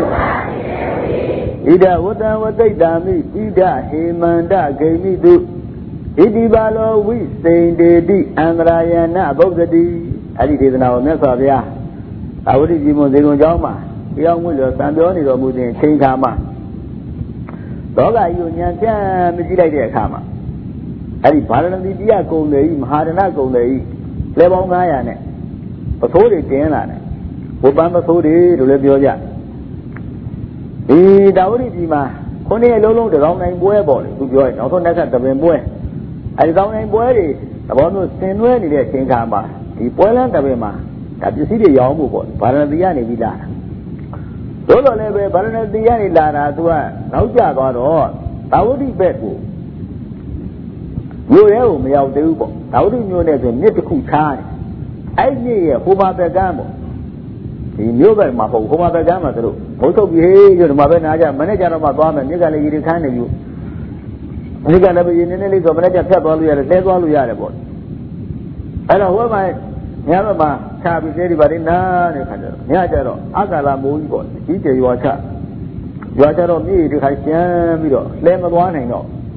ဣဒဝတ္တဝတိတ္တာမိဣဒဟေမန္တဂိမိတုဣတိပါလောဝိစိန်တေတိအန္တရာယနာဗုဒ္ဓတိအဲ့ဒီဒေသနာကိုမြတ်စွာဘုရားသာဝတိကြီးမွန်ဇေကုံကျောင်းမှာတရားဝင်လို့စံပြောနေတော်မူခြင်းချိန်ခါမှာသောကကြီးကိုညံပြန့်မကြည့်လိုက်တဲ့အခါမှာအဲ့ဒီဗာရဏသီတရားကုံတွေကြီးမဟာရဏကုံတွေကြီးလဲပေါင်းnine hundredနဲ့ပသိုးတွေတင်းလာတယ်ဘုပန်းပသိုးတွေလို့လည်းပြောကြဒီသာဝတိကြီးမှာခုနှစ်လုံးလုံးတကောင်နိုင်ပွဲပေါ့လေသူပြောရင်နောက်ဆုံးနက်ကတပင်ပွဲအဲဒီကောင်နိုင်ပွဲတွေသဘောမျိုးဆင်နွှဲနေတဲ့အချိန်ခါမှာဒီပွဲလန်းတပင်မှာဒါပစ္စည်းတွေရောင်းဖို့ပေါ့ဗာရဏသီကနေပြီးလာတာတို့တော့လည်းပဲဗာရဏသီကနေလာတာသူကနောက်ကျသွားတော့သာဝတိဘက်ကိုမြို့ရဲကိုမရောက်သေးဘူးပေါ့သာဝတိမြို့နဲ့ဆိုမြစ်တစ်ခုချားတယ်အဲ့မြစ်ရဲ့ဟိုမှာဘက်ကမ်းပေါ့ဒီမြို့ဘက်မှာပေါ့ဟိုမှာဘက်ကမ်းမှာသူတို့ဘုတ်ထုတ်ပြီးဟေးကျတော့ဒီမှာပဲနားကြမနေ့ကျတော့မှသွားမယ်မြစ်ကလည်းရေခမ်းနေယူမြစ်ကလည်းရေနည်းနည်းလေးဆိုမနေ့ကျဖြတ်သွားလို့ရတယ်လဲသွားလို့ရတယ်ပေါ့အဲ့တော့ဟိုမှာညဘက်မှာချပြီးသေးဒီပါလေးနားနေခါကြတော့ညကျတော့အကာလာမိုးကြီးပေါ့ကြီးကျယ်ရွာချရွာချတော့မြေဒီခါရှမ်းပြီးတော့လဲမသွားနိုင်တော့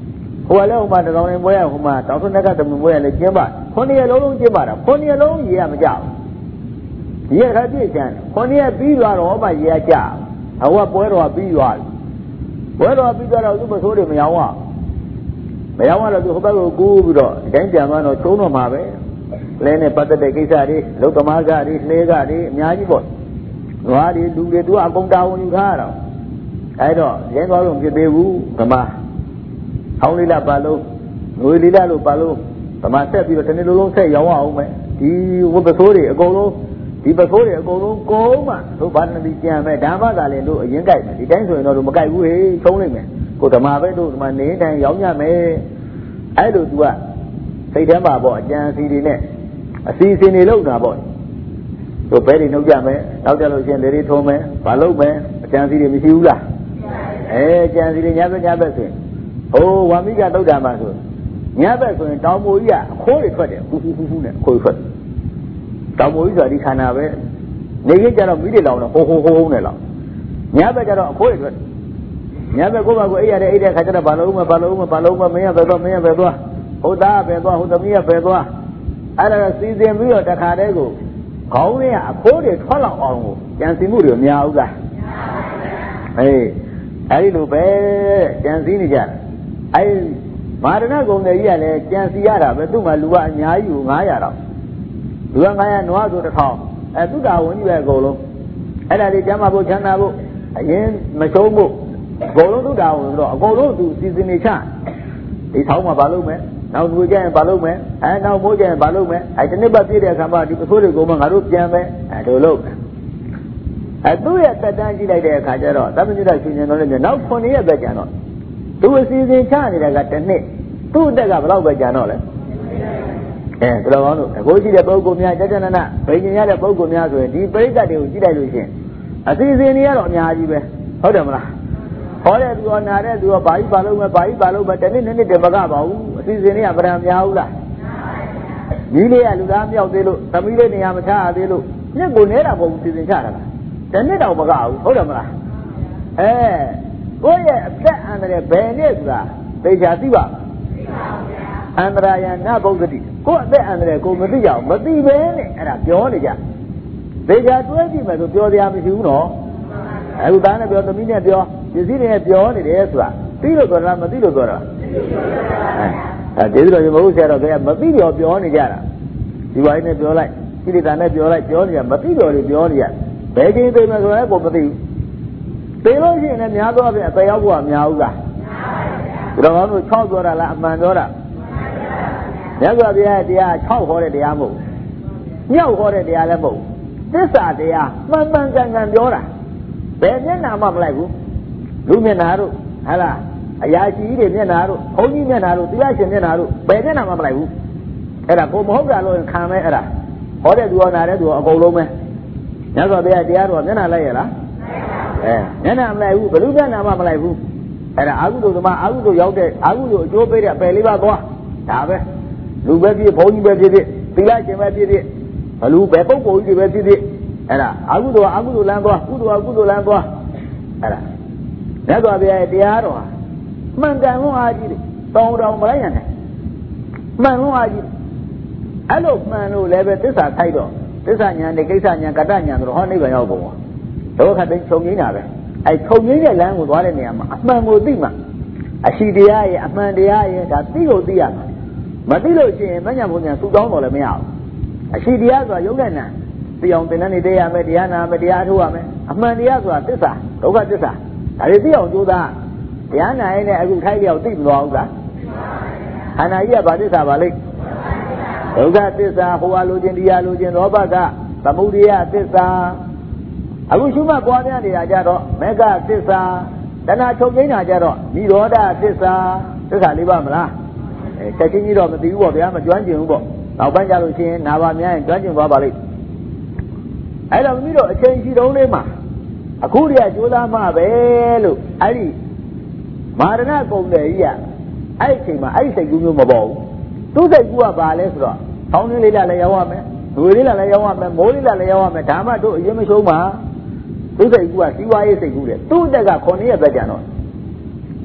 ဟိုကလည်းဟိုမှာတောင်နေမွေးရဟိုမှာတောင်ထုနက်ကတမမွေးရလေကျင်းပါခုနှစ်ရက်လုံးလုံးကျင်းပါတာခုနှစ်ရက်လုံးရေရမကြဘူးရေခါပြည့်ချမ်းခုနှစ်ရက်ပြီးသွားတော့မှရေရကြဟိုကပွဲတော်ပြီးသွားပွဲတော်ပြီးသွားတော့သူ့မဆိုးတွေမရောအောင်မရောအောင်တော့သူဟိုဘက်ကိုကူးပြီးတော့အတိုင်းပြန်သွားတော့ချုံးတော့မှာပဲလဲနဲ့ပတ်သက်တဲ့ကိစ္စတွေလုတ်သမားကတွေလှဲကတွေအများကြီးပေါ့ငွားတွေလူတွေသူကအကုန်တာဝန်ယူထားတော့အဲ့တော့ရင်းသွားလို့မဖြစ်သေးဘူးဓမ္မဟောင်းလေးလာပါလို့ငွေလေးလာလို့ပါလို့ဓမ္မဆက်ပြီးတော့တနေ့လုံးလုံးဆက်ရောင်းအောင်မယ်ဒီဝတ်ပစိုးတွေအကုန်လုံးဒီပစိုးတွေအကုန်လုံးကုန်းမှတို့ဘာနတိကြံမယ်ဓမ္မသာလည်းတို့အရင်ကြိုက်မယ်ဒီတိုင်းဆိုရင်တော့တို့မကြိုက်ဘူးဟေးချုံးလိုက်မယ်ကိုဓမ္မပဲတို့ဓမ္မနေတိုင်းရောင်းရမယ်အဲ့လို तू ကစိတ်ထဲမှာပေါ့အကြံစီတွေနဲ့အစီအစဉ်တွေလုပ်တာပေါ့တို့ဘဲတွေနှုတ်ကြမယ်နောက်ကြလို့ရှိရင်လေတွေထုံးမယ်ဘာလုပ်မယ်အကြံစီတွေမရှိဘူးလားအဲအကြံစီတွေညဘက်ညဘက်ဆိုရင်ဟိုဝါမိကတုတ်တာမှာဆိုညဘက်ဆိုရင်တောင်မိုကြီးကအခိုးတွေထွက်တယ်ဟူဟူဟူဟူနဲ့အခိုးထွက်တောင်မိုကြီးဆိုတာဒီခန္ဓာပဲနေခင်းကျတော့မိတွေလောင်တော့ဟိုဟိုဟိုဟိုနဲ့လောင်ညဘက်ကျတော့အခိုးတွေထွက်ညဘက်ကိုယ့်ဘာကိုအိပ်ရတဲ့အိပ်တဲ့ခါကျတော့ဘာလို့မဘာလို့မဘာလို့မမင်းရပဲတော့မင်းရပဲတော့ဟိုသားပဲတော့ဟိုသမီးရပဲတော့အဲ့ဒါစီစဉ်ပြီးတော့တခါတည်းကိုခေါင်းလေးကအခိုးတွေထွက်လောက်အောင်ကိုကြံစီမှုတွေမများဘူးလားအေးအဲ့ဒီလိုပဲကြံစည်နေကြအဲ့မာရဏဂုံတွေကြီးကလည်းကြံစည်ရတာပဲသူ့မှာလူကအများကြီးကိုငါးရာတော့လူကငါးရာနွားဆိုတစ်ထောင်အဲသူတာဝန်ကြီးပဲအကုန်လုံးအဲ့ဒါလေးကျမ်းမာဖို့ချမ်းသာဖို့အရင်မရှုံးဖို့အကုန်လုံးသူတာဝန်ဆိုတော့အကုန်လုံးသူစီစဉ်နေချဒီထောင်မှာဘာလုပ်မလဲနောက်လူကြရင်ဘာလုပ်မလဲအဲနောက်မိုးကြရင်ဘာလုပ်မလဲအဲတနစ်ပတ်ပြည့်တဲ့အခါမှာဒီပစိုးတွေကိုမှငါတို့ပြန်မယ်အဲလိုလုပ်အဲသူ့ရဲ့တက်တန်းကြည့်လိုက်တဲ့အခါကျတော့သမညုတရှင်ရှင်တော်လည်းနောက်ခုနှစ်ရက်ပဲကြာတော့သူအစီအစဉ်ချနေတာကတစ်နှစ်သူ့အသက်ကဘယ်လောက်ပဲကြာတော့လဲအဲဒါတော့လို့အခုရှိတဲ့ပုဂ္ဂိုလ်များကြကြနနဗိညာဉ်ရတဲ့ပုဂ္ဂိုလ်များဆိုရင်ဒီပရိသတ်တွေကိုကြည့်လိုက်လို့ရှိရင်အစီအစဉ်တွေကတော့အများကြီးပဲဟုတ်တယ်မလားဟောတဲ့သူရောနာတဲ့သူရောဘာကြီးဘာလို့မဘာကြီးဘာလို့မတစ်နှစ်နှစ်နှစ်တည်းမကပါဘူးအစီအစဉ်တွေကဗရံများဘူးလားညီလေးကလူသားမြောက်သေးလို့သမီးလေးနေရာမချရသေးလို့ညက်ကိုနေတာမဟုတ်ဘူးစီစဉ်ချတာလားတနေ့တော့မကဘူးဟုတ်တယ်မလားအဲကိုယ့်ရဲ့အသက်အန္တရာယ်ဘယ်နဲ့ဆိုတာသိချာသိပါသိပါဘူးဗျာအန္တရာယနာဘုဒ္ဓတိကိုယ့်အသက်အန္တရာယ်ကိုမသိကြဘူးမသိဘဲနဲ့အဲ့ဒါပြောနေကြသိချာတွဲကြည့်မယ်ဆိုပြောစရာမရှိဘူးနော်အခုသားနဲ့ပြောသမီးနဲ့ပြောပစ္စည်းတွေနဲ့ပြောနေတယ်ဆိုတာသိလို့ပြောတာမသိလို့ပြောတာအဲဒီလိုရမဟုတ်ဆရာတော်ကမသိတော့ပြောနေကြတာဒီဝိုင်းနဲ့ပြောလိုက်ကိလေသာနဲ့ပြောလိုက်ပြောနေကြမသိတော့တွေပြောနေကြဘယ်ချင်းသိမယ်ဆိုရင်ကိုမသိဘူးသိလို့ရှိရင်လည်းများတော့ပြန်အပေရောက်ဖို့ကများဘူးလားများပါဘူးဗျာဒါတော့တို့၆ပြောတာလားအမှန်ပြောတာမြတ်စွာဘုရားတရား၆ဟောတဲ့တရားမဟုတ်ညောက်ဟောတဲ့တရားလည်းမဟုတ်သစ္စာတရားမှန်မှန်ကန်ကန်ပြောတာဘယ်မျက်နှာမှမလိုက်ဘူးလူမျက်နှာတို့ဟဲ့လားအရာရှိကြီးတွေမျက်နှာတို့ဘုန်းကြီးမျက်နှာတို့တရားရှင်မျက်နှာတို့ဘယ်မျက်နှာမှမလိုက်ဘူးအဲ့ဒါကိုမဟုတ်တာလို့ခံမဲအဲ့ဒါဟောတဲ့သူရောနာတဲ့သူရောအကုန်လုံးပဲမြတ်စွာဘုရားတရားတော်မျက်နှာလိုက်ရလားအဲမျက်နှာမလိုက်ဘူးဘယ်လိုမျက်နှာမှမလိုက်ဘူးအဲ့ဒါအာဟုတုသမားအာဟုတုရောက်တဲ့အာဟုတုအကျိုးပေးတဲ့အပယ်လေးပါသွားဒါပဲလူပဲဖြစ်ဘုန်းကြီးပဲဖြစ်ဖြစ်သီလရှင်ပဲဖြစ်ဖြစ်ဘလူပဲပုဂ္ဂိုလ်ကြီးတွေပဲဖြစ်ဖြစ်အဲ့ဒါအာဟုတုအာဟုတုလမ်းသွားကုသိုလ်ကုသိုလ်လမ်းသွားအဲ့ဒါမြတ်စွာဘုရားတရားတော်မှန်ကန်လို့အားကြီးတယ်တောင်းတောင်းမလိုက်ရနဲ့မှန်လို့အားကြီးအဲ့လိုမှန်လို့လည်းပဲသစ္စာထိုက်တော့သစ္စာဉာဏ်နဲ့ကိစ္စဉာဏ်ကတ္တဉာဏ်ဆိုတော့ဟောနိဗ္ဗာန်ရောက်ပုံပါဒုက္ခသိချုပ်ငိမ့်တာပဲအဲချုပ်ငိမ့်တဲ့လမ်းကိုသွားတဲ့နေရာမှာအမှန်ကိုသိမှအရှိတရားရဲ့အမှန်တရားရဲ့ဒါသိလို့သိရမှာမသိလို့ရှိရင်မညာဘုံညာစုတောင်းတော်လည်းမရဘူးအရှိတရားဆိုတာယုံနဲ့နာသိအောင်သင်္นานနေတရားမယ်တရားနာမယ်တရားထုတ်ရမယ်အမှန်တရားဆိုတာသစ္စာဒုက္ခသစ္စာဒါတွေသိအောင်ကြိုးစားတရားနာရင်လည်းအခုထိုက်လျောက်သိမသွားဘူးလားခန္ဓာကြီးကဘာသစ္စာပါလိမ့်ဒုက္ခသစ္စာဟိုဟာလိုခြင်းတရားလိုခြင်းလောဘကသမုဒယသစ္စာအခုရှုမှတ်ပွားများနေတာကြတော့မေဃသစ္စာတဏှာချုပ်ငိမ့်တာကြတော့និရောဓသစ္စာသစ္စာလေးပါမလားအဲချက်ချင်းကြီးတော့မသိဘူးပေါ့ဗျာမကျွမ်းကျင်ဘူးပေါ့နောက်ပိုင်းကြလို့ရှိရင်နာပါများရင်ကျွမ်းကျင်သွားပါလိမ့်အဲ့တော့မိတို့အချိန်ရှိတုံးလေးမှာအခုတည်းကကြိုးစားမှပဲလို့အဲ့ဒီမာရဏကုံတယ်ကြီးကအဲ့ဒီအချိန်မှာအဲ့ဒီစိတ်ကူးမျိုးမပေါ်ဘူးသူ့စိတ်ကူးကဘာလဲဆိုတော့ဆောင်းလေးလေးလည်းရောက်ရမယ်ငွေလေးလည်းရောက်ရမယ်မိုးလေးလည်းရောက်ရမယ်ဒါမှတို့အရင်မရှုံးပါသူ့စိတ်ကူးကစီးပွားရေးစိတ်ကူးတယ်သူ့အတက်ကခုနှစ်ရက်ပဲကြံတော့သူ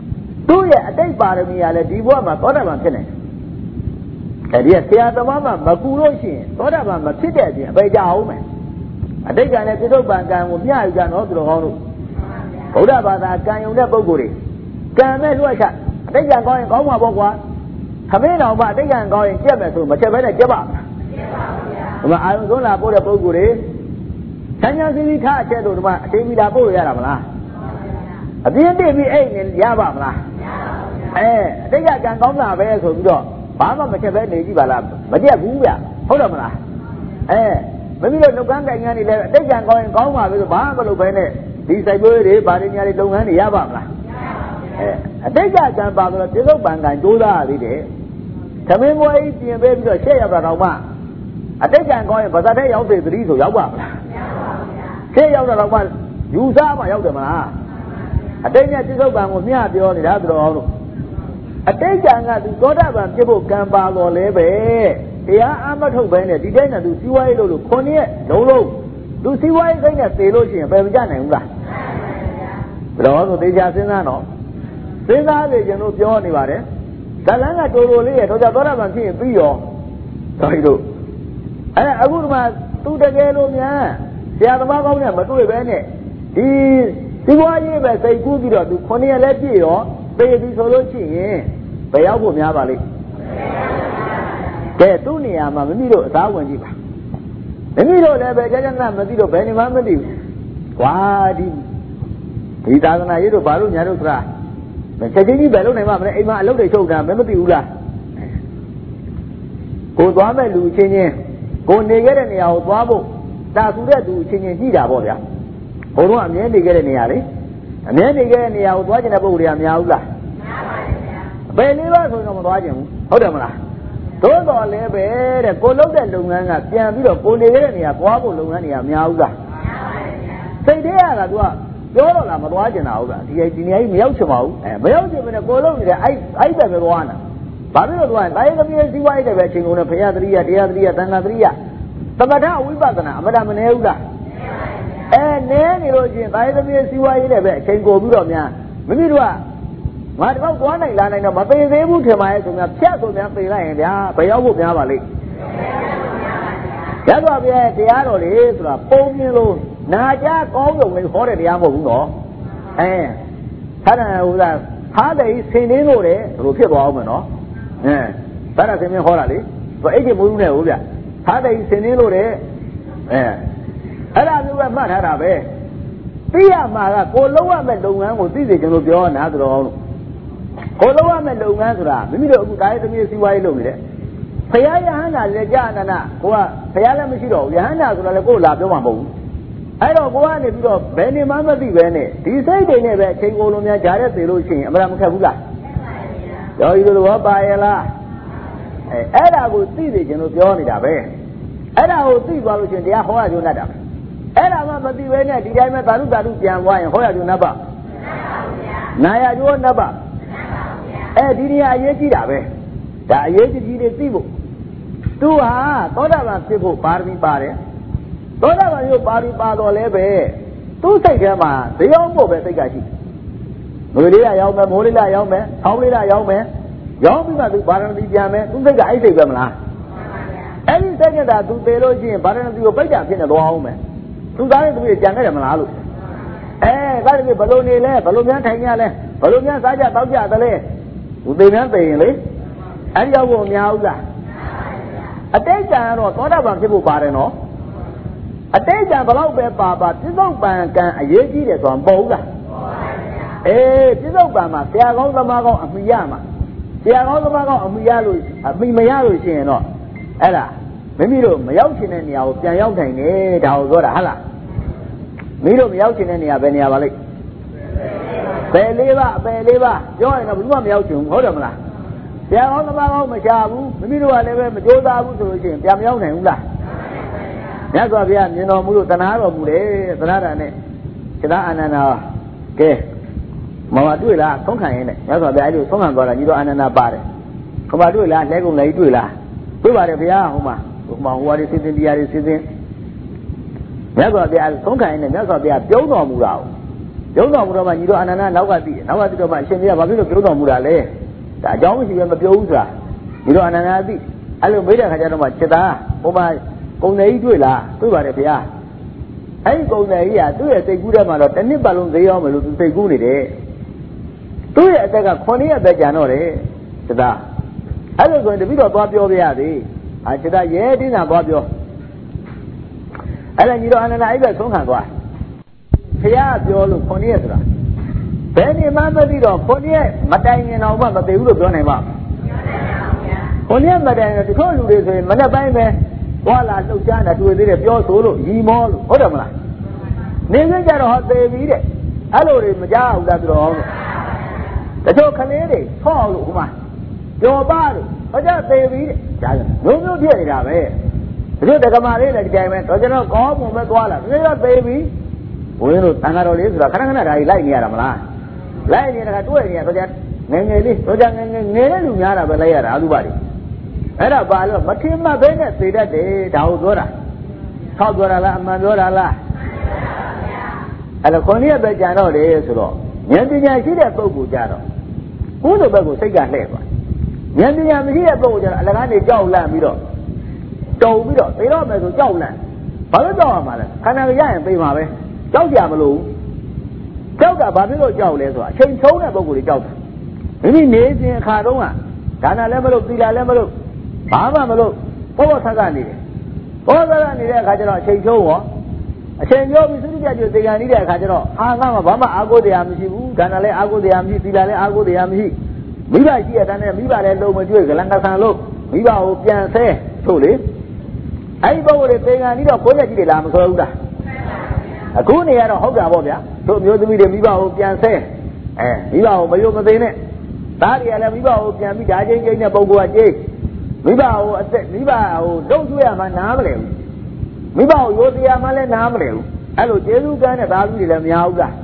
သူ့ရဲ့အတိတ်ပါရမီကလည်းဒီဘဝမှာသောတာပန်ဖြစ်နေတယ်အဲဒီဆရာသမားမှမကူလို့ရှိရင်သောတာပန်မဖြစ်တဲ့အပြင်အပေကြအောင်မယ်အတိတ်ကလည်းပြစ္ဆုတ်ပံကံကိုမျှယူကြတော့သူတော်ကောင်းတို့ဗုဒ္ဓဘာသာကံယုံတဲ့ပုဂ္ဂိုလ်တွေကံမဲ့လွှတ်ချအတိတ်ကံကောင်းရင်ကောင်းမှာပေါ့ကွာခမင်းတော်မှအတိတ်ကံကောင်းရင်ကြက်မယ်ဆိုမချက်ဘဲနဲ့ကြက်ပါမလားဒီမှာအာယုံဆုံးလာပို့တဲ့ပုဂ္ဂိုလ်တွေဆန်းချမ်းစီစီထားအချက်တို့ဒီမှာအတိတ်မိတာပို့ရတာမလားအပြင်းပြပြီးအဲ့နေရပါမလားအဲအတိတ်ကကံကောင်းတာပဲဆိုပြီးတော့ဘာမှမချက်ပဲနေကြည့်ပါလားမကြက်ဘူးဗျဟုတ်တယ်မလားအဲမပြီးတော့လုပ်ငန်းတိုင်ငန်းတွေလည်းအတိတ်ကံကောင်းရင်ကောင်းပါပဲဆိုဘာမှမလုပ်ဘဲနဲ့ဒီစိုက်ပျိုးရေးတွေဗာရင်းညာတွေလုပ်ငန်းတွေရပါမလားအဲအတိတ်ကကံပါဆိုတော့ပြစ္ဆုတ်ပံကံကြိုးစားရသေးတယ်သမင်းမွေးပြင်ပေးပြီးတော့ရှက်ရတာတော့မှအတိတ်ကံကောင်းရင်ဗဇတ်တဲ့ရောက်သေးသတိဆိုရောက်ပါမလားရှက်ရောက်တာတော့မှယူစားမှရောက်တယ်မလားအတိတ်နဲ့ပြစ္ဆုတ်ပံကိုမျှပြောနေတာသူတော်အောင်လို့အတိတ်ကံကသူသောတာပန်ဖြစ်ဖို့ကံပါတော်လဲပဲတရားအမထုတ်ပဲနဲ့ဒီတိုင်းနဲ့သူစီးပွားရေးလို့လို့ခွန်ရက်လုံးလုံးသူစီးပွားရေးစိတ်နဲ့သေလို့ရှိရင်ဘယ်မကြနိုင်ဘူးလားဘယ်တော့ဆိုသေချာစဉ်းစားတော့စဉ်းစားလေကျွန်တော်ပြောနေပါတယ်ဇလန်းကတိုးတိုးလေးရဲ့တော့သောတာပန်ဖြစ်ရင်ပြီးရောတော်ပြီလို့အဲအခုဒီမှာသူတကယ်လို့များဆရာသမားကောင်းနဲ့မတွေ့ပဲနဲ့ဒီစီးပွားရေးပဲစိတ်ကူးပြီးတော့သူခွန်ရက်လည်းပြည့်ရောသေပြီဆိုလို့ရှိရင်ဘယ်ရောက်ဖို့များပါလိမ့်ကဲသူ့နေရာမှာမမိတို့အသားဝင်ကြည့်ပါမမိတို့လည်းပဲကြာကြာနာမသိတော့ဘယ်နေမှမသိဘူးကွာဒီဒီသာသနာရေးတို့ဘာလို့ညာတို့ဆိုတာချက်ချင်းကြီးပဲလုပ်နိုင်မှာမလဲအိမ်မှာအလုပ်တွေချုပ်တာမမသိဘူးလားကိုသွားမဲ့လူချင်းချင်းကိုနေခဲ့တဲ့နေရာကိုသွားဖို့တာဆူတဲ့သူချင်းချင်းကြည့်တာပေါ့ဗျာဘုံတော့အမြဲနေခဲ့တဲ့နေရာလေအမြဲနေခဲ့တဲ့နေရာကိုသွားကျင်တဲ့ပုဂ္ဂိုလ်တွေကများဘူးလားများပါဗျာဘယ်လေးပါဆိုတော့မသွားကျင်ဘူးဟုတ်တယ်မလားသို့တော်လည်းပဲတဲ့ကိုလုပ်တဲ့လုပ်ငန်းကပြန်ပြီးတော့ကိုနေခဲ့တဲ့နေရာသွားဖို့လုပ်ငန်းတွေကများဘူးလားများပါဗျာစိတ်ထဲရတာ तू ကပြောတော့လားမသွားကျင်တာဟုတ်လားဒီဒီနေရာကြီးမရောက်ချင်ပါဘူးအဲမရောက်ချင်မနဲ့ကိုလုပ်နေတဲ့အဲ့အဲ့ပဲသွားနေတာဘာဖြစ်လို့သွားလဲတိုင်းသမီးစီးပွားရေးတွေပဲအချိန်ကုန်နဲ့ဘုရားသတိရတရားသတိရသံဃာသတိရသမထဝိပဿနာအမတမနေဘူးလားအဲနဲနေလို့ချင်းတိုင်းသမီးစီးပွားရေးတွေပဲအချိန်ကုန်ပြီးတော့များမိမိတို့ကငါတော့သွားနိုင်လာနိုင်တော့မပေသေးဘူးထင်ပါရဲ့ဆိုများဖြတ်ဆိုများပေလိုက်ရင်ဗျာဘယ်ရောက်ဖို့များပါလိမ့်ရသော်ဗျာတရားတော်လေဆိုတာပုံမြင်လို့နာကြကောင်းုံလေးဟောတဲ့တရားမဟုတ်ဘူးနော်အဲသာသနာ့ဥစ္စာထားတယ်ဆင်နေလို့တယ်ဘယ်လိုဖြစ်သွားအောင်မနော်အဲသာသနာ့ဆင်မင်းဟောတာလေအဲ့ဒီမိုးလူနဲ့ဟုတ်ဗျထားတယ်ဆင်နေလို့တယ်အဲအဲ့ဒါမျိုးပဲမှတ်ထားတာပဲသိရမှာကကိုလုံးဝမဲ့လုပ်ငန်းကိုသိစေချင်လို့ပြောနာသတော်လို့ကိုလုံးဝမဲ့လုပ်ငန်းဆိုတာမိမိတို့အခုတာရေးသမီးစီးပွားရေးလုပ်နေတယ်ဘုရားယဟန္တာလက်ကြအနန္ဒကိုကဘုရားလည်းမရှိတော့ဘူးယဟန္တာဆိုတာလည်းကိုယ်လာပြောမှာမဟုတ်ဘူးအဲ့တော့ကိုကနေပြီးတော့ဘယ်နေမှမသိပဲနဲ့ဒီစိတ်တွေနဲ့ပဲအချိန်ကုန်လုံးများကြားတဲ့သေလို့ရှိရင်အမှန်မခက်ဘူးလားတော်ပြီလို့ပါရဲ့လားအဲအဲ့ဒါကိုသိသိချင်လို့ပြောနေတာပဲအဲ့ဒါကိုသိသွားလို့ရှိရင်တရားဟောရကျိုးနဲ့တာအဲ့ဒါမှမသိပဲနဲ့ဒီတိုင်းပဲသာဓုသာဓုပြန်သွားရင်ဟောရကျိုးနဲ့ပါနာရကျိုးနဲ့ပါအဲဒီနေရာအရေးကြီးတာပဲဒါအရေးကြီးတွေသိဖို့သူဟာသောတာပန်ဖြစ်ဖို့ပါရမီပါတယ်သောတာပန်မျိုးပါရမီပါတော်လဲပဲသူ့စိတ်ထဲမှာတရားဖို့ပဲစိတ်ကရှိငွေလေးရရောက်မယ်မိုးလေးရရောက်မယ်ဆောင်းလေးရရောက်မယ်ရောက်ပြီးမှသူပါရမီပြန်မယ်သူ့စိတ်ကအဲ့စိတ်ပဲမလားအဲ့ဒီစိတ်ကသာသူသေလို့ရှိရင်ပါရမီကိုပိတ်တာဖြစ်နေတော့အောင်မယ်သူသားရဲ့သူကြီးကြံခဲ့တယ်မလားလို့အဲဒါတည်းဘလို့နေလဲဘလို့များထိုင်ရလဲဘလို့များစားကြတောက်ကြသလဲသူသိများသိရင်လေအဲ့ဒီရောက်ဖို့မများဘူးလားအတိတ်ကံကတော့သောတာပန်ဖြစ်ဖို့ပါတယ်နော်အတိတ်ကံဘလောက်ပဲပါပါပြစ္ဆုတ်ပံကံအရေးကြီးတယ်ဆိုတာမဟုတ်ဘူးလားအေးပြစ္ဆုတ်ပံမှာဆရာကောင်းသမားကောင်းအမိရမှာဆရာကောင်းသမားကောင်းအမိရလို့အမိမရလို့ရှိရင်တော့အဲ့ဒါမိမိတို့မရောက်ချင်တဲ့နေရာကိုပြန်ရောက်နိုင်တယ်ဒါကိုပြောတာဟုတ်လားမိတို့မရောက်ချင်တဲ့နေရာဘယ်နေရာပါလိမ့်ဘယ်လေးပါအပယ်လေးပါပြောရင်တော့ဘယ်သူမှမရောက်ချင်ဘူးဟုတ်တယ်မလားဆရာကောင်းသမားကောင်းမရှာဘူးမိမိတို့ကလည်းပဲမကြိုးစားဘူးဆိုလို့ရှိရင်ပြန်မရောက်နိုင်ဘူးလားမြတ်စွာဘုရားမြင်တော်မူလို့တနာတော်မူတယ်သနာတာနဲ့ခြေသားအာနန္ဒာကဲမမတွေ့လားသုံးခံရင်းနဲ့မြတ်စွာဘုရားအဲ့လိုသုံးခံသွားတာညီတော်အာနန္ဒာပါတယ်ခမတွေ့လားလဲကုန်လည်းတွေ့လားတွေ့ပါတယ်ဘုရားဟိုမှာဟိုမှာဟိုဟာတွေစီစဉ်တရားတွေစီစဉ်မြတ်စွာဘုရားသုံးခံရင်းနဲ့မြတ်စွာဘုရားပြုံးတော်မူတာပြုံးတော်မူတော့မှညီတော်အနန္ဒနောက်ကသိတယ်နောက်ကသိတော့မှအရှင်ဘုရားဘာဖြစ်လို့ပြုံးတော်မူတာလဲဒါအကြောင်းမရှိဘဲမပြောဘူးဆိုတာညီတော်အနန္ဒသိအဲ့လိုမေးတဲ့ခါကျတော့မှจิตသားဟိုမှာကုံတယ်ကြီးတွေ့လားတွေ့ပါတယ်ဗျာအဲ့ဒီကုံတယ်ကြီးကသူ့ရဲ့စိတ်ကူးထဲမှာတော့တစ်နှစ်ပတ်လုံးဈေးရောက်မယ်လို့သူစိတ်ကူးနေတယ်သူ့ရဲ့အသက်ကခုနှစ်ရက်ပဲကြာတော့တယ်จิตသားအဲ့လိုဆိုရင်တပိတော့သွားပြောပြရသေးအာจิตသားရဲတင်းသာသွားပြောအဲ့ဒါညီတော်အနန္ဒအဲ့ဘက်ဆုံးခံသွားဘုရားပြောလို့ခုနှစ်ရက်ဆိုတာဘယ်နေမှမသိတော့ခုနှစ်ရက်မတိုင်ခင်တော့မှမသိဘူးလို့ပြောနိုင်ပါခုနှစ်ရက်မတိုင်ရင်တချို့လူတွေဆိုရင်မနေ့ပိုင်းပဲသွားလာလှုပ်ရှားတာတွေ့သေးတယ်ပြောဆိုလို့ရီမောလို့ဟုတ်တယ်မလားနေစကြတော့ဟောသေပြီတဲ့အဲ့လိုတွေမကြောက်ဘူးလားသူတော်တချို့ကလေးတွေဆော့လို့ဟိုမှာကြော်ပါလို့ဟောကြသေပြီတဲ့ဒါမျိုးမျိုးဖြစ်နေတာပဲတချို့တက္ကမလေးလည်းဒီတိုင်းပဲတော့ကျွန်တော်ကောင်းပုံပဲသွားလာဒီကသေပြီဘုန်းကြီးတို့တန်ဃာတော်လေးဆိုတာခဏခဏဓာတ်ကြီးလိုက်နေရတာမလားလိုက်နေတာကတွေ့နေရတော့ကြငယ်ငယ်လေးတော့ကြငယ်ငယ်ငယ်တဲ့လူများတာပဲလိုက်ရတာအလူပါတွေအဲ့ဒါပါလို့မထင်မှတ်ဘဲနဲ့သိတတ်တယ်ဒါဟုတ်ပြောတာထောက်ပြောတာလားအမှန်ပြောတာလားအဲ့တော့ခွန်ကြီးပဲကြံတော့တယ်ဆိုတော့ဉာဏ်ပညာရှိတဲ့ပုဂ္ဂိုလ်ကြတော့ကိုယ်လိုဘက်ကိုစိတ်ကလှည့်သွားဉာဏ်ပညာမရှိတဲ့ပုဂ္ဂိုလ်ကြတော့အလကားနေကြောက်လန့်ပြီးတော့တုံပြီးတော့သိတော့မယ်ဆိုကြောက်လန့်ဘာလို့ကြောက်ရမှာလဲခန္ဓာကိုရရင်သိမှာပဲကြောက်ကြမလို့ကြောက်တာဘာဖြစ်လို့ကြောက်လဲဆိုတာအချိန်ချုံးတဲ့ပုဂ္ဂိုလ်တွေကြောက်တာမိမိနေစဉ်အခါတုန်းကဒါနလည်းမလို့သီလလည်းမလို့ဘာမှမလို့ဘောဘောဆက်ကနေတယ်ဘောဘောဆက်နေတဲ့အခါကျတော့အချိန်ချုံးရောအချိန်ပြောပြီးသုတိပြကျွေသေကန်နေတဲ့အခါကျတော့အာငါမှဘာမှအာကိုတရားမရှိဘူးဒါနလည်းအာကိုတရားမရှိသီလလည်းအာကိုတရားမရှိမိဘရှိရတဲ့နဲ့မိဘလည်းလုံးမကျွေးကလန်ကဆန်လို့မိဘကိုပြန်ဆဲဆိုလေအဲ့ဒီပုဂ္ဂိုလ်တွေသေကန်ပြီးတော့ကိုယ်နဲ့ကြည့်တယ်လားမဆိုဘူးလားအခုနေရတော့ဟုတ်တာပေါ့ဗျာတို့မျိုးသမီးတွေမိဘကိုပြန်ဆဲအဲမိဘကိုမယုံမသိနဲ့သားတွေကလည်းမိဘကိုပြန်ပြီးဓာချင်းချင်းနဲ့ပုံကောကြေးမိဘကိုအသက်မိဘကိုတုံ့ကျွေးရမှနားမလဲဘူးမိဘကိုရိုသေရမှလည်းနားမလဲဘူးအဲ့လိုကျေးဇူးကမ်းတဲ့သားသမီးတွေလည်းမများဘူးလား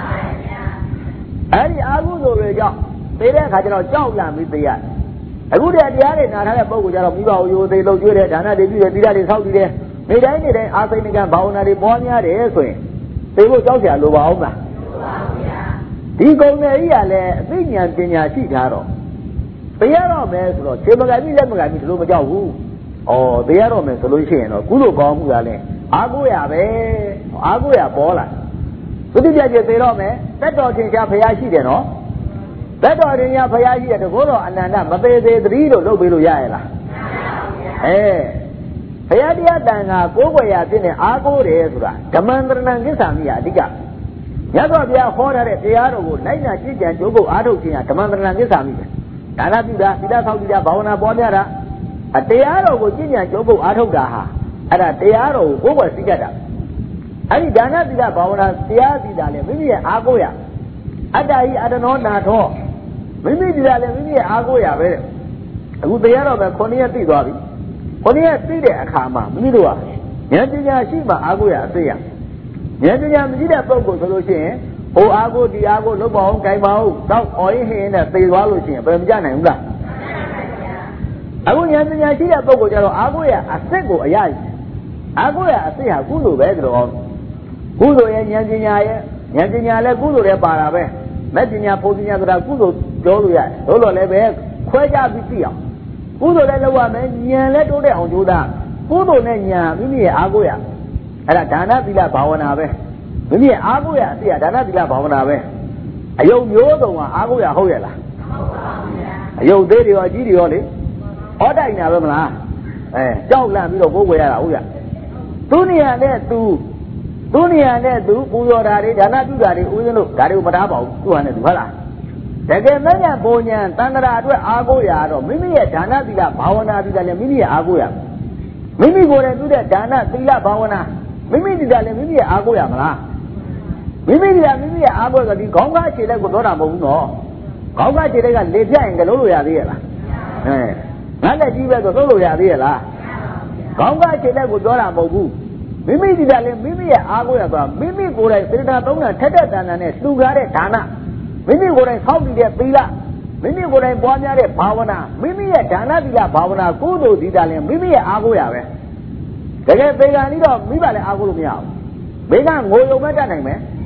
အဲ့ဒီအာဟုဆိုတွေကြောင့်သိတဲ့အခါကျတော့ကြောက်လန့်ပြီးသိရတယ်အခုတည်းတရားတွေနာထားတဲ့ပုဂ္ဂိုလ်ကျတော့မိဘကိုရိုသေလုံကျွေးတဲ့ဒါနတွေပြုတဲ့သီလတွေဆောက်တည်တဲ့နေတိုင်းနေတိုင်းအာသိဏကဘာဝနာတွေပွားများတယ်ဆိုရင်သိဖို့ကြောက်ကြလိုပါအောင်လားဒီကုံနယ်ကြီးကလည်းအသိဉာဏ်ပညာရှိထားတော့သိရတော့မယ်ဆိုတော့ခြေမကန်ပြီးလက်မကန်ပြီးဒီလိုမကြောက်ဘူး။ဩသိရတော့မယ်ဆိုလို့ရှိရင်တော့ကုသိုလ်ကောင်းမှုကလည်းအားကိုးရပဲအားကိုးရပေါ်လာသုတိပြည့်သိတော့မယ်တက်တော်ချင်းရှားဖရာရှိတယ်နော်တက်တော်ချင်းရှားဖရာရှိတယ်တကောတော်အနန္တမသေးသေးသတိလို့လုပ်ပေးလို့ရရဲ့လားအဲဘုရားတရားတန်ခါကိုးကွယ်ရဖြစ်နေအားကိုးတယ်ဆိုတာဓမ္မန္တရဏကိစ္ဆာမိယအဓိကမြတ်စွာဘုရားဟောထားတဲ့တရားတော်ကိုလိုက်နာကြည်ကြံကြိုးကုပ်အားထုတ်ခြင်းဟာဓမ္မန္တရဏကိစ္ဆာမိပဲဒါနပြုတာသီလဆောက်တည်တာဘာဝနာပွားများတာအတရားတော်ကိုကြည်ကြံကြိုးကုပ်အားထုတ်တာဟာအဲ့ဒါတရားတော်ကိုကိုးကွယ်သိတတ်တာအဲ့ဒီဒါနသီလဘာဝနာတရားသီလလည်းမိမိရဲ့အားကိုးရအတ္တဟိအတ္တနောနာထောမိမိသီလလည်းမိမိရဲ့အားကိုးရပဲအခုတရားတော်ပဲခုနှစ်ရက်သိသွားပြီခொနည်းသိတဲ့အခါမှာမိမိတို့ကဉာဏ်ပညာရှိမှအားကိုးရအသိရဉာဏ်ပညာမရှိတဲ့ပုဂ္ဂိုလ်ဆိုလို့ရှိရင်ဟိုအားကိုးဒီအားကိုးလုပ်ပါအောင်ကြိုင်ပါအောင်တောက်အော်ရင်ဟင်းနဲ့သိသွားလို့ရှိရင်ဘယ်မကြနိုင်ဘူးလားအခုဉာဏ်ပညာရှိတဲ့ပုဂ္ဂိုလ်ကျတော့အားကိုးရအစစ်ကိုအရအားကိုးရအစစ်ဟာကုသိုလ်ပဲဆိုတော့ကုသိုလ်ရဲ့ဉာဏ်ပညာရဲ့ဉာဏ်ပညာလည်းကုသိုလ်ရဲ့ပါတာပဲမဲ့ပညာဘုပညာဆိုတာကုသိုလ်ပြောလို့ရတယ်လို့တော့လည်းပဲခွဲခြားပြီးသိအောင်ကုသိုလ်လည်းလုပ်ရမယ်ဉာဏ်လည်းတိုးတက်အောင်ကြိုးစားကုသိုလ်နဲ့ဉာဏ်မိမိရဲ့အားကိုးရအဲ့ဒါဒါနသီလဘာဝနာပဲမိမိရဲ့အားကိုးရအသိရဒါနသီလဘာဝနာပဲအယုံမျိုးစုံကအားကိုးရဟုတ်ရဲ့လားဟုတ်ပါဘူးဗျာအယုံသေးတွေရောအကြီးတွေရောလေဟောတိုင်တာပဲမလားအဲကြောက်လန့်ပြီးတော့ကိုးကွယ်ရတာဟုတ်ရသူနေရာနဲ့သူသူနေရာနဲ့သူပူဇော်တာတွေဒါနပြုတာတွေဥစဉ်လို့ဒါတွေကိုမထားပါဘူးသူဟာနဲ့သူဟုတ်လားတကယ်မဉ္ဇဉ်ပုံဉ္ဇဉ်တန်ត្រာအတွက်အားကိုးရတော့မိမိရဲ့ဒါနသီလဘာဝနာသီလလည်းမိမိရဲ့အားကိုးရမိမိကိုယ်တိုင်ပြုတဲ့ဒါနသီလဘာဝနာမိမိသီလလည်းမိမိရဲ့အားကိုးရမလားမိမိသီလမိမိရဲ့အားကိုးဆိုဒီခေါင်းကားခြေလက်ကိုတော့တာမဟုတ်ဘူးနော်ခေါင်းကားခြေလက်ကလေပြတ်ရင်ကလုံးလို့ရသေးရဲ့လားအဲငါလက်ကြီးပဲဆိုသုံးလို့ရသေးရဲ့လားခေါင်းကားခြေလက်ကိုတော့တာမဟုတ်ဘူးမိမိသီလလည်းမိမိရဲ့အားကိုးရဆိုတာမိမိကိုယ်တိုင်စေတနာသုံးတာထက်တဲ့တန်တန်နဲ့လှူကားတဲ့ဒါနမိမိကိုယ်တိုင်ဆောက်တည်တဲ့သီလမိမိကိုယ်တိုင်ပွားများတဲ့ဘာဝနာမိမိရဲ့ဒါနသီလဘာဝနာကုသိုလ်သီလလည်းမိမိရဲ့အားကိုးရပဲတကယ်ပေကံပြီးတော့မိဘလည်းအားကိုးလို့မရဘူးဘေကငိုယုံမဲ့တတ်နိုင်မယ်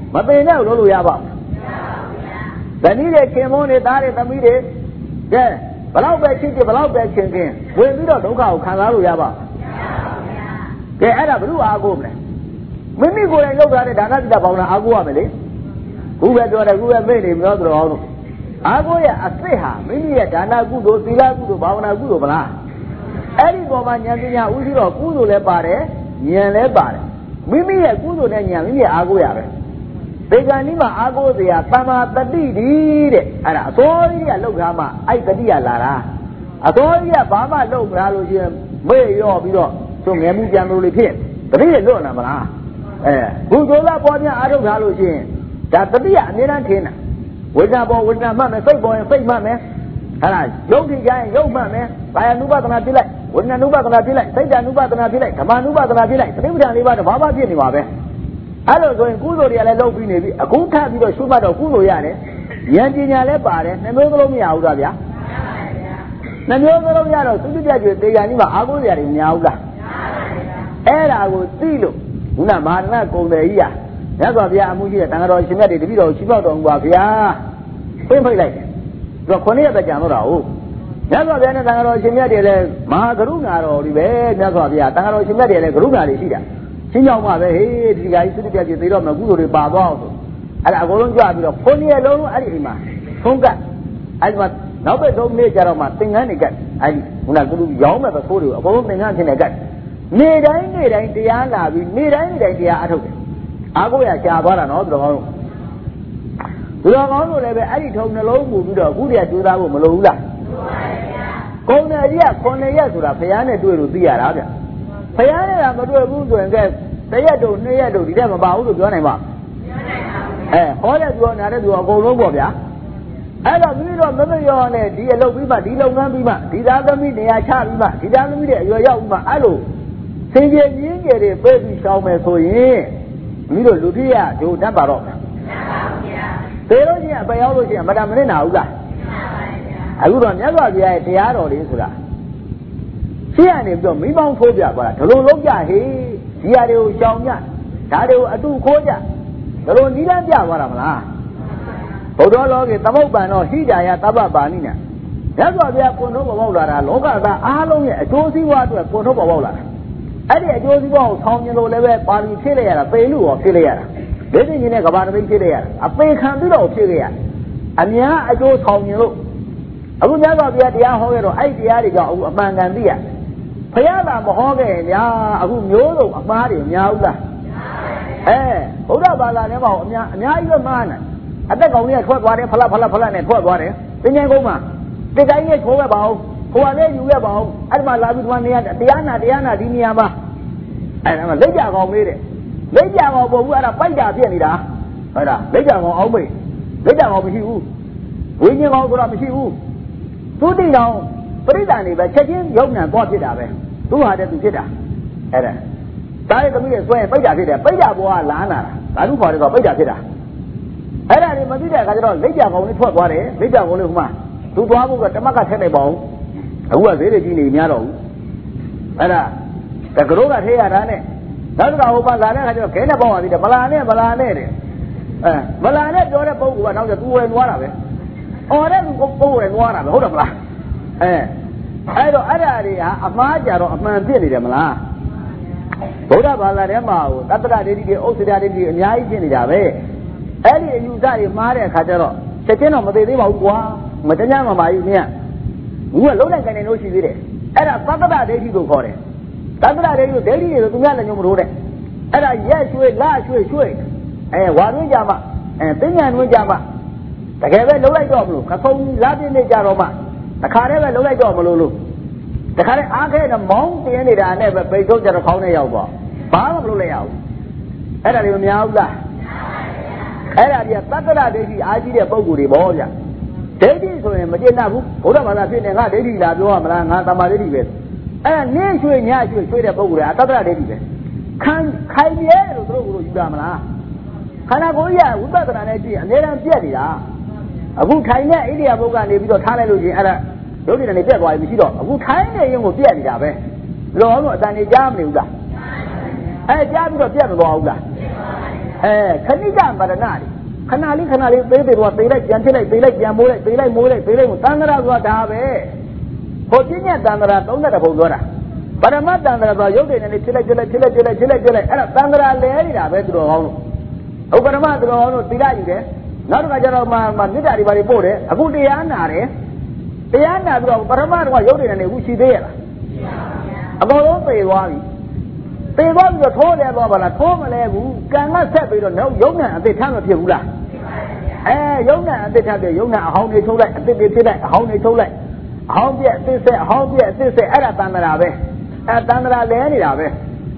mà tiền đâu lỗ lùi à bảo cái ní để kiếm món để ta để tâm ý để cái bà lão bé chỉ bà lão bé chuyện kia quên biết đó đâu có khăn lá lùi à bảo cái ấy là bự à gồm này mình đi coi lâu rồi để đàn anh ta bảo là à gồm à mấy cú bé cho đây cú bé mấy niệm đó rồi à gồm à sẽ ha mình đi đàn anh cú đồ sila cú đồ bảo na cú đồ bala ấy đi bảo mà nhận tiền nhà uống rồi cú đồ lấy bà đấy nhận lấy bà đấy mình đi cú đồ này nhận mình đi à gồm à đấy bây giờ nếu mà à gồm thì à ta mà ta đi đi đấy à là thôi à lâu ra mà ai ta đi à là ra à thôi à bà mà lâu ra rồi chứ mấy giờ bây giờ cho nghe muốn chàng rồi liền cái này luôn là mà eh cú chỗ là bao nhiêu áo ra rồi chứ đã tất nhiên anh đang thiên à với nhà bao với nhà mà mày phải bao phải mà mày hay là giống thì cái giống mà mày tại anh nuôi tao đi lại với nhà nuôi tao đi lại thấy nhà nuôi tao đi lại thằng anh nuôi tao đi lại cái này bây giờ bao bao tiền đi mà bé alo rồi cú rồi lại lâu pin này cú thà đi rồi số mà đâu cú rồi à đấy nhà chị nhà lấy bà đấy nên mới có lâu mới áo ra vậy nên mới có lâu nhà rồi chúng ta chuyện tiền nhưng mà áo có gì thì áo ra ấy là của tí luôn una mà nó cùng đấy à nhớ vào bia mua gì tăng rồi xin mẹ đi đi rồi xin bao đồng vào bia quên phải lại rồi con này bây giờ nó đâu nhớ vào bia này tăng rồi xin mẹ đi là mà cái lúc nào rồi đi về nhớ vào bia tăng rồi xin mẹ đi là cái lúc nào đi xí à xin nhau mà về hey đi cái xí đi cái gì đó mà cũng rồi bà bao à là con cho abi rồi con này lâu ấy đi mà không cả ai mà nó bây giờ mấy giờ mà tính ngay này cái ai una cái lúc gió mà thôi được con tính ngay thế này cáiနေ့တိုင်းနေ့တိုင်းတရားလာပြီးနေ့တိုင်းနေ့တိုင်းတရားအထုတ်တယ်အားကိုးရရှားသွားတာနော်သူတော်ကောင်းတို့သူတော်ကောင်းတို့လည်းပဲအဲ့ဒီထုံနှလုံးမူပြီးတော့အခုတည်းကကြိုးစားဖို့မလိုဘူးလားကုံတယ်ကြီးကခုနှစ်ရက်ဆိုတာဘုရားနဲ့တွေ့လို့သိရတာဗျဘုရားနဲ့ကမတွေ့ဘူးဆိုရင်ကတရက်တို့နှစ်ရက်တို့ဒီတက်မပါဘူးလို့ပြောနိုင်ပါအဲဟောတဲ့သူကနားတဲ့သူကအကုန်လုံးပေါ့ဗျာအဲ့တော့ပြီးတော့မမရောနဲ့ဒီအလုပ်ပြီးမှဒီလုပ်ငန်းပြီးမှဒီသားသမီးနေရာချပြီးမှဒီသားသမီးတွေအရွယ်ရောက်ပြီးမှအဲ့လိုစင်ကြယ်ရင်းကြယ်တွေပြေးပြီးရှောင်းမယ်ဆိုရင်မိတို့လူတိယဒုတတ်ပါတော့မှန်ပါဗျာသေလို့ချင်းအပယ်ရောက်လို့ချင်းမတမနစ်နာဘူးလားမှန်ပါဗျာအခုတော့မြတ်စွာဘုရားရဲ့တရားတော်လေးဆိုတာရှင်းရနေပြီးတော့မိပေါင်းထိုးပြသွားတာဒလုံးလုံးကြဟေးဒီဟာတွေကိုရှောင်းကြဒါတွေကိုအတူခိုးကြဒလုံးနီးလန်းပြသွားတာမလားဘုရားလောကသမုပ္ပန်တော့ဟိဒါယသဗ္ဗပါဏိနာမြတ်စွာဘုရားကွန်ထုတ်ပေါ်ပေါက်လာတာလောကသားအားလုံးရဲ့အကျိုးစီးပွားအတွက်ကွန်ထုတ်ပေါ်ပေါက်လာတာအဲ့ဒီအကျိုးစီးပွားကိုဆောင်းကျင်လို့လည်းပဲပါဠိဖြစ်လိုက်ရတာပေလူရောဖြစ်လိုက်ရတာဒေသကြီးနဲ့ကဘာတပိဖြစ်လိုက်ရတာအပေခံပြီးတော့ဖြစ်ခဲ့ရအများအကျိုးဆောင်းကျင်လို့အခုမြတ်စွာဘုရားတရားဟောခဲ့တော့အဲ့ဒီတရားတွေကြောင့်အခုအမှန်ကန်သိရဘုရားကမဟောခဲ့ရင်ညာအခုမျိုးစုံအမှားတွေများဘူးလားအဲဘုရားဘာသာနဲ့မဟုတ်အများအများကြီးပဲမှားနေအသက်ကောင်ကြီးထွက်သွားတယ်ဖလားဖလားဖလားနဲ့ထွက်သွားတယ်သင်္ကြန်ကုန်းမှာတိတ်တိုင်းရဲ့ချိုးခဲ့ပါအောင်ဟိုကလည်းယူခဲ့ပါအောင်အဲ့ဒီမှာလာပြီးဒီမှာနေရတရားနာတရားနာဒီနေရာမှာအဲ့ဒါမှလက်ကြကောင်မေးတယ်လက်ကြကောင်ပုံဘူးအဲ့ဒါပိုက်တာဖြစ်နေတာဟုတ်လားလက်ကြကောင်အောင်မေးလက်ကြကောင်မရှိဘူးဝိညာဉ်ကောင်ဆိုတာမရှိဘူးသူတိတော်ပရိသတ်နေပဲချက်ချင်းယုံနံသွားဖြစ်တာပဲသူဟာတဲ့သူဖြစ်တာအဲ့ဒါဒါရဲ့သမီးရဲ့ဆွဲရင်ပိတ်တာဖြစ်တယ်ပိတ်တာဘောကလာနာတာဒါလူခေါ်တယ်ဆိုပိတ်တာဖြစ်တာအဲ့ဒါတွေမသိတဲ့အခါကျတော့လက်ကြကောင်လေးထွက်သွားတယ်လက်ကြကောင်လေးဟိုမှာသူသွားဖို့ကတမက်ကထက်နေပါဦးအခုကဈေးတွေကြီးနေများတော့ဘူးအဲ့ဒါတကရိုးကထေးရတာနဲ့နောက်တစ်ခါဟိုမှာလာတဲ့အခါကျတော့ခဲနဲ့ပေါင်းရသေးတယ်မလာနဲ့မလာနဲ့တဲ့အဲမလာနဲ့ပြောတဲ့ပုံကနောက်ကျသူဝယ်သွားတာပဲအော်တဲ့သူပုံဝယ်သွားတာပဲဟုတ်တယ်မလားအဲအဲ့တော့အဲ့ဒါတွေဟာအမှားကြတော့အမှန်ဖြစ်နေတယ်မလားဗုဒ္ဓဘာသာထဲမှာဟိုတတ္တရဒိဋ္ဌိတွေဥစ္စရာဒိဋ္ဌိတွေအများကြီးဖြစ်နေတာပဲအဲ့ဒီအယူဆတွေမှားတဲ့အခါကျတော့ချက်ချင်းတော့မသိသေးပါဘူးကွာမတညာမပါဘူးမြတ်ဘူးကလုံးလိုက်ကနေလို့ရှိသေးတယ်အဲ့ဒါသတ္တရဒိဋ္ဌိကိုခေါ်တယ်သတ္တရဒိဋ္ဌိကိုဒိဋ္ဌိတွေဆိုသူများလည်းညုံမလို့တဲ့အဲ့ဒါရက်ရွှေလရွှေရွှေအဲဝါတွင်းကြမှာအဲသိညာတွင်းကြမှာတကယ်ပဲလုံးလိုက်တော့မလို့ခဆုံးလာပြင်းနေကြတော့မှတခါတည်းပဲလုံးလိုက်တော့မလို့လို့တခါတည်းအားခဲနဲ့မောင်းတင်းနေတာနဲ့ပဲပိတ်ထုတ်ကြတော့ခေါင်းနဲ့ရောက်သွားဘာမှမလုပ်လိုက်ရဘူးအဲ့ဒါတွေမများဘူးလားအဲ့ဒါကြီးကသတ္တရဒိဋ္ဌိအားကြီးတဲ့ပုံကိုယ်တွေပေါ့ဗျဒိဋ္ဌိဆိုရင်မကျေနပ်ဘူးဘုရားဘာသာဖြစ်နေငါဒိဋ္ဌိလာပြောရမလားငါတမာဒိဋ္ဌိပဲအဲ့ဒါနေရွှေညရွှေရွှေတဲ့ပုံကိုယ်တွေကသတ္တရဒိဋ္ဌိပဲခံခိုင်ရဲလို့သူတို့ကယူတာမလားခန္ဓာကိုယ်ကြီးကဝိပဿနာနဲ့ကြည့်အများအားပြက်နေတာအခုထိုင်တဲ့အိန္ဒိယဘုတ်ကနေပြီးတော့ထားလိုက်လို့ချင်းအဲ့ဒါဒုတိယနဲ့ပြက်သွားပြီမရှိတော့အခုထိုင်နေရင်ကိုပြက်နေတာပဲလောအောင်လို့အတန်နေကြားမနေဘူးလားအဲကြားပြီးတော့ပြက်မသွားဘူးလားအဲခဏိကမရဏလေခဏလေးခဏလေးသေးသေးတော့သေးလိုက်ပြန်ဖြစ်လိုက်သေးလိုက်ပြန်မိုးလိုက်သေးလိုက်မိုးလိုက်သေးလိုက်သံဃာဆိုတာဒါပဲဟိုပြည့်ညက်သံဃာသုံးတဲ့ဘုံပြောတာပရမတ်သံဃာဆိုရုပ်တွေနဲ့ဖြစ်လိုက်ဖြစ်လိုက်ဖြစ်လိုက်ဖြစ်လိုက်ဖြစ်လိုက်ဖြစ်လိုက်အဲ့ဒါသံဃာလဲနေတာပဲသူတော်ကောင်းလို့ဥပရမသူတော်ကောင်းလို့သီလယူတယ်နောက်တစ်ခါကျတော့မှမေတ္တာတွေပါပို့တယ်အခုတရားနာတယ်တရားနာပြီးတော့ပရမတ်ကရုပ်တွေနဲ့အခုရှိသေးရလားအကုန်လုံးသေသွားပြီသေသွားပြီးတော့ထိုးတယ်သွားပါလားထိုးမလဲဘူးကံကဆက်ပြီးတော့နောက်ယုံနဲ့အသစ်ထမ်းမဖြစ်ဘူးလားအဲယုံနဲ့အသစ်ထမ်းတယ်ယုံနဲ့အဟောင်းတွေထုတ်လိုက်အသစ်တွေဖြစ်လိုက်အဟောင်းတွေထုတ်လိုက်အဟောင်းပြက်အသစ်ဆက်အဟောင်းပြက်အသစ်ဆက်အဲ့ဒါတန်ត្រာပဲအဲတန်ត្រာလဲနေတာပဲ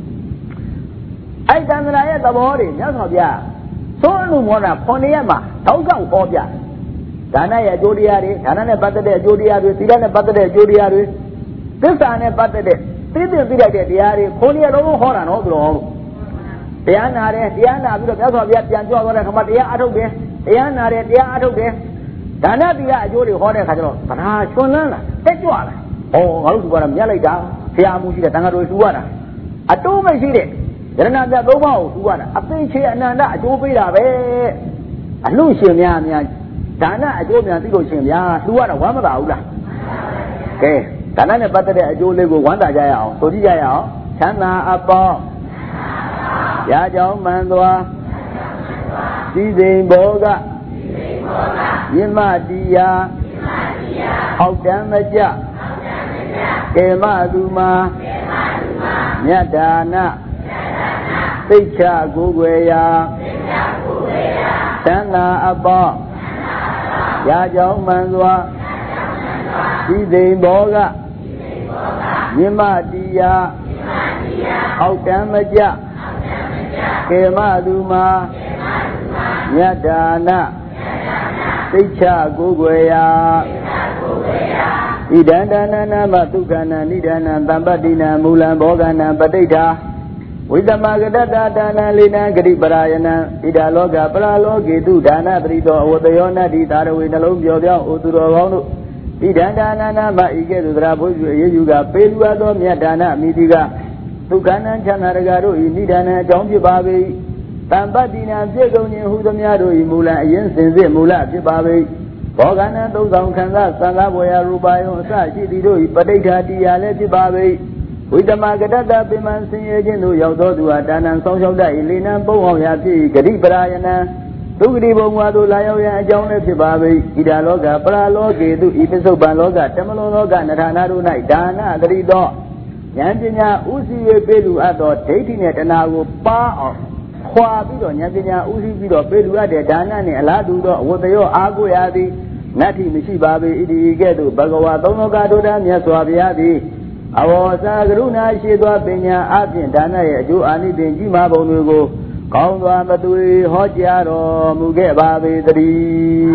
အဲ့တန်ត្រာရဲ့သဘောတွေမြတ်စွာဘုရားသုံးအမှုမောတာခုနှစ်ရက်မှာတောက်ဆောင်ဟောပြဒါနရဲ့အကျိုးတရားတွေဒါနနဲ့ပတ်သက်တဲ့အကျိုးတရားတွေသီလနဲ့ပတ်သက်တဲ့အကျိုးတရားတွေသစ္စာနဲ့ပတ်သက်တဲ့သိသိသိလိုက်တဲ့တရားတွေခုနှစ်ရက်လုံးဟောတာနော်ဆိုတော့တရားနာတယ်တရားနာပြီးတော့မြတ်စွာဘုရားပြန်ကြွသွားတဲ့ခါမှာတရားအထုတ်တယ်တရားနာတယ်တရားအထုတ်တယ်ဒါနသီလအကျိုးတွေဟောတဲ့ခါကျတော့ဗလာချွန်လန်းလာတက်ကြွလာဟောငါတို့သူကတော့မြတ်လိုက်တာဆရာမှုရှိတဲ့တန်ခါတော်သူရတာအတိုးမရှိတဲ့ယရဏပြသုံးပါးကိုသူရတာအသိချေအနန္တအကျိုးပေးတာပဲအလှရှင်များများဒါနအကျိုးများသိလို့ရှင်ဗျာသူရတာဝမ်းမသာဘူးလားကဲဒါနနဲ့ပတ်သက်တဲ့အကျိုးလေးကိုဝမ်းသာကြရအောင်ဆိုကြည့်ကြရအောင်ချမ်းသာအပေါင်းရာကြောင်းမှန်သွားစီစိန်ဘောကယမတိယာဟောက်တမ်းမကြကေမသူမာမြတ်ဒါနသိက္ခာကိုယ်ွယ်ရာသံဃာအပေါင်းရာကြောင်းမှန်စွာစီစိန်ဘောကယမတိယာဟောက်တမ်းမကြကေမသူမာမြတ်ဒါနသိက္ခာကိုယ်ွယ်ရာဣဒံဒါနနာမသုခနာနိဒာနံသံပတ္တိနံမူလံဘောဂနံပဋိဋ္ဌာဝိသမဂတတဒါနံလိနံဂရိပရာယနံဣဒလောကပရာလောကေတုဒါနပရိသောအဝတယောနတ္တိသာရဝေနှလုံးပြောပြောင်းဩသူတော်ကောင်းတို့ဣဒံဒါနနာမဤကဲ့သို့သရဘုရားအရေးယူကပေလူအပ်သောမြတ်ဒါနမိတိကသုခနံချမ်းသာရကတို့ဤနိဒာနံအကြောင်းဖြစ်ပါပေ၏တံပတ္တိနံပြည့်စုံခြင်းဟူသမျှတို့ဤမူလအရင်စင်စစ်မူလဖြစ်ပါပေ၏ဘောဂနံသုံးဆောင်ခံစားသံဃာဘဝရရူပါယုံအစရှိသည်တို့ဤပဋိဋ္ဌာတရားလည်းဖြစ်ပါပေ၏ဝိတမကတတပိမံဆင်းရဲခြင်းတို့ရောက်သောသူဟာဒါနံဆောင်ရှောက်တတ်၏လေနံပုံအောင်ရာဖြစ်၏ဂရိပရာယနံဒုက္ခတိဘုံဝါတို့လာရောက်ရန်အကြောင်းလည်းဖြစ်ပါပေ၏ဣဒလောကပရာလောကေတုဤပစ္စုပန်လောကတမလွန်လောကနထာနာတို့၌ဒါနတတိသောဉာဏ်ပညာဥစည်း၍ပေးလူအပ်သောဒိဋ္ဌိနှင့်တဏှာကိုပါအောင်ခွာပြီးတော့ဉာဏ်ပညာဥစည်းပြီးတော့ပေးလူအပ်တဲ့ဒါနနှင့်အလားတူသောအဝတ္တရောအားကိုးရသည်နတ္ထိမရှိပါပေဣတိကဲ့သို့ဘဂဝါသုံးလောကတို့သားမြတ်စွာဘုရားသည်အဝေါစာကရုဏာရှိသောပညာအပြင်ဒါနရဲ့အကျိုးအာနိသင်ကြီးမားပုံတွေကိုကောင်းစွာမသွေဟောကြားတော်မူခဲ့ပါပေသတည်း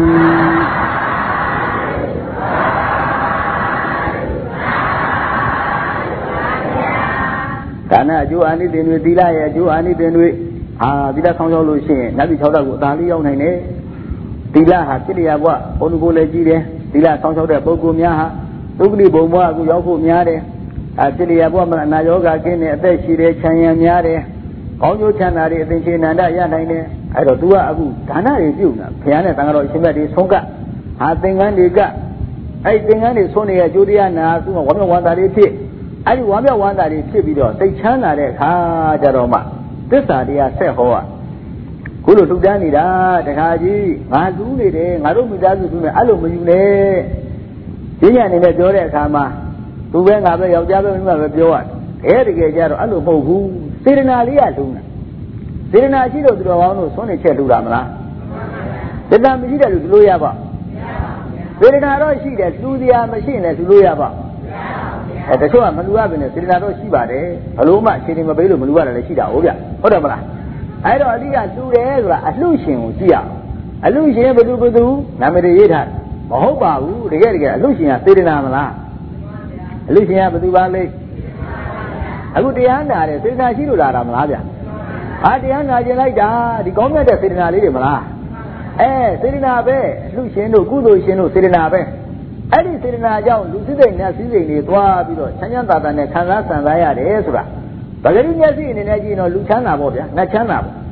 ဒါနအကျိုးအာနိသင်တွေသီလရဲ့အကျိုးအာနိသင်တွေဟာသီလဆောင်ရှောက်လို့ရှိရင်နတ်ပြည်၆ဓာတ်ကိုအသာလေးရောက်နိုင်တယ်သီလဟာပြည့်ရဘွားဘုံကိုလည်းကြည့်တယ်သီလဆောင်ရှောက်တဲ့ပုဂ္ဂိုလ်များဟာဒုက္ခတိဘုံဘွားကိုရောက်ဖို့များတယ်အပြည့်ရဘွားမှာအနာရောဂါကင်းတဲ့အသက်ရှိတယ်ချမ်းရံများတယ်ကောင်းကျိုးချမ်းသာတွေအသင်္ချေနန္ဒရနိုင်တယ်အဲ့တော့ तू ကအခုဒါနတွေပြုတာဘုရားနဲ့တန်ခါတော်အရှင်မြတ်တွေဆုံးကဟာသင်္ကန်းတွေကအဲ့သင်္ကန်းတွေဆုံးနေရဲ့အကျိုးတရားနာသူကဝမ်းမြောက်ဝမ်းသာတွေဖြစ်အဲ့ဒီဝမ်းမြောက်ဝမ်းသာတွေဖြစ်ပြီးတော့စိတ်ချမ်းသာတဲ့အခါကျတော့မှသစ္စာတရားဆက်ဟောရခုလိုလှူဒန်းနေတာတခါကြီးငါလူနေတယ်ငါတို့မိသားစုလူနေအဲ့လိုမယူနဲ့ဈဉ္ညာအနေနဲ့ပြောတဲ့အခါမှာသူပဲငါပဲယောက်ျားပဲမိန်းမပဲပြောရတယ်တကယ်တကယ်ကြတော့အဲ့လိုမဟုတ်ဘူးစေတနာလေးရလူနေစေတနာရှိလို့သူတော်ကောင်းတို့ဆွမ်းနေချက်လူတာမလားစေတနာမရှိတဲ့လူလူလို့ရပါစေတနာတော့ရှိတယ်လူတရားမရှိရင်လည်းလူလို့ရပါအဲတချို့ကမလူရပါနဲ့စေတနာတော့ရှိပါတယ်ဘလို့မှခြေတင်မပေးလို့မလူရတယ်လည်းရှိတာဟုတ်ဗျဟုတ်တယ်မလားအဲ့တော့အဓိကလူတယ်ဆိုတာအလှရှင်ကိုကြည့်ရအောင်အလှရှင်ဘယ်သူဘယ်သူနာမည်ရေးထားမဟုတ်ပါဘူးတကယ်တကယ်အလှရှင်ကစေတနာမလားအလှရှင်ကဘယ်သူပါလဲအခုတရားနာတယ်စေတနာရှိလို့လာတာမလားဗျဟာတရားနာကျင်လိုက်တာဒီကောင်းမြတ်တဲ့စေတနာလေးတွေမလားအဲစေတနာပဲအလှရှင်တို့ကုသိုလ်ရှင်တို့စေတနာပဲအဲ့ဒီစေတနာကြောင့်လူစိစိတ်နဲ့စည်းစိမ်တွေသွားပြီးတော့ချမ်းချမ်းသာသာနဲ့ခံစားဆံစားရတယ်ဆိုတာပဂရိမျက်စိအနေနဲ့ကြည့်ရင်တော့လူချမ်းသာပေါ့ဗျာငါချမ်းသာပေါ့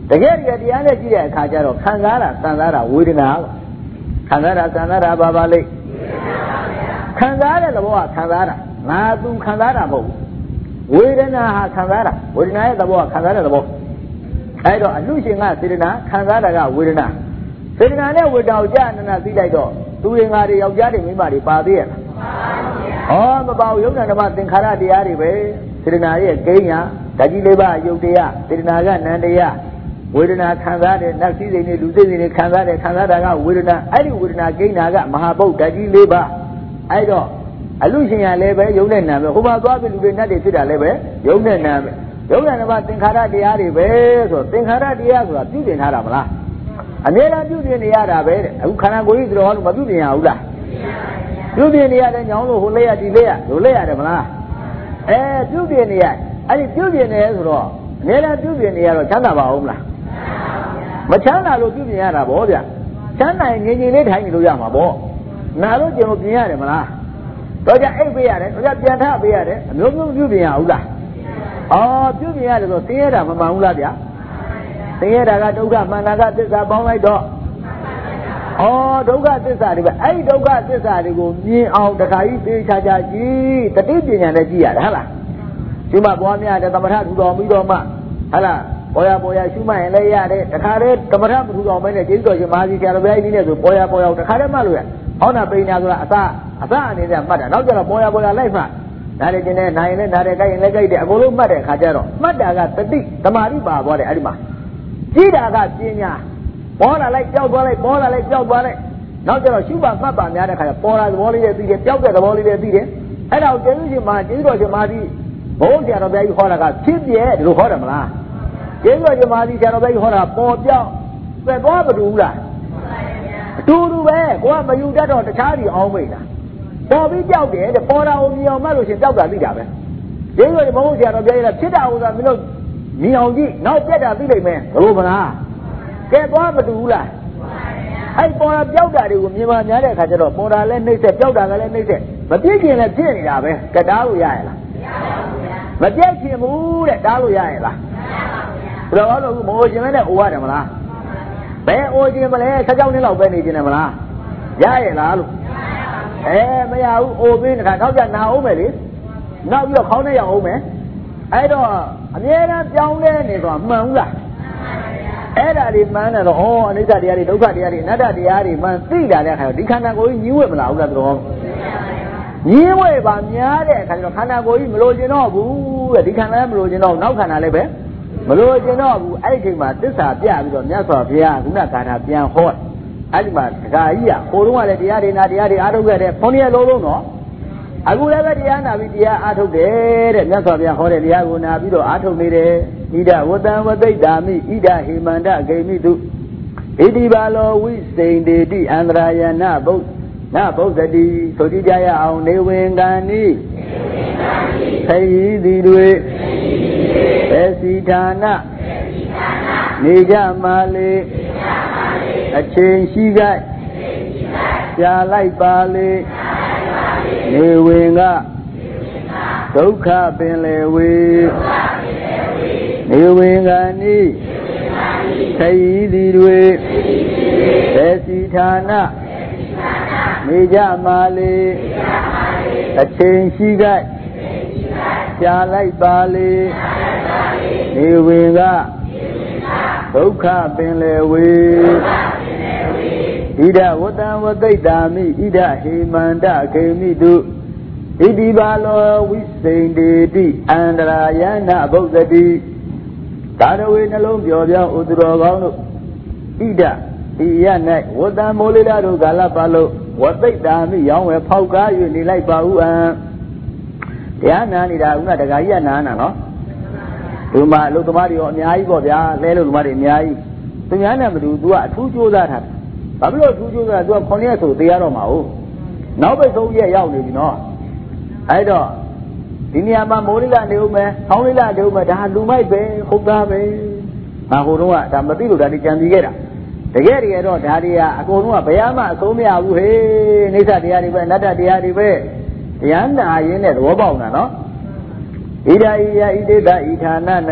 တကယ်တကယ်တရားနဲ့ကြည့်တဲ့အခါကျတော့ခံစားတာစံစားတာဝေဒနာခံစားတာစံစားတာဘာပါလိမ့်ခံစားတဲ့သဘောကခံစားတာငါသူခံစားတာမဟုတ်ဘူးဝေဒနာဟာခံစားတာဝေဒနာရဲ့သဘောကခံစားတဲ့သဘောအဲ့တော့အလူရှင်ကစေတနာခံစားတာကဝေဒနာစေတနာနဲ့ဝေဒနာကိုကြာနနာသိလိုက်တော့သူရင်ငါတွေယောက်ျားတွေမိန်းမတွေပါသေးရဲ့လားဩမပါဘူးယုံနာဓမ္မသင်္ခါရတရားတွေပဲစေတနာရဲ့ကိန်းညာဓာတ်ကြီးလေးပါယုတ်တရားစေတနာကနန္တရားဝေဒနာခံစားတဲ့နတ်စည်းစိမ်တွေလူစိတ်တွေခံစားတဲ့ခံစားတာကဝေဒနာအဲ့ဒီဝေဒနာကိန်းနာကမဟာဗုဒ္ဓဓာတ်ကြီးလေးပါအဲ့တော့အလူရှင်ရလည်းပဲယုံနဲ့နာပဲဟိုမှာသွားပြီလူတွေနတ်တွေဖြစ်တာလည်းပဲယုံနဲ့နာပဲယုံနဲ့နာသင်္ခါရတရားတွေပဲဆိုသင်္ခါရတရားဆိုတာပြုပြင်ထားတာမလားအမြဲတမ်းပြုပြင်နေရတာပဲတဲ့အခုခန္ဓာကိုယ်ကြီးတော်ဟောလို့မပြုပြင်ရဘူးလားပြုပြင်နေရတယ်ညောင်းလို့ဟိုလက်ရဒီလက်ရလိုလက်ရတယ်မလားအဲပြုပြင်နေရအဲ့ဒီပြုပြင်နေရဆိုတော့အမြဲတမ်းပြုပြင်နေရတော့ချမ်းသာပါအောင်မလားမချမ်းသာလို့ပြုပြင်ရတာဗောဗျချမ်းသာရင်ငြိမ်ငြိမ်လေးထိုင်နေလို့ရမှာဗောနာလို့ကျင်လို့ပြင်ရတယ်မလားတော့ကြအိတ်ပေးရတယ်တော့ကြပြန်ထပေးရတယ်အမျိုးမျိုးပြုပြင်ရဘူးလားအော်ပြုပြင်ရတယ်ဆိုသိရတာမမှန်ဘူးလားဗျသိရတာကဒုက္ခမှန်တာကသစ္စာပေါင်းလိုက်တော့ဩဒုက္ခသစ္စာတွေပဲအဲ့ဒီဒုက္ခသစ္စာတွေကိုမြင်အောင်တခါကြီးသိချာချာကြည့်တတိပညာနဲ့ကြည့်ရတယ်ဟုတ်လားဒီမှာပွားများတဲ့သမထထူတော်ပြီးတော့မှဟုတ်လားပေါ်ရပေါ်ရရှုမှတ်ရင်လည်းရတယ်တခါတည်းသမထမထူတော်မဲနဲ့ကျေးဇူးတော်ရှင်မဟာကြီးဆရာတော်ဘုရားကြီးနဲ့ဆိုပေါ်ရပေါ်ရတခါတည်းမှလို့ရဟောနာပိညာဆိုတာအစအစအနေနဲ့မှတ်တာနောက်ကျတော့ပေါ်ရပေါ်ရလိုက်မှနားရခြင်းနဲ့နာရင်လည်းနားတယ်ကြိုက်ရင်လည်းကြိုက်တယ်အကုန်လုံးမှတ်တဲ့အခါကျတော့မှတ်တာကတတိသမာဓိပါသွားတယ်အဲ့ဒီမှာကြည့်တာကပညာပေါ်လာလိုက်ကြောက်သွားလိုက်ပေါ်လာလိုက်ကြောက်သွားလိုက်နောက်ကျတော့ရှုပါမှတ်ပါများတဲ့ခါကျပေါ်လာသဘောလေးတွေသိတယ်ကြောက်တဲ့သဘောလေးတွေသိတယ်အဲ့ဒါကိုကျေးဇူးရှင်မကျေးဇူးတော်ရှင်မကြီးဘုန်းဆရာတော်ဘုရားကြီးဟောတာကဖြစ်ပြဲဒီလိုဟောတယ်မလားကျေးဇူးတော်ရှင်မကြီးဆရာတော်ဘုရားကြီးဟောတာပေါ်ပြောက်ပြက်သွားမတူဘူးလားအတူတူပဲကိုကမယူတတ်တော့တခြားစီအောင်မိတ်လားပေါ်ပြီးကြောက်တယ်တဲ့ပေါ်တာကိုမြင်အောင်မှတ်လို့ရှင်ကြောက်တာသိတာပဲကျေးဇူးတော်ဘုန်းဆရာတော်ဘုရားကြီးကဖြစ်တာဥစ္စာမင်းတို့မြင်အောင်ကြည့်နောက်ပြက်တာသိနိုင်မယ်ဘလို့မလားကဲသွားမတူဘူးလားအဲ့ပေါ်တာပြောက်တာတွေကိုမြင်ပါများတဲ့အခါကျတော့ပေါ်တာလည်းနှိမ့်ဆက်ပြောက်တာကလည်းနှိမ့်ဆက်မပြည့်ခင်လည်းဖြစ်နေတာပဲကတားလို့ရရဲ့လားမပြည့်ခင်ဘူးတဲ့တားလို့ရရဲ့လားဘယ်တော့လို့မိုးခြင်းမဲနဲ့အိုရတယ်မလားဘယ်အိုခြင်းမလဲဆက်ကြောင်းနှစ်လောက်ပဲနေခြင်းတယ်မလားရရဲ့လားလို့အဲမရဘူးအိုပြီးတခါနောက်ကျနာအောင်မယ်လေနောက်ပြီးတော့ခေါင်းနဲ့ရအောင်မယ်အဲ့တော့အမြဲတမ်းပြောင်းလဲနေတော့မှန်ဘူးလားအဲ့ဒါတွေမှန်းတယ်တော့ဩအနိစ္စတရားတွေဒုက္ခတရားတွေအနတ္တတရားတွေမှန်သိလာတဲ့အခါဒီခန္ဓာကိုယ်ကြီးညှို့ဝဲမလားဟုတ်လားတော်ညှို့ဝဲပါများတဲ့အခါကျတော့ခန္ဓာကိုယ်ကြီးမလိုချင်တော့ဘူးတဲ့ဒီခန္ဓာလည်းမလိုချင်တော့နောက်ခန္ဓာလည်းပဲမလိုချင်တော့ဘူးအဲ့ဒီချိန်မှာသစ္စာပြပြီးတော့မြတ်စွာဘုရားခုနဂါထာပြန်ဟောအဲ့ဒီမှာဒကာကြီးကဟိုတုန်းကလည်းတရားတွေနာတရားတွေအားထုတ်ခဲ့တဲ့ဘုန်းကြီးလုံးလုံးတော့အခုလည်းပဲတရားနာပြီးတရားအားထုတ်တယ်တဲ့မြတ်စွာဘုရားဟောတဲ့တရားကိုနာပြီးတော့အားထုတ်နေတယ်ဣဒဝတံဝသိတာမိဣဒဟိမန္တဂိမိတုဣတိပါလောဝိစိန်တေတိအန္တရာယနာဗုဒ္ဓနာဗုဒ္ဓတိဆိုကြည့်ကြရအောင်နေဝင်ကံဤသိသည်တွေသေစီဌာနနေကြမာလေအချိန်ရှိကြကြာလိုက်ပါလေနေဝင်ကဒုက္ခပင်လေဝေနေဝင်ကနိသိသည်တွေသေစီဌာနနေကြမာလေအချိန်ရှိကြကြာလိုက်ပါလေနေဝင်ကဒုက္ခပင်လေဝေဣဒဝတံဝသိတာမိဣဒဟိမန္တခေမိတုဣတိပါလောဝိစိန်တေတိအန္တရာယနာဗုဒ္ဓတိသာရဝေနှလုံးပြောပြောဥသူတော်ကောင်းတို့ဣဒဒီရ၌ဝတံမိုးလေးတို့ကာလပါလို့ဝသိတာမိရောင်းဝယ်ဖောက်ကား၍နေလိုက်ပါဦးအံတရားနာနေတာကတခါကြီးကနာနာနော်ဒီမှာအလုပ်သမားတွေရောအများကြီးပေါ့ဗျာလဲလို့သမားတွေအများကြီးသူများနဲ့မတူ तू ကအထူးကြိုးစားထားဘာဖြစ်လို့အထူးကြိုးစား तू ကခုနှစ်ရက်ဆိုသေးရတော့မှာဟုတ်နောက်ပိတ်ဆုံးရက်ရောက်နေပြီနော်အဲ့တော့ဒီနေရာမှာမိုးလေးကနေဦးမယ်ဆောင်းလေးလာနေဦးမယ်ဒါလူမိုက်ပဲဟုတ်သားပဲငါဟိုတုန်းကဒါမသိလို့ဒါဒီကြံပြီးခဲ့တာတကယ်တကယ်တော့ဒါတွေကအကုန်လုံးကဘယ်မှအဆုံးမရဘူးဟေးအိဋ္ဌတရားတွေပဲအနတ္တတရားတွေပဲတရားနာရင်းနဲ့သဘောပေါက်တာနော်ဣဒာဣယဣတေတဣဌာန၌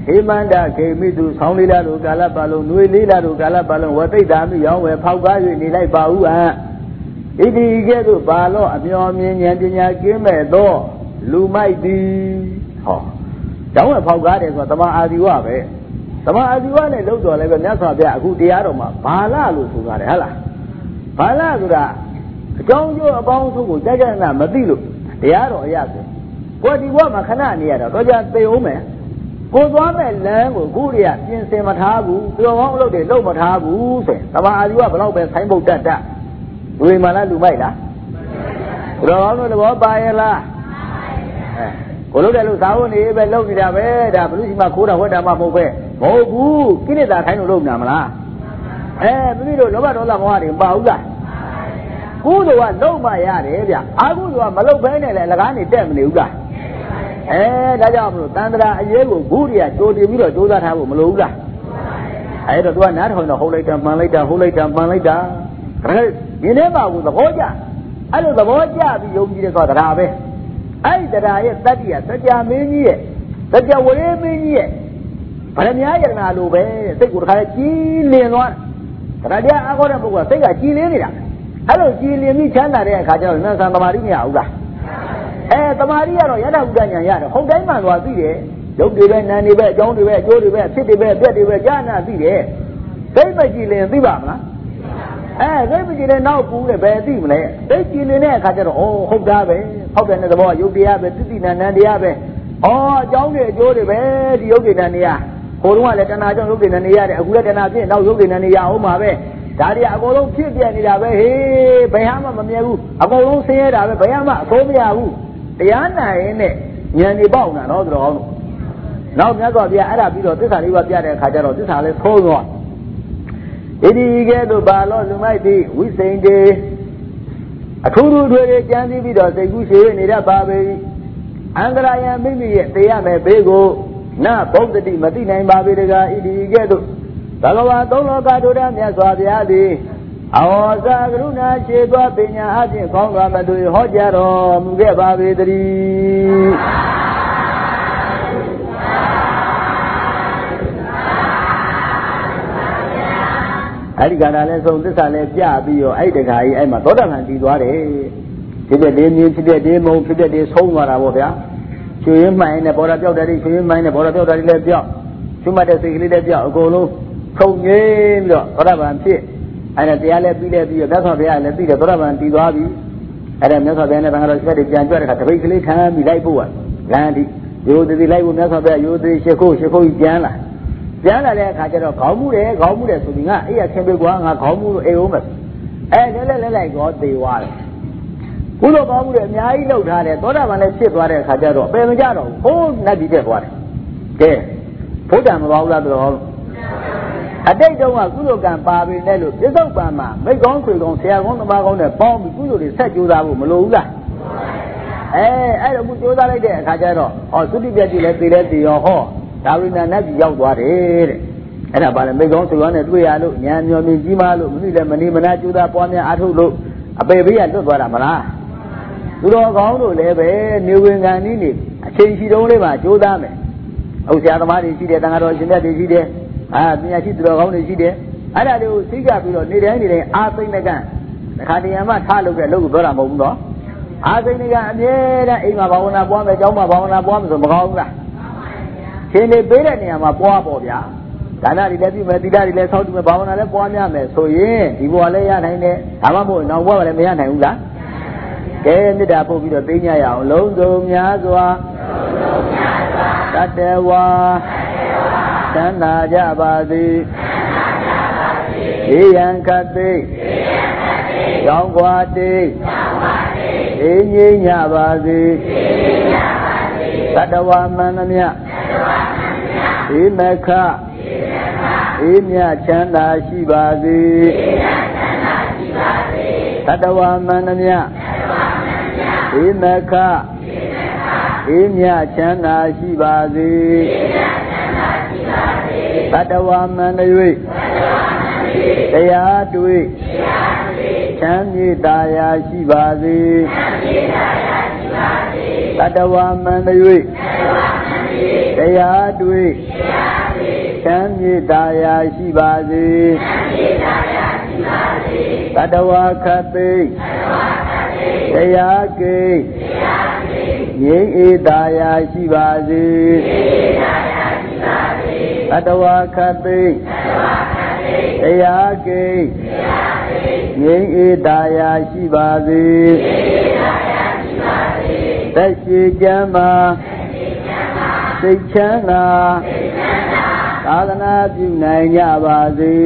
Himanda Kemitu, Soundila, Galapalo, Nuilila, Galapalo, what they damn young, where Pauga, Nilai Baua. If you get to Balo, Amiomi, Yandinia, Game, door, Lu might be. Oh, don't have Pauga, what the Adiwa. Some Adiwa, and those who live in Nasa, who the Aroma, Pala, Lusugara. Pala, don't you about to Jagan Madilu, the Aro Yaki. What do you want, Macanania, Roger Peome? Go on and learn with Guria, in Sematabu, you won't look at Lomatabu, say, Sama Adiwa, but open Simon Dada. We Malalu Maida. Rono the war by a la. Oloda Sauni, even look at Aveda, Lucia Kura, what I'm up over. Oh, boo, kill it that kind of room, Namala. Eh, we don't know what all I'm wanting about that. Who do I know my area? I would want Malo Bene and Lagani Temluga. Eh, Dajamu, Tandra, Yego, Guria, Jodi Miro, do that have Maluga. I don't want that on the whole later, Malita, whole later, Malita. You never with the Hoja. I know the Hoja, the Yogi got the Rabe. I that I have that year, that ya mean ye, that ya will mean ye. But I'm Yagan Alube, they would have a Gillian one. But I got a book, I think a Gillian. Hello, Gillian, Chana, Kajan, and Maria. Eh, the Maria, Yana, Yana, Home Diamond was there. Don't do it, Nanny Bear, don't do it, Jody Bear, City Bear, Betty Bear, Jana, be there. They may Gillian, Vivana. Eh, they may get now food a bad thing. They Gillian, Kajan, oh, Home Dabe, Home and the boy, you be able to see Nandiabe. Oh, Johnny, Jody Bear, Yogi Nania. Hold one, let another Yogi Nania, a good and I did now Yogi Nania, oh, my way. Daddy, I go on Kitty and Hey, Bayama, Mamu, I go on say it, I have Bayama, Tomia. The Anna in it, Yanni Bone and all the wrong. Now, never be Arab, this I was the other Kajaro, this I let's hold on. If you get to Balo, you might be, we say, a true to a candy video, they go say, Nida Baby. And I am maybe they are a bego. Now, both the Matina and Baby, if you get to Balawa, don't look at them, yes, or the Adi. Our Zagruna, Sheba, Pena, Adi, Congrama, do Hojaro, Mugeba, Vidri. Adigana, so this I left Yabi or Aidegai, and my daughter and Didware. Today, they mean today, they move today, this home what I was there. Show him mine, a Borajo, that is, show him mine, a Borajo, that is left job. Too much as he left job, go low. So, yeah, whatever I'm saying. And at the Ala Bila, that's how they are, let me the Boravan Tiwabi. And I'm not going to get a Janjuar at a weekly time, we like Bua. Gandhi, you the delay will never bear you the Shako, Shako, Jana. Jana, I get a Kamu, Kamu, Sumina, here can be one, a Kamu, Eomas. And then like God they were. Who know Kamu, I know that, Boravan, let's say, what a Kajaro, Bemajaro, hold not be dead one. Okay, put them all out of a day don't want to go and Barbie Nello, this Obama, make on quick on Sierra on the Magon and bomb, you set you down with Malula. Eh, I don't do that idea, Kajaro, or should you get you let me let your hall? Darina Nazi young what it. And about a make on to run it, we are looking, and you mean Jima look, Mani Manajuda, Ponya, Atu, a baby, and look what I'm a. You don't go to live, New England in it. I change it only by Joe Dame. Oh, Siamani, she did, and I don't see that she did. Ah, me, I see the only see there. I don't know, see, I don't need anything. I think again. The Kadiama Talu, a little bit of Mundo. I think again, yeah, Ima Bona bomb, a Joma Bona bomb, the Magonga. Can they bear any of my boy? Dana, let you, Medina, let's hold to the Bona, the Bona, so yeah, you will lay on it. Amamu, no one, and Miana. Then the Dapo with the Pina, Londo, Yazua. That there was. Sana Jabadi, Ian Kati, Yongwati, Inyi Yabadi, Sadawa Manamia, Imeka, Imya Chanda Shibadi, Sadawa Manamia, Imeka, Imya Chanda Shibadi. Sadawa Manaway, Sayatui, Changi Daya Shibadi, Sadawa Manaway, တရားတွေ့ချမ်းမြေတာယာရှိပါစေတတဝါခတ်သိတရားကိငြိမ်းအေးတာယာရှိပါစေတတဝါခတ်သိတရားကိငြိမ်းအေးတာယာရှိပါစေသက်ရှိကြမ်းမှာစိတ်ချမ်းသာသာသနာပြုနိုင်ကြပါစေ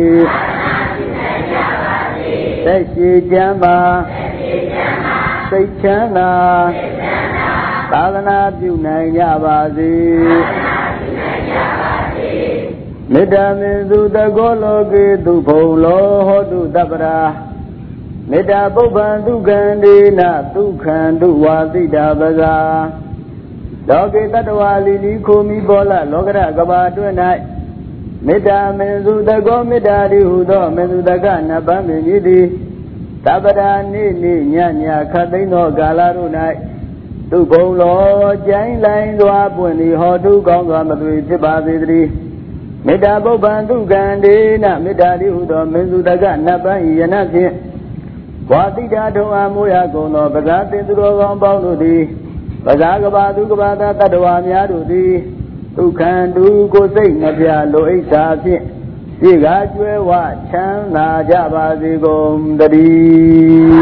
သက်ရှိကြမ်းမှာစိတ်ချမ်းသာသာသနာပြုနိုင်ကြပါစေမေတ္တာမင်းသူတကောလောကေသူဘုံလောဟောတုတပ္ပရာမေတ္တာပုပ္ပံဒုက္ခံဒေနဒုက္ခံဒုဝါသိတာပဇာလောကေတတဝါလီလီခိုမီဘောလလောကရကဘာတွင်၌မေတ္တာမင်းသူတကောမေတ္တာတိဟုသောမင်းသူတကနဗ္ဗမင်းကြီးသည်သဗ္ဗရာနေ့နေ့ညညခတ်သိမ်းသောကာလတို့၌သူဘုံလောကျိုင်းလိုင်းစွာပွင့်သည်ဟောတုကောင်းစွာမသွေဖြစ်ပါစေတည်းမေတ္တာပုပ္ပံဒုက္ခံဒေနမေတ္တာတိဟုသောမင်းသူတကနဗ္ဗံဤယနဖြင့်ဝါတိတာထုံအားမိုးရကုန်သောပဇာတင်သူတော်ကောင်းပေါင်းတို့သည်ပဇာကဘာသူကဘာသာတတ္တဝါများတို့သည်ဒုက္ခံဒုကိုစိတ်နှပြလိုဣစ္စာဖြင့်ဒီကကျွဲဝချမ်းသာကြပါစေကုန်တည်း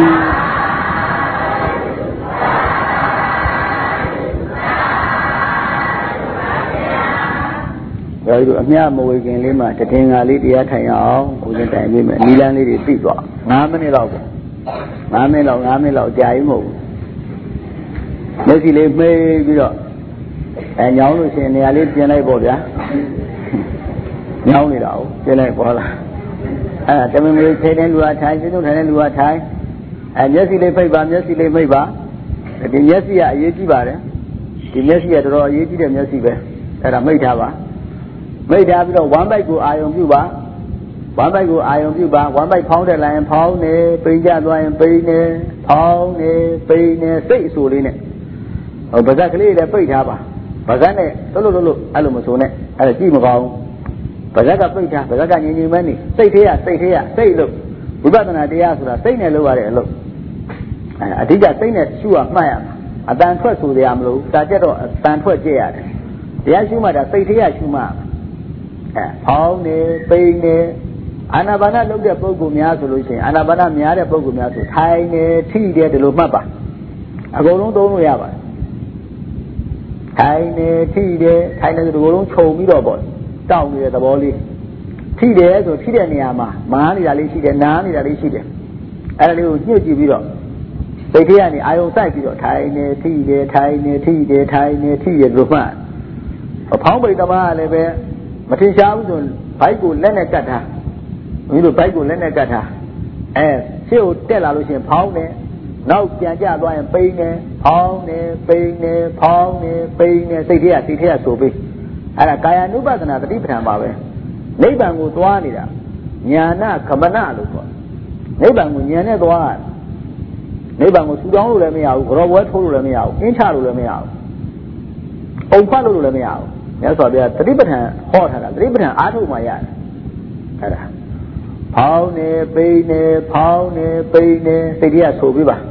ဒါတို့အမြမဝေခင်လေးမှာတည်ငါလေးတရားထိုင်အောင်ကိုယ်တိုင်ပြီးမယ်နီလန်းလေးတွေသိသွား၅မိနစ်လောက်ပေါ့၅မိနစ်လောက်၅မိနစ်လောက်ကြာရင်မဟုတ်ဘူးမျက်စိလေးမှိတ်ပြီးတော့အဲညောင်းလို့ရှိရင်နေရာလေးပြင်လိုက်ပေါ့ဗျာညောင်းနေတာကိုပြင်လိုက်ပေါ်လာအဲတမင်မျိုးချိန်တဲ့လူဟာထိုင်ရှင်းထုတ်ထိုင်တဲ့လူဟာထိုင်အဲမျက်စိလေးဖိတ်ပါမျက်စိလေးမိတ်ပါဒီမျက်စိကအရေးကြီးပါတယ်ဒီမျက်စိကတော်တော်အရေးကြီးတဲ့မျက်စိပဲအဲ့ဒါမိတ်ထားပါမိတ်ထားပြီးတော့ဝမ်းပိုက်ကိုအာယုံပြုပါဝမ်းပိုက်ကိုအာယုံပြုပါဝမ်းပိုက်ဖောင်းတဲ့လိုင်းဖောင်းနေပိန်ကြသွားရင်ပိန်နေဖောင်းနေပိန်နေစိတ်အဆူလေးနဲ့ဟိုပါးစပ်ကလေးလည်းပိတ်ထားပါပါးစပ်နဲ့လှုပ်လှုပ်လှုပ်အဲ့လိုမဆိုနဲ့အဲ့ဒါကြည့်မကောင်းပါးစပ်ကပိတ်ထားပါးစပ်ကငြိမ်ငြိမ်မဲနေစိတ်သေးရစိတ်သေးရစိတ်လို့ဝိပဿနာတရားဆိုတာစိတ်နဲ့လုပ်ရတဲ့အလုပ်အဲအဓိကစိတ်နဲ့ရှုရမှတ်ရမှာအတန်ထွက်ဆိုရမလို့စာကြက်တော့အတန်ထွက်ကြည့်ရတယ်တရားရှုမှတ်တာစိတ်သေးရရှုမှတ်အဲဖောင်းနေပိန်နေအာနာပါနလုပ်တဲ့ပုဂ္ဂိုလ်များဆိုလို့ရှိရင်အာနာပါနများတဲ့ပုဂ္ဂိုလ်များဆိုထိုင်နေထိတယ်ဒီလိုမှတ်ပါအကုန်လုံးသုံးလို့ရပါတယ်ထိုင်နေထိတယ်ထိုင်နေဆိုဒီလိုလုံးခြုံပြီးတော့ပေါ့တောက်နေတဲ့သဘောလေးထိတယ်ဆိုထိတဲ့နေရာမှာမားနေတာလေးရှိတယ်နားနေတာလေးရှိတယ်အဲ့ဒါလေးကိုညှို့ကြည့်ပြီးတော့စိတ်ထဲကနေအာယုံစိုက်ပြီးတော့ထိုင်နေထိတယ်ထိုင်နေထိတယ်ထိုင်နေထိတယ်လို့မှတ်ဖောင်းပိတ်သမားကလည်းပဲမထင်ရှားဘူးဆိုဘိုက်ကိုလက်နဲ့ကတ်ထားမင်းတို့ဘိုက်ကိုလက်နဲ့ကတ်ထားအဲရှေ့ကိုတက်လာလို့ရှိရင်ဖောင်းတယ်နောက်ပြန်ကျသွားရင်ပိန်နေဖောင်းနေပိန်နေဖောင်းနေပိန်နေစိတ်ထဲကစိတ်ထဲကဆိုပြီးအဲ့ဒါကာယ ानु ပသနာတတိပဋ္ဌာန်ပါပဲနိဗ္ဗာန်ကိုသွားနေတာညာနာခမနလို့ခေါ်နိဗ္ဗာန်ကိုညာနဲ့သွားနိဗ္ဗာန်ကိုဆူတောင်းလို့လည်းမရဘူးကြောပွဲထိုးလို့လည်းမရဘူးအင်းချလို့လည်းမရဘူးပုံဖတ်လို့လည်းမရဘူးမြတ်စွာဘုရားတတိပဋ္ဌာန်ဟောထားတာတတိပဋ္ဌာန်အားထုတ်မှရတယ်အဲ့ဒါဖောင်းနေပိန်နေဖောင်းနေပိန်နေစိတ်ထဲကဆိုပြီးပါ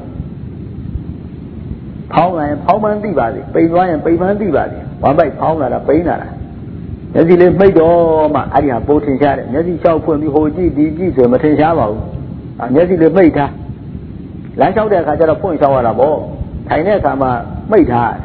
ဖောင်းရင်ဖောင်းမှန်းသိပါစေပိန်သွားရင်ပိန်မှန်းသိပါစေဝမ်းပိုက်ဖောင်းလာတာပိန်လာတာမျက်စိလေးမိတ်တော့မှအဲ့ဒီဟာပိုထင်ရှားတယ်မျက်စိလျှောက်ဖွင့်ပြီးဟိုကြည့်ဒီကြည့်ဆိုမထင်ရှားပါဘူးအဲမျက်စိလေးမိတ်ထားလမ်းလျှောက်တဲ့အခါကျတော့ဖွင့်လျှောက်ရတာပေါ့ထိုင်တဲ့အခါမှာမိတ်ထား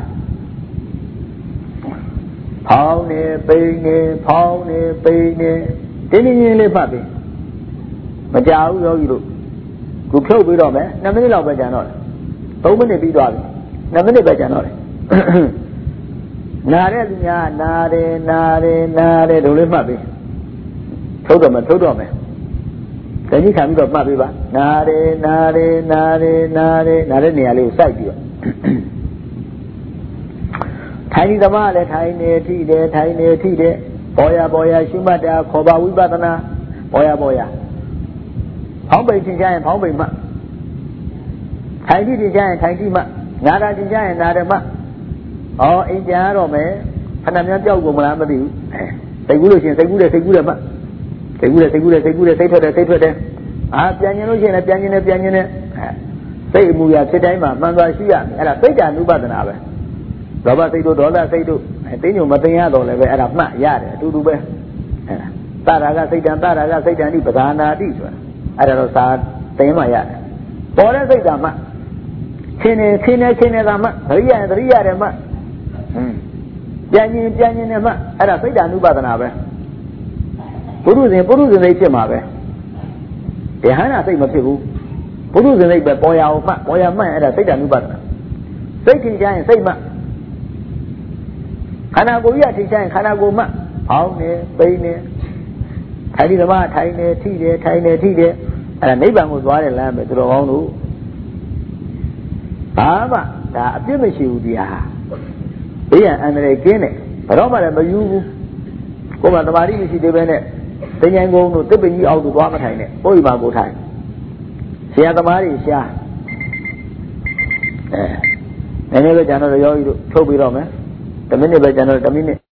ဖောင်းနေပိန်နေဖောင်းနေပိန်နေတင်းတင်းချင်းလေးဖတ်ပြီးမကြောက်ဘူးယောဂီတို့ခုဖြုတ်ပြီးတော့မယ်နှစ်မိနစ်လောက်ပဲကြံတော့တယ်သုံးမိနစ်ပြီးသွားပြီနှစ်မိနစ်ပဲကြံတော့တယ်နာတဲ့လူများနာတယ်နာတယ်နာတယ်တို့လေးမှတ်ပြီးထုတ်တော့မယ်ထုတ်တော့မယ်တတိခံပြီးတော့မှတ်ပြီးပါနာတယ်နာတယ်နာတယ်နာတယ်နာတဲ့နေရာလေးကိုစိုက်ပြီးတော့ထိုင်ဒီသမားလည်းထိုင်နေထိတယ်ထိုင်နေထိတယ်ပေါ်ရပေါ်ရရှုမှတ်တာခေါ်ပါဝိပဿနာပေါ်ရပေါ်ရဖောင်းပိန်ထင်ကြရင်ဖောင်းပိန်မှထိုင်ထိထင်ကြရင်ထိုင်ထိမှနာတာထင်ကြရင်နာတယ်မှဩအိမ်ပြန်ရတော့မယ်ခဏများကြောက်ကုန်မလားမသိဘူးစိတ်ကူးလို့ရှိရင်စိတ်ကူးတယ်စိတ်ကူးတယ်မှစိတ်ကူးတယ်စိတ်ကူးတယ်စိတ်ကူးတယ်စိတ်ထွက်တယ်စိတ်ထွက်တယ်အာပြန်ကျင်လို့ရှိရင်လည်းပြန်ကျင်တယ်ပြန်ကျင်တယ်စိတ်အမူအရာဖြစ်တိုင်းမှာမှန်သွားရှိရမယ်အဲ့ဒါစိတ်ဓာတ် ानु ပဒနာပဲလောဘစိတ်တို့ဒေါသစိတ်တို့တင်းညုံမသိရတော့လည်းပဲအဲ့ဒါမှတ်ရတယ်အတူတူပဲအဲ့ဒါတရာကစိတ်တန်တရာကစိတ်တန်ဒီပဒါနာတိဆိုတာအဲ့ဒါတော့စာတင်မှရတယ်ပေါ်တဲ့စိတ်ဓာတ်မှချင်းနေချင်းနေချင်းနေတာမှသတိရရင်သတိရတယ်မှပြန်ရင်ပြန်ရင်နဲ့မှအဲ့ဒါစိတ်ဓာတ် ानु ပဒနာပဲပုရုဇဉ်ပုရုဇဉ်စိတ်ဖြစ်မှာပဲယဟန္တာစိတ်မဖြစ်ဘူးပုရုဇဉ်စိတ်ပဲပေါ်ရအောင်မှပေါ်ရမှအဲ့ဒါစိတ်ဓာတ် ानु ပဒနာစိတ်ထင်ရှားရင်စိတ်မှခန္ဓာကိုယ်ကြီးအထင်ရှားရင်ခန္ဓာကိုယ်မှဖောင်းနေပိန်နေထိုင်ဒီဓမ္မထိုင်နေထိတယ်ထိုင်နေထိတယ်အဲ့ဒါနိဗ္ဗာန်ကိုသွားတဲ့လမ်းပဲသူတော်ကောင်းတို့ဘာမှဒါအပြစ်မရှိဘူးဒီဟာဘေးရန်အန္တရာယ်ကင်းတယ်ဘယ်တော့မှလည်းမယူဘူးကိုယ်မှသမာဓိမရှိသေးပဲနဲ့တင်ញိုင်ကုန်းတို့တစ်ပင်ကြီးအောက်တို့သွားမထိုင်နဲ့ကိုယ်ဒီမှာကိုထိုင်ဆရာသမားတွေရှားအဲနည်းနည်းပဲကျန်တော့ရောကြီးတို့ထုတ်ပြီးတော့မယ်တစ်မိနစ်ပဲကျန်တော့တစ်မိနစ်